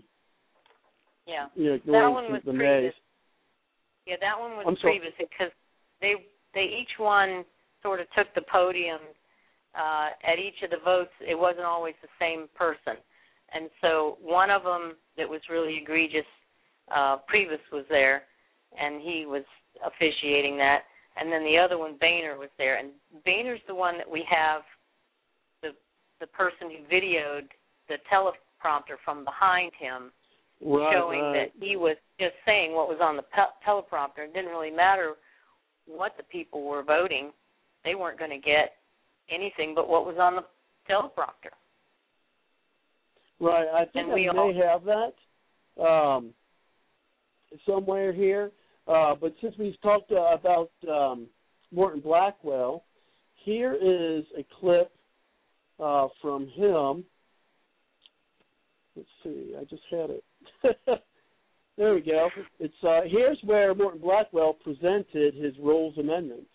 that one was the previous. nays. Yeah, that one was previous because they each one sort of took the podium at each of the votes. It wasn't always the same person, and so one of them that was really egregious, Priebus was there, and he was officiating that, and then the other one, Boehner, was there, and Boehner's the one that we have the person who videoed the teleprompter from behind him. Showing that he was just saying what was on the teleprompter. It didn't really matter what the people were voting. They weren't going to get anything but what was on the teleprompter. Right. I think I may have that somewhere here. But since we've talked about Morton Blackwell, here is a clip from him. Let's see. I just had it. There we go. It's here's where Morton Blackwell presented his rules amendments.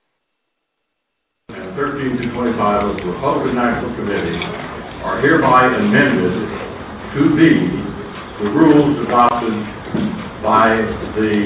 13 to 25 of the Republican National Committee are hereby amended to be the rules adopted by the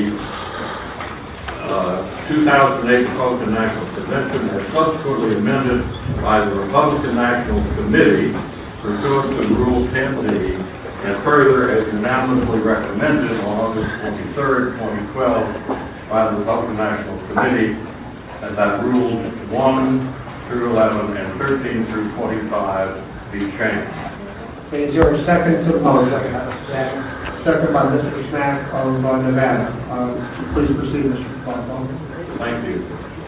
2008 Republican National Convention as subsequently amended by the Republican National Committee pursuant to Rule 10B, and further as unanimously recommended on August 23, 2012 by the Republican National Committee, and that Rules 1 through 11 and 13 through 25 be changed. Is there a second to the motion? Second by Mr. Smack of Nevada. Please proceed, Mr. Bartholomew. Thank you.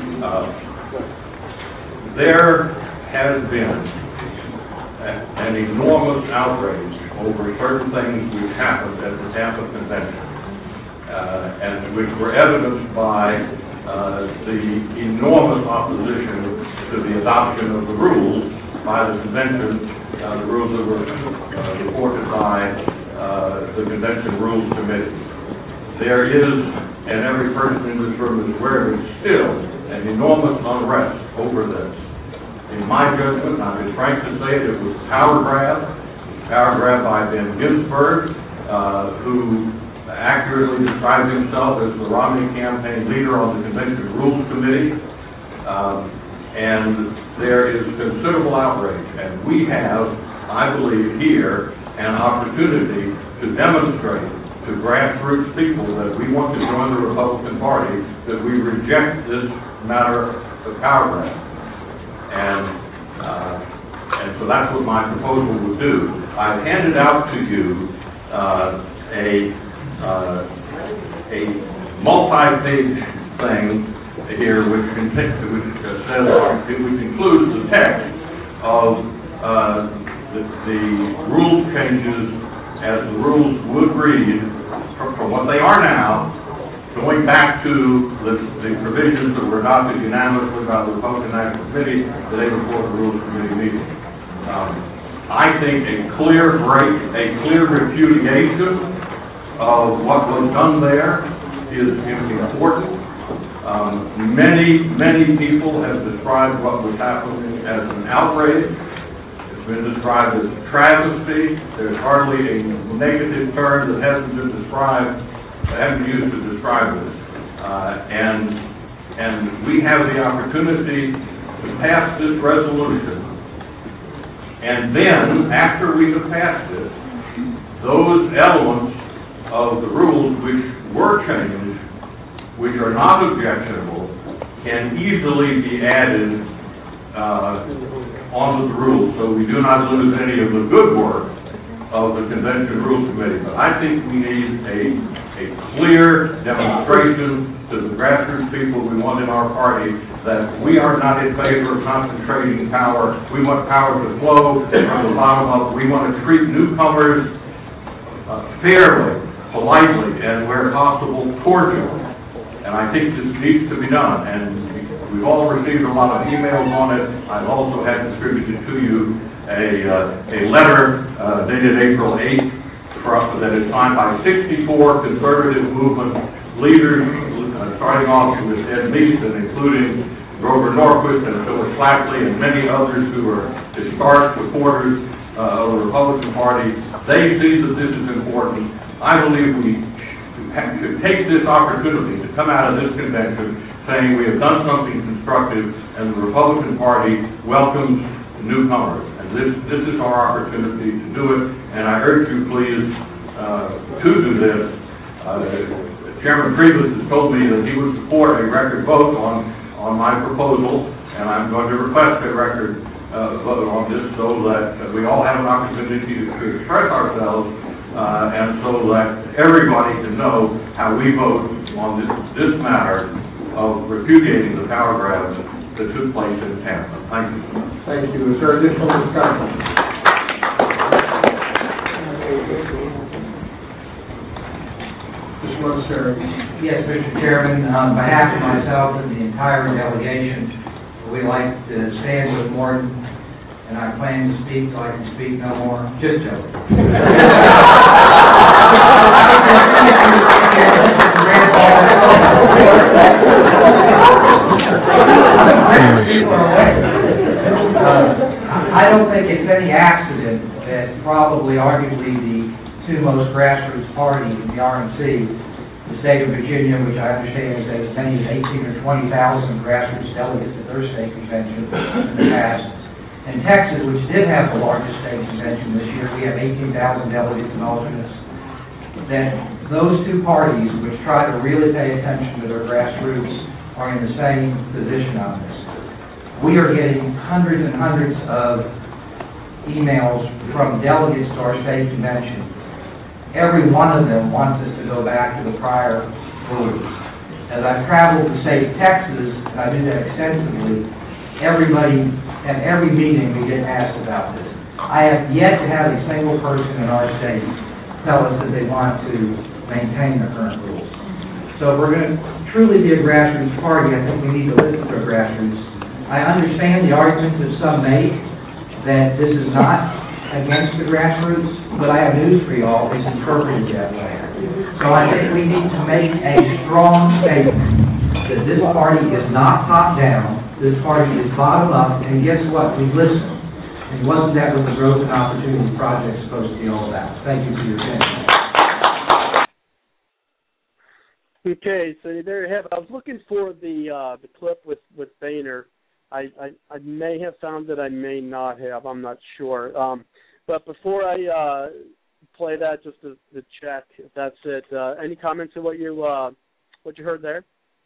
There has been an enormous outrage over certain things which happened at the Tampa Convention, and which were evidenced by the enormous opposition to the adoption of the rules by the convention, the rules that were reported by the Convention Rules Committee. There is, and every person in this room is aware of it, still an enormous unrest over this. In my judgment, I've been frank to say it was power grab by Ben Ginsberg, who accurately described himself as the Romney campaign leader on the Convention Rules Committee. And there is considerable outrage, and we have, I believe, here an opportunity to demonstrate to grassroots people that we want to join the Republican Party, that we reject this matter of power grab. And so that's what my proposal would do. I've handed out to you a multi-page thing here, which includes the text of the rule changes as the rules would read from what they are now, going back to the provisions that were adopted unanimously by the Republican National Committee the day before the Rules Committee meeting. I think a clear repudiation of what was done there is important. Many people have described what was happening as an outrage. It's been described as a travesty. There's hardly a negative term that hasn't been used to describe this. And we have the opportunity to pass this resolution. And then, after we have passed it, those elements of the rules which were changed, which are not objectionable, can easily be added onto the rules, so we do not lose any of the good work of the Convention Rules Committee. But I think we need a clear demonstration to the grassroots people we want in our party that we are not in favor of concentrating power. We want power to flow from the bottom up. We want to treat newcomers fairly, politely, and where possible, cordially. And I think this needs to be done. And we've all received a lot of emails on it. I've also had distributed to you a letter dated April 8th that is signed by 64 conservative movement leaders, starting off with Ed Meese, and including Grover Norquist and Phyllis Schlafly and many others who are historic supporters of the Republican Party. They see that this is important. I believe we should take this opportunity to come out of this convention saying we have done something constructive and the Republican Party welcomes newcomers. And this is our opportunity to do it, and I urge you please to do this. Chairman Priebus has told me that he would support a record vote on my proposal, and I'm going to request a record vote on this so that we all have an opportunity to express ourselves and so that everybody can know how we vote on this matter of repudiating the power grabs that took place in Tampa. Thank you. Thank you. Is there additional discussion? Mr. Mosseri. Yes, Mr. Chairman. On behalf of myself and the entire delegation, we'd like to stand with Morton, and I plan to speak so I can speak no more. Just joking. I don't think it's any accident that probably, arguably, the two most grassroots parties in the RNC, the state of Virginia, which I understand has as many as 18 or 20,000 grassroots delegates at their state convention in the past, and Texas, which did have the largest state convention this year, we have 18,000 delegates and alternates, that those two parties, which try to really pay attention to their grassroots, are in the same position on this. We are getting hundreds and hundreds of emails from delegates to our state convention every one of them wants us to go back to the prior rules. As I've traveled the state of Texas, and I do that extensively, everybody, at every meeting we get asked about this. I have yet to have a single person in our state tell us that they want to maintain the current rules. So if we're going to truly be a grassroots party, I think we need to listen to our grassroots. I understand the arguments that some make that this is not against the grassroots, but I have news for you all, it's interpreted that way. So I think we need to make a strong statement that this party is not top-down, this party is bottom-up, and guess what? We listen. And wasn't that what the Growth and Opportunity Project is supposed to be all about? Thank you for your attention. Okay, so there you have it. I was looking for the clip with Boehner. I may have found it, I may not have. I'm not sure. But before I play that, just to check if that's it. Any comments on what you heard there?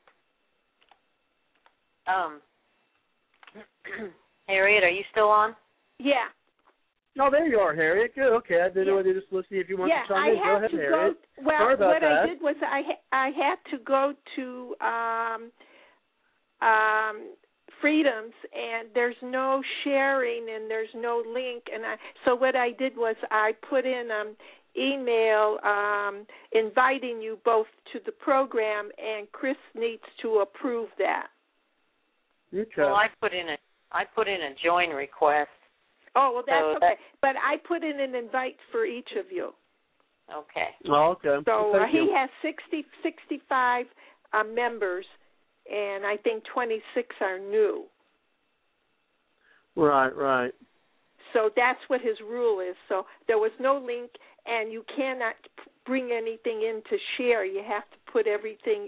Harriet, are you still on? Yeah. No, there you are, Harriet. Good. Okay, I didn't know whether just listening if you want to chime in. Go ahead, Harriet. Well, sorry about what that. I did was I had to go to Freedoms, and there's no sharing and there's no link, and so what I did was I put in email inviting you both to the program, and Chris needs to approve that. Okay. Well, I put in a join request. Oh, well, that's okay. But I put in an invite for each of you. Okay. Oh, okay. So Thank you. he has 65 members, and I think 26 are new. Right. So that's what his rule is. So there was no link, and you cannot bring anything in to share. You have to put everything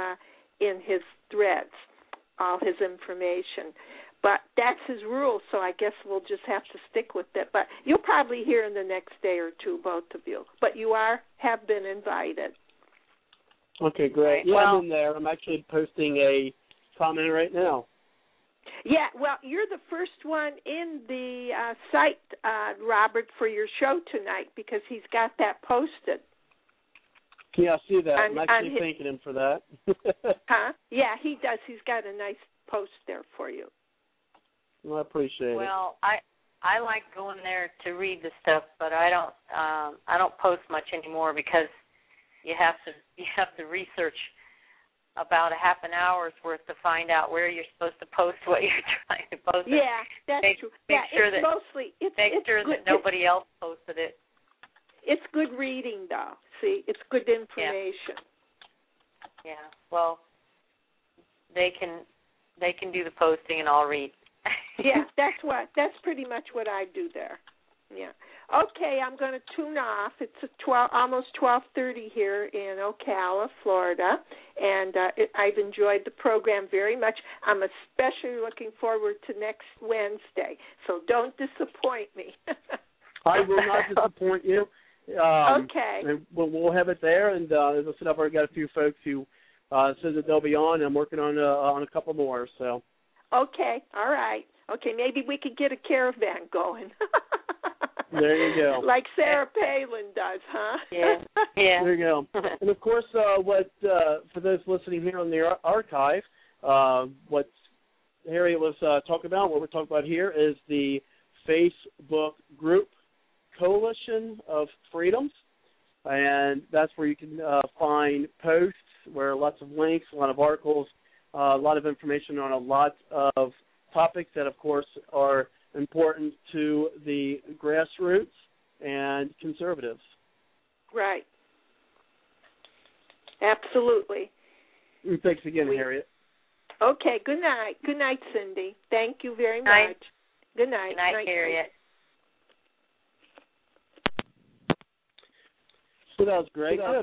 in his threads, all his information. But that's his rule, so I guess we'll just have to stick with it. But you'll probably hear in the next day or two, both of you. But you have been invited. Okay, great. Yeah, well, I'm in there. I'm actually posting a comment right now. Yeah, well, you're the first one in the site, Robert, for your show tonight because he's got that posted. Yeah, I see that. I'm actually thanking him for that. Huh? Yeah, he does. He's got a nice post there for you. Well, I appreciate it. Well, I like going there to read the stuff, but I don't post much anymore because you have to research about a half an hour's worth to find out where you're supposed to post what you're trying to post. Yeah, that's true. Make sure that nobody else posted it. It's good reading, though. See, it's good information. Yeah. Well, they can do the posting and I'll read. Yeah, that's pretty much what I do there. Yeah. Okay, I'm going to tune off. It's almost 12:30 here in Ocala, Florida, and I've enjoyed the program very much. I'm especially looking forward to next Wednesday, so don't disappoint me. I will not disappoint you. Okay. And we'll have it there, and as I said, I've already got a few folks who said that they'll be on, and I'm working on a couple more. So. Okay. All right. Okay. Maybe we could get a caravan going. There you go. Like Sarah Palin does, huh? Yeah. There you go. And of course, for those listening here on the archive, what Harriet was talking about, what we're talking about here is the Facebook group Coalition of Freedoms, and that's where you can find posts where lots of links, a lot of articles, a lot of information on a lot of topics that, of course, are important to the grassroots and conservatives. Right. Absolutely. And thanks again, Harriet. Okay, good night. Good night, Cindy. Thank you very much. Good night. Good night, Harriet. So that was great. Good.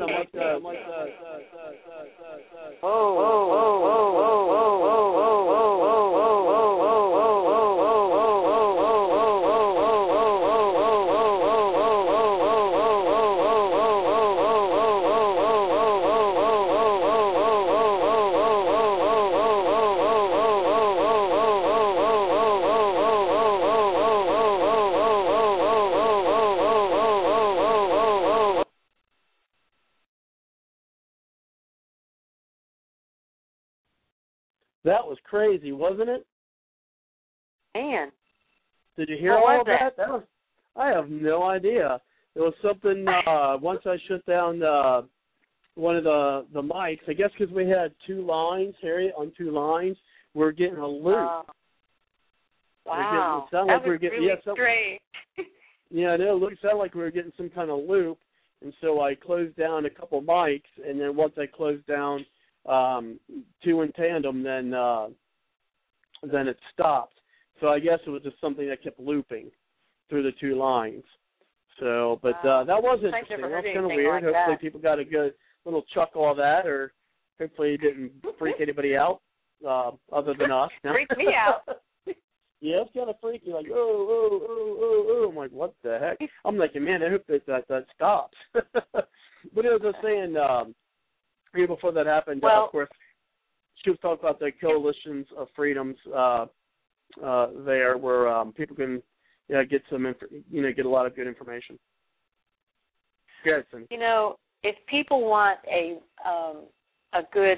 That was crazy, wasn't it? Man. Did you hear all of that? I have no idea. It was something, once I shut down one of the mics, I guess because we had two lines, Harriet, on two lines, we're getting a loop. Wow. That was really strange. Yeah, I know. It sounded like we were getting some kind of loop, and so I closed down a couple mics, and then once I closed down two in tandem, then it stopped. So I guess it was just something that kept looping through the two lines. So, but that was interesting. That was kind of weird. Like hopefully people got a good little chuckle of that, or hopefully it didn't freak anybody out other than us. Freaked me out. Yeah, it's kind of freaky, like, oh. I'm like, what the heck? I'm like, man, I hope that stops. But as I was saying, before that happened, of course, she was talking about the coalitions of freedoms there, where people can get get a lot of good information. Garrison. If people want a good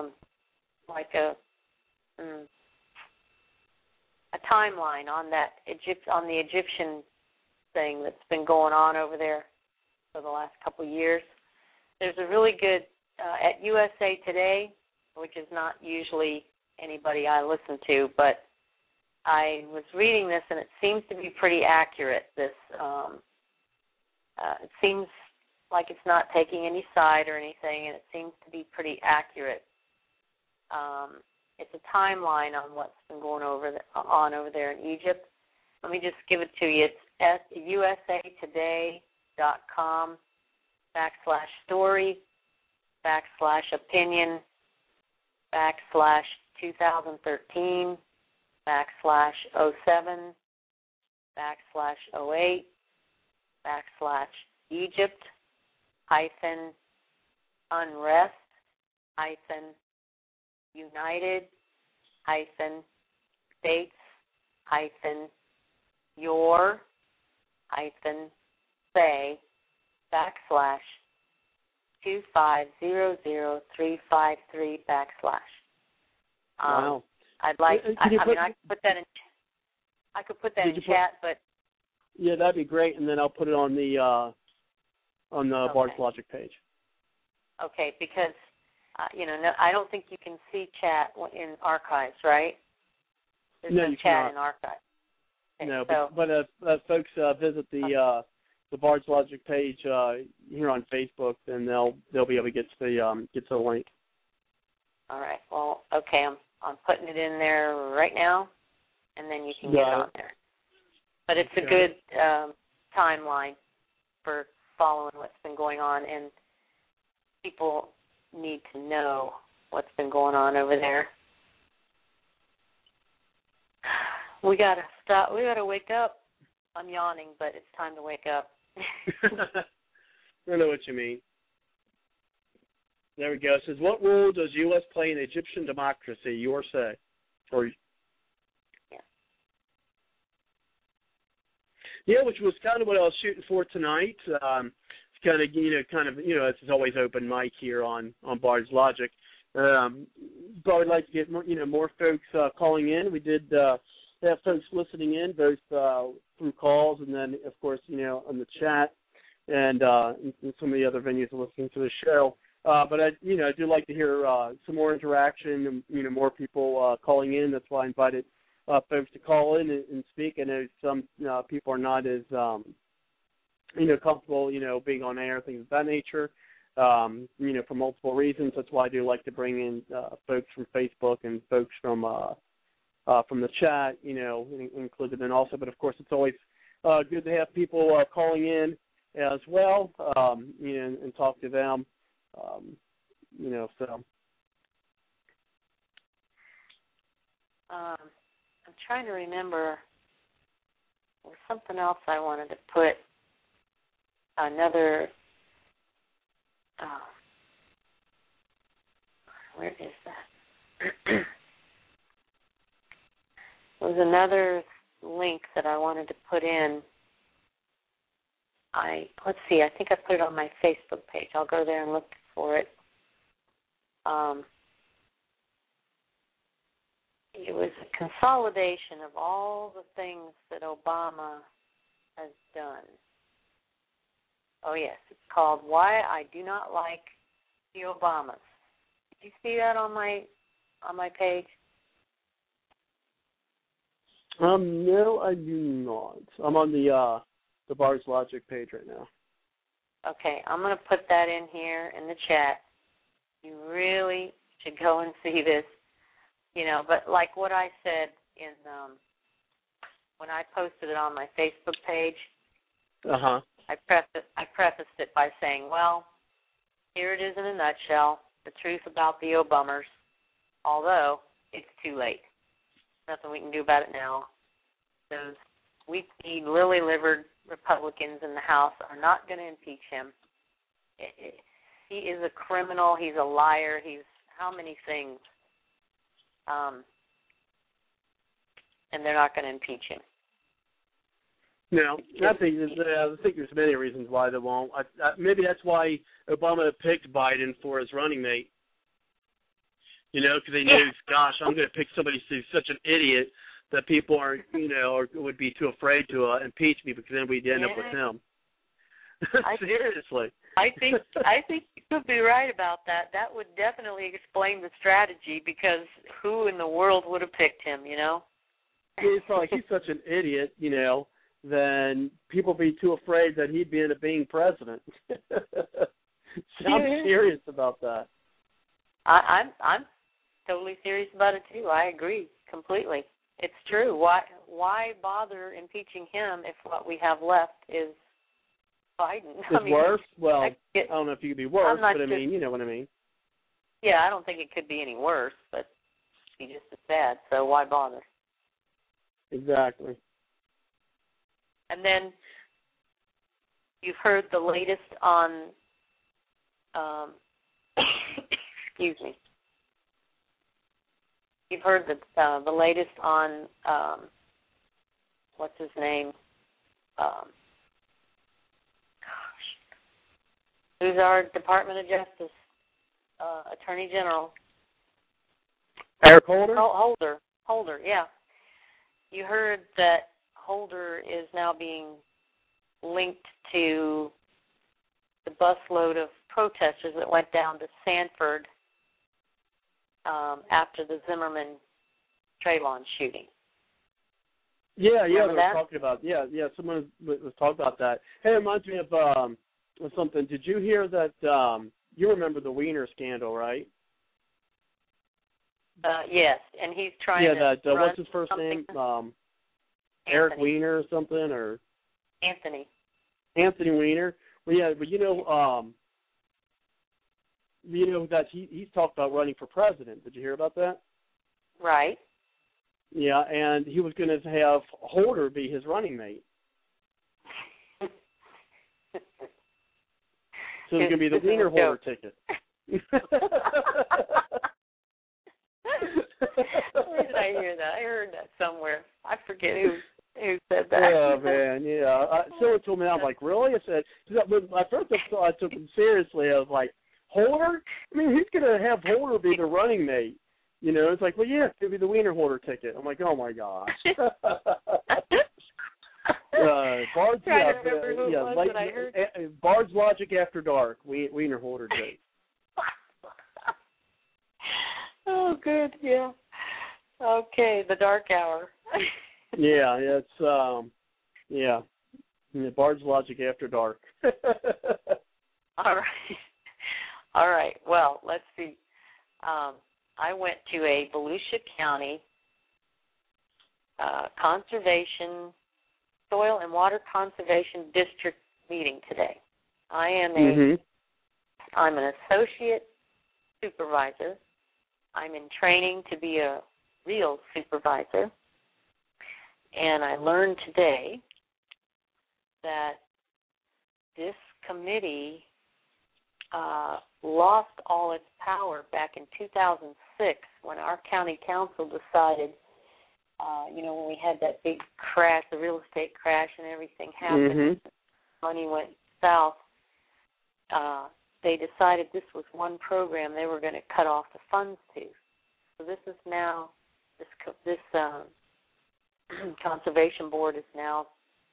a timeline on the Egyptian thing that's been going on over there for the last couple of years, there's a really good at USA Today, which is not usually anybody I listen to, but I was reading this and it seems to be pretty accurate. It seems like it's not taking any side or anything, and it seems to be pretty accurate. It's a timeline on what's been going on over there in Egypt. Let me just give it to you. It's at USA Today.com/story//Egypt-unrest-Egypt. Wow. I could put that in chat, but yeah, that'd be great, and then I'll put it on the Bard's Logic page. Okay, because I don't think you can see chat in archives, right? There's no chat in archives. Okay, no, but if folks visit the Bard's Logic page here on Facebook, then they'll be able to get to the link. All right. Well, okay, I'm putting it in there right now, and then you can get it on there. But it's a good timeline for following what's been going on, and people need to know what's been going on over there. We gotta stop. We gotta wake up. I'm yawning, but it's time to wake up. I know what you mean. There we go. It says, what role does U.S. play in Egyptian democracy? Your say. Yeah, which was kind of what I was shooting for tonight. It's kind of, this is always open mic here on Bard's Logic. But I'd like to get more folks calling in. We did have folks listening in, both through calls and then, of course, on the chat and some of the other venues listening to the show. But I do like to hear some more interaction and more people calling in. That's why I invited folks to call in and speak. I know some people are not as comfortable being on air, things of that nature. For multiple reasons. That's why I do like to bring in folks from Facebook and folks from the chat, included in also. But of course, it's always good to have people calling in as well, and talk to them. So. I'm trying to remember. There was something else I wanted to put. Where is that? There was another link that I wanted to put in. Let's see, I think I put it on my Facebook page. I'll go there and look for it. it was a consolidation of all the things that Obama has done. Oh, yes, it's called Why I Do Not Like the Obamas. Did you see that on my page? No, I do not. I'm on the Bard's Logic page right now. Okay, I'm going to put that in here in the chat. You really should go and see this. You know, but like what I said in when I posted it on my Facebook page, I prefaced it by saying, well, here it is in a nutshell, the truth about the Obummers, although it's too late. Nothing we can do about it now. Those weak-kneed, lily-livered Republicans in the House are not going to impeach him. He is a criminal. He's a liar. He's how many things? And they're not going to impeach him. No, I think there's many reasons why they won't. Maybe that's why Obama picked Biden for his running mate. You know, because they knew, gosh, I'm going to pick somebody who's such an idiot that people aren't, you know, or would be too afraid to impeach me because then we'd end up with him. Seriously. I think you could be right about that. That would definitely explain the strategy because who in the world would have picked him, you know? It's like he's such an idiot, you know, then people be too afraid that he'd be end up being president. I'm serious about that. I'm totally serious about it too. I agree completely. It's true. Why bother impeaching him if what we have left is Biden? It's worse? Well, I don't know if you could be worse, but I mean, you know what I mean. Yeah, I don't think it could be any worse, but it'd be just as bad. So why bother? Exactly. And then you've heard the latest on, excuse me. You've heard the latest on, what's his name? Who's our Department of Justice Attorney General? Eric Holder? Holder, yeah. You heard that Holder is now being linked to the busload of protesters that went down to Sanford after the Zimmerman Trayvon shooting. Yeah, they were talking about. Yeah, someone was talking about that. Hey, it reminds me of something. Did you hear that? You remember the Weiner scandal, right? Yes, and he's trying to. Yeah, that. What's his first name? Eric Weiner or something, or Anthony Weiner. Well, yeah, but you know that he's talked about running for president. Did you hear about that? Right. Yeah, and he was going to have Holder be his running mate. So it's going to be the Weiner Holder ticket. Where did I hear that? I heard that somewhere. I forget who said that. Oh, man, yeah. Someone told me that. I'm like, really? I said, at first I took him seriously. I was like, Holder? I mean, he's going to have Holder be the running mate. You know, it's like, well, yeah, it's going to be the Weiner Holder ticket. I'm like, oh, my gosh. Bard's Logic After Dark, Weiner Holder date. Oh, good, yeah. Okay, the dark hour. Yeah, it's Bard's Logic After Dark. All right. Well, let's see. I went to a Volusia County Soil and Water Conservation District meeting today. I'm an associate supervisor. I'm in training to be a real supervisor. And I learned today that this committee lost all its power back in 2006 when our county council decided, when we had that big crash, the real estate crash and everything happened, money went south, they decided this was one program they were going to cut off the funds to. So this is now this conservation board is now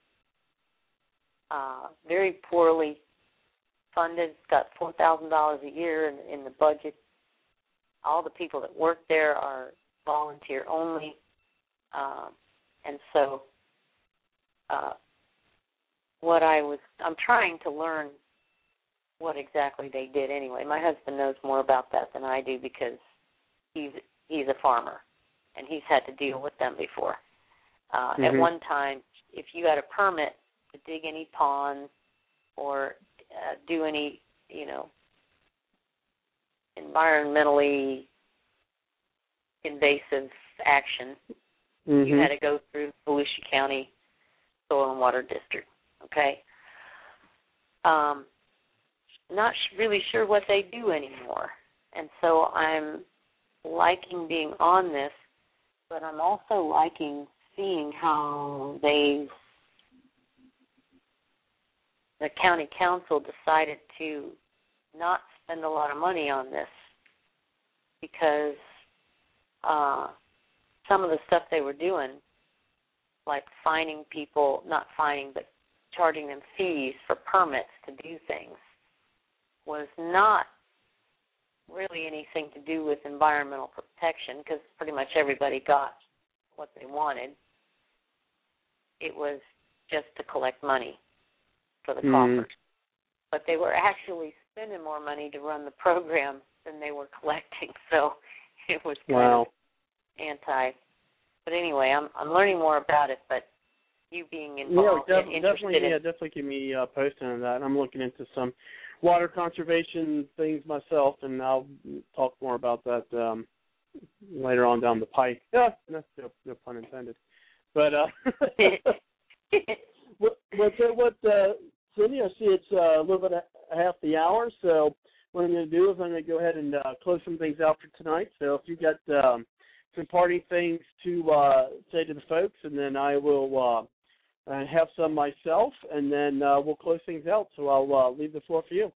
very poorly funded. It's got $4,000 a year in the budget. All the people that work there are volunteer only, and so I'm trying to learn what exactly they did anyway. My husband knows more about that than I do because he's a farmer and he's had to deal with them before. At one time, if you had a permit to dig any ponds or do any, environmentally invasive action, you had to go through Volusia County Soil and Water District. Okay. Not really sure what they do anymore, and so I'm liking being on this, but I'm also liking seeing how the county council decided to not spend a lot of money on this because some of the stuff they were doing, like finding people, not finding, but charging them fees for permits to do things, was not really anything to do with environmental protection because pretty much everybody got what they wanted. It was just to collect money for the coffers. But they were actually spending more money to run the program than they were collecting, so it was kind of anti. But anyway, I'm learning more about it, but you being involved and interested definitely keep me posted on that. I'm looking into some water conservation things myself, and I'll talk more about that later on down the pike. Yeah, no pun intended. But Cindy, I see it's a little bit half the hour, so what I'm going to do is I'm going to go ahead and close some things out for tonight. So if you've got some parting things to say to the folks, and then I will have some myself, and then we'll close things out. So I'll leave the floor for you.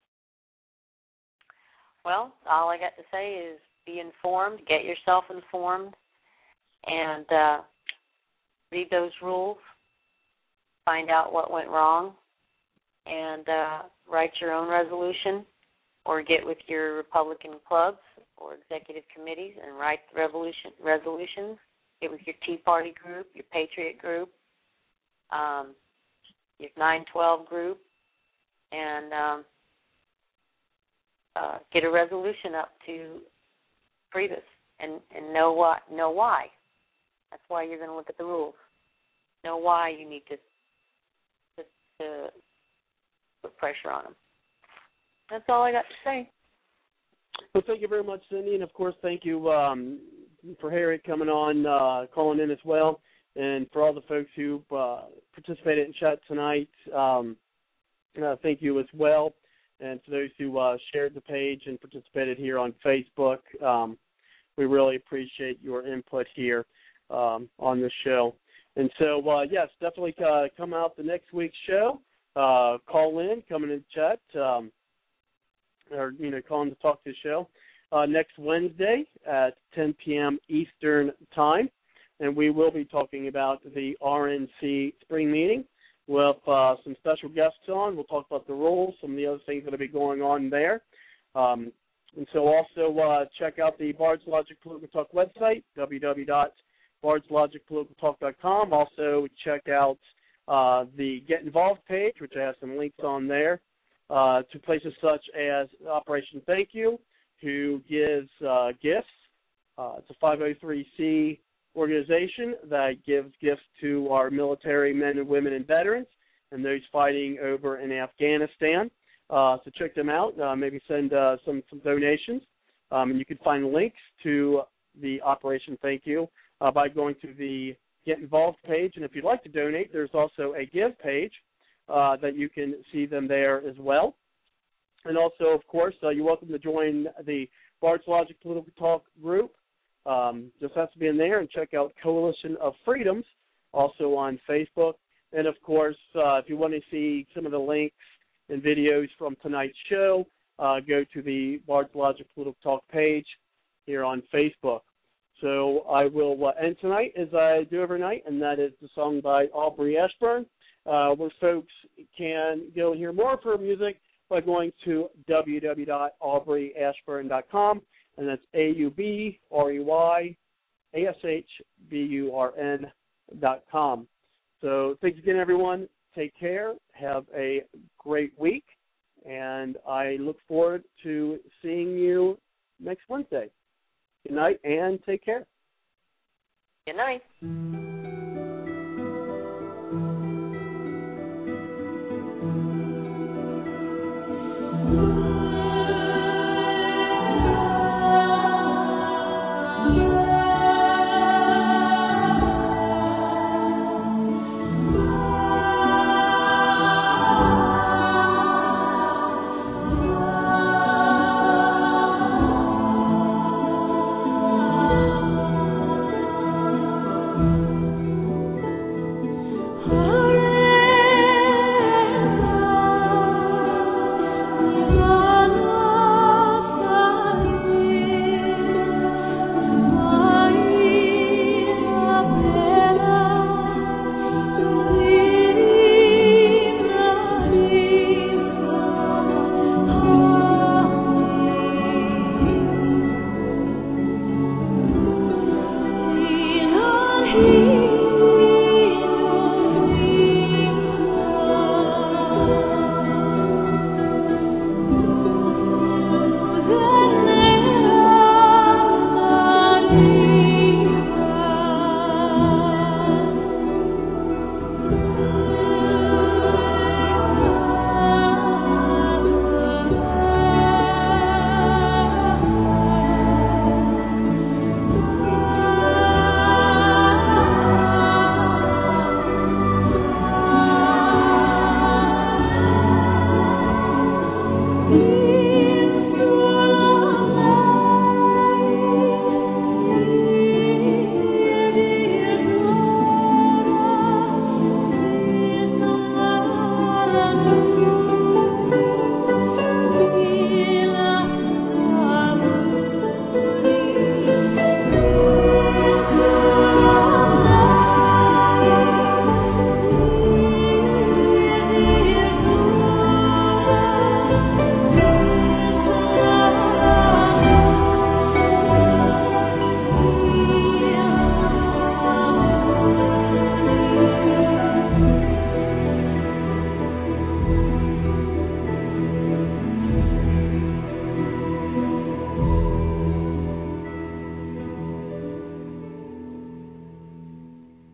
Well, all I got to say is be informed, get yourself informed, and read those rules, find out what went wrong, and write your own resolution or get with your Republican clubs or executive committees and write the resolutions. Get with your Tea Party group, your Patriot group, your 912 group, and get a resolution up to Freedom and know why. That's why you're going to look at the rules. Know why you need to put pressure on them. That's all I got to say. Well, thank you very much, Cindy, and of course, thank you for Harriet coming on, calling in as well, and for all the folks who participated in chat tonight. Thank you as well, and to those who shared the page and participated here on Facebook. We really appreciate your input here on the show. And so, yes, definitely come out the next week's show. Call in, come in and chat, or, call in to talk to the show next Wednesday at 10 p.m. Eastern Time. And we will be talking about the RNC spring meeting with some special guests on. We'll talk about the rules, some of the other things that will be going on there. And so also check out the Bard's Logic Political Talk website, www.bardslogicpoliticaltalk.com. Also check out the Get Involved page, which I have some links on there, to places such as Operation Thank You, who gives gifts. It's a 503c organization that gives gifts to our military men and women and veterans and those fighting over in Afghanistan. So check them out. Maybe send some donations. And you can find links to the Operation Thank You by going to the Get Involved page. And if you'd like to donate, there's also a Give page that you can see them there as well. And also, of course, you're welcome to join the Bard's Logic Political Talk group. Just have to be in there and check out Coalition of Freedoms, also on Facebook. And, of course, if you want to see some of the links and videos from tonight's show, go to the Bard's Logic Political Talk page here on Facebook. So I will end tonight as I do every night, and that is the song by Aubrey Ashburn, where folks can go and hear more of her music by going to www.aubreyashburn.com, and that's AubreyAshburn.com. So thanks again, everyone. Take care. Have a great week, and I look forward to seeing you next Wednesday. Good night, and take care. Good night. Thank you.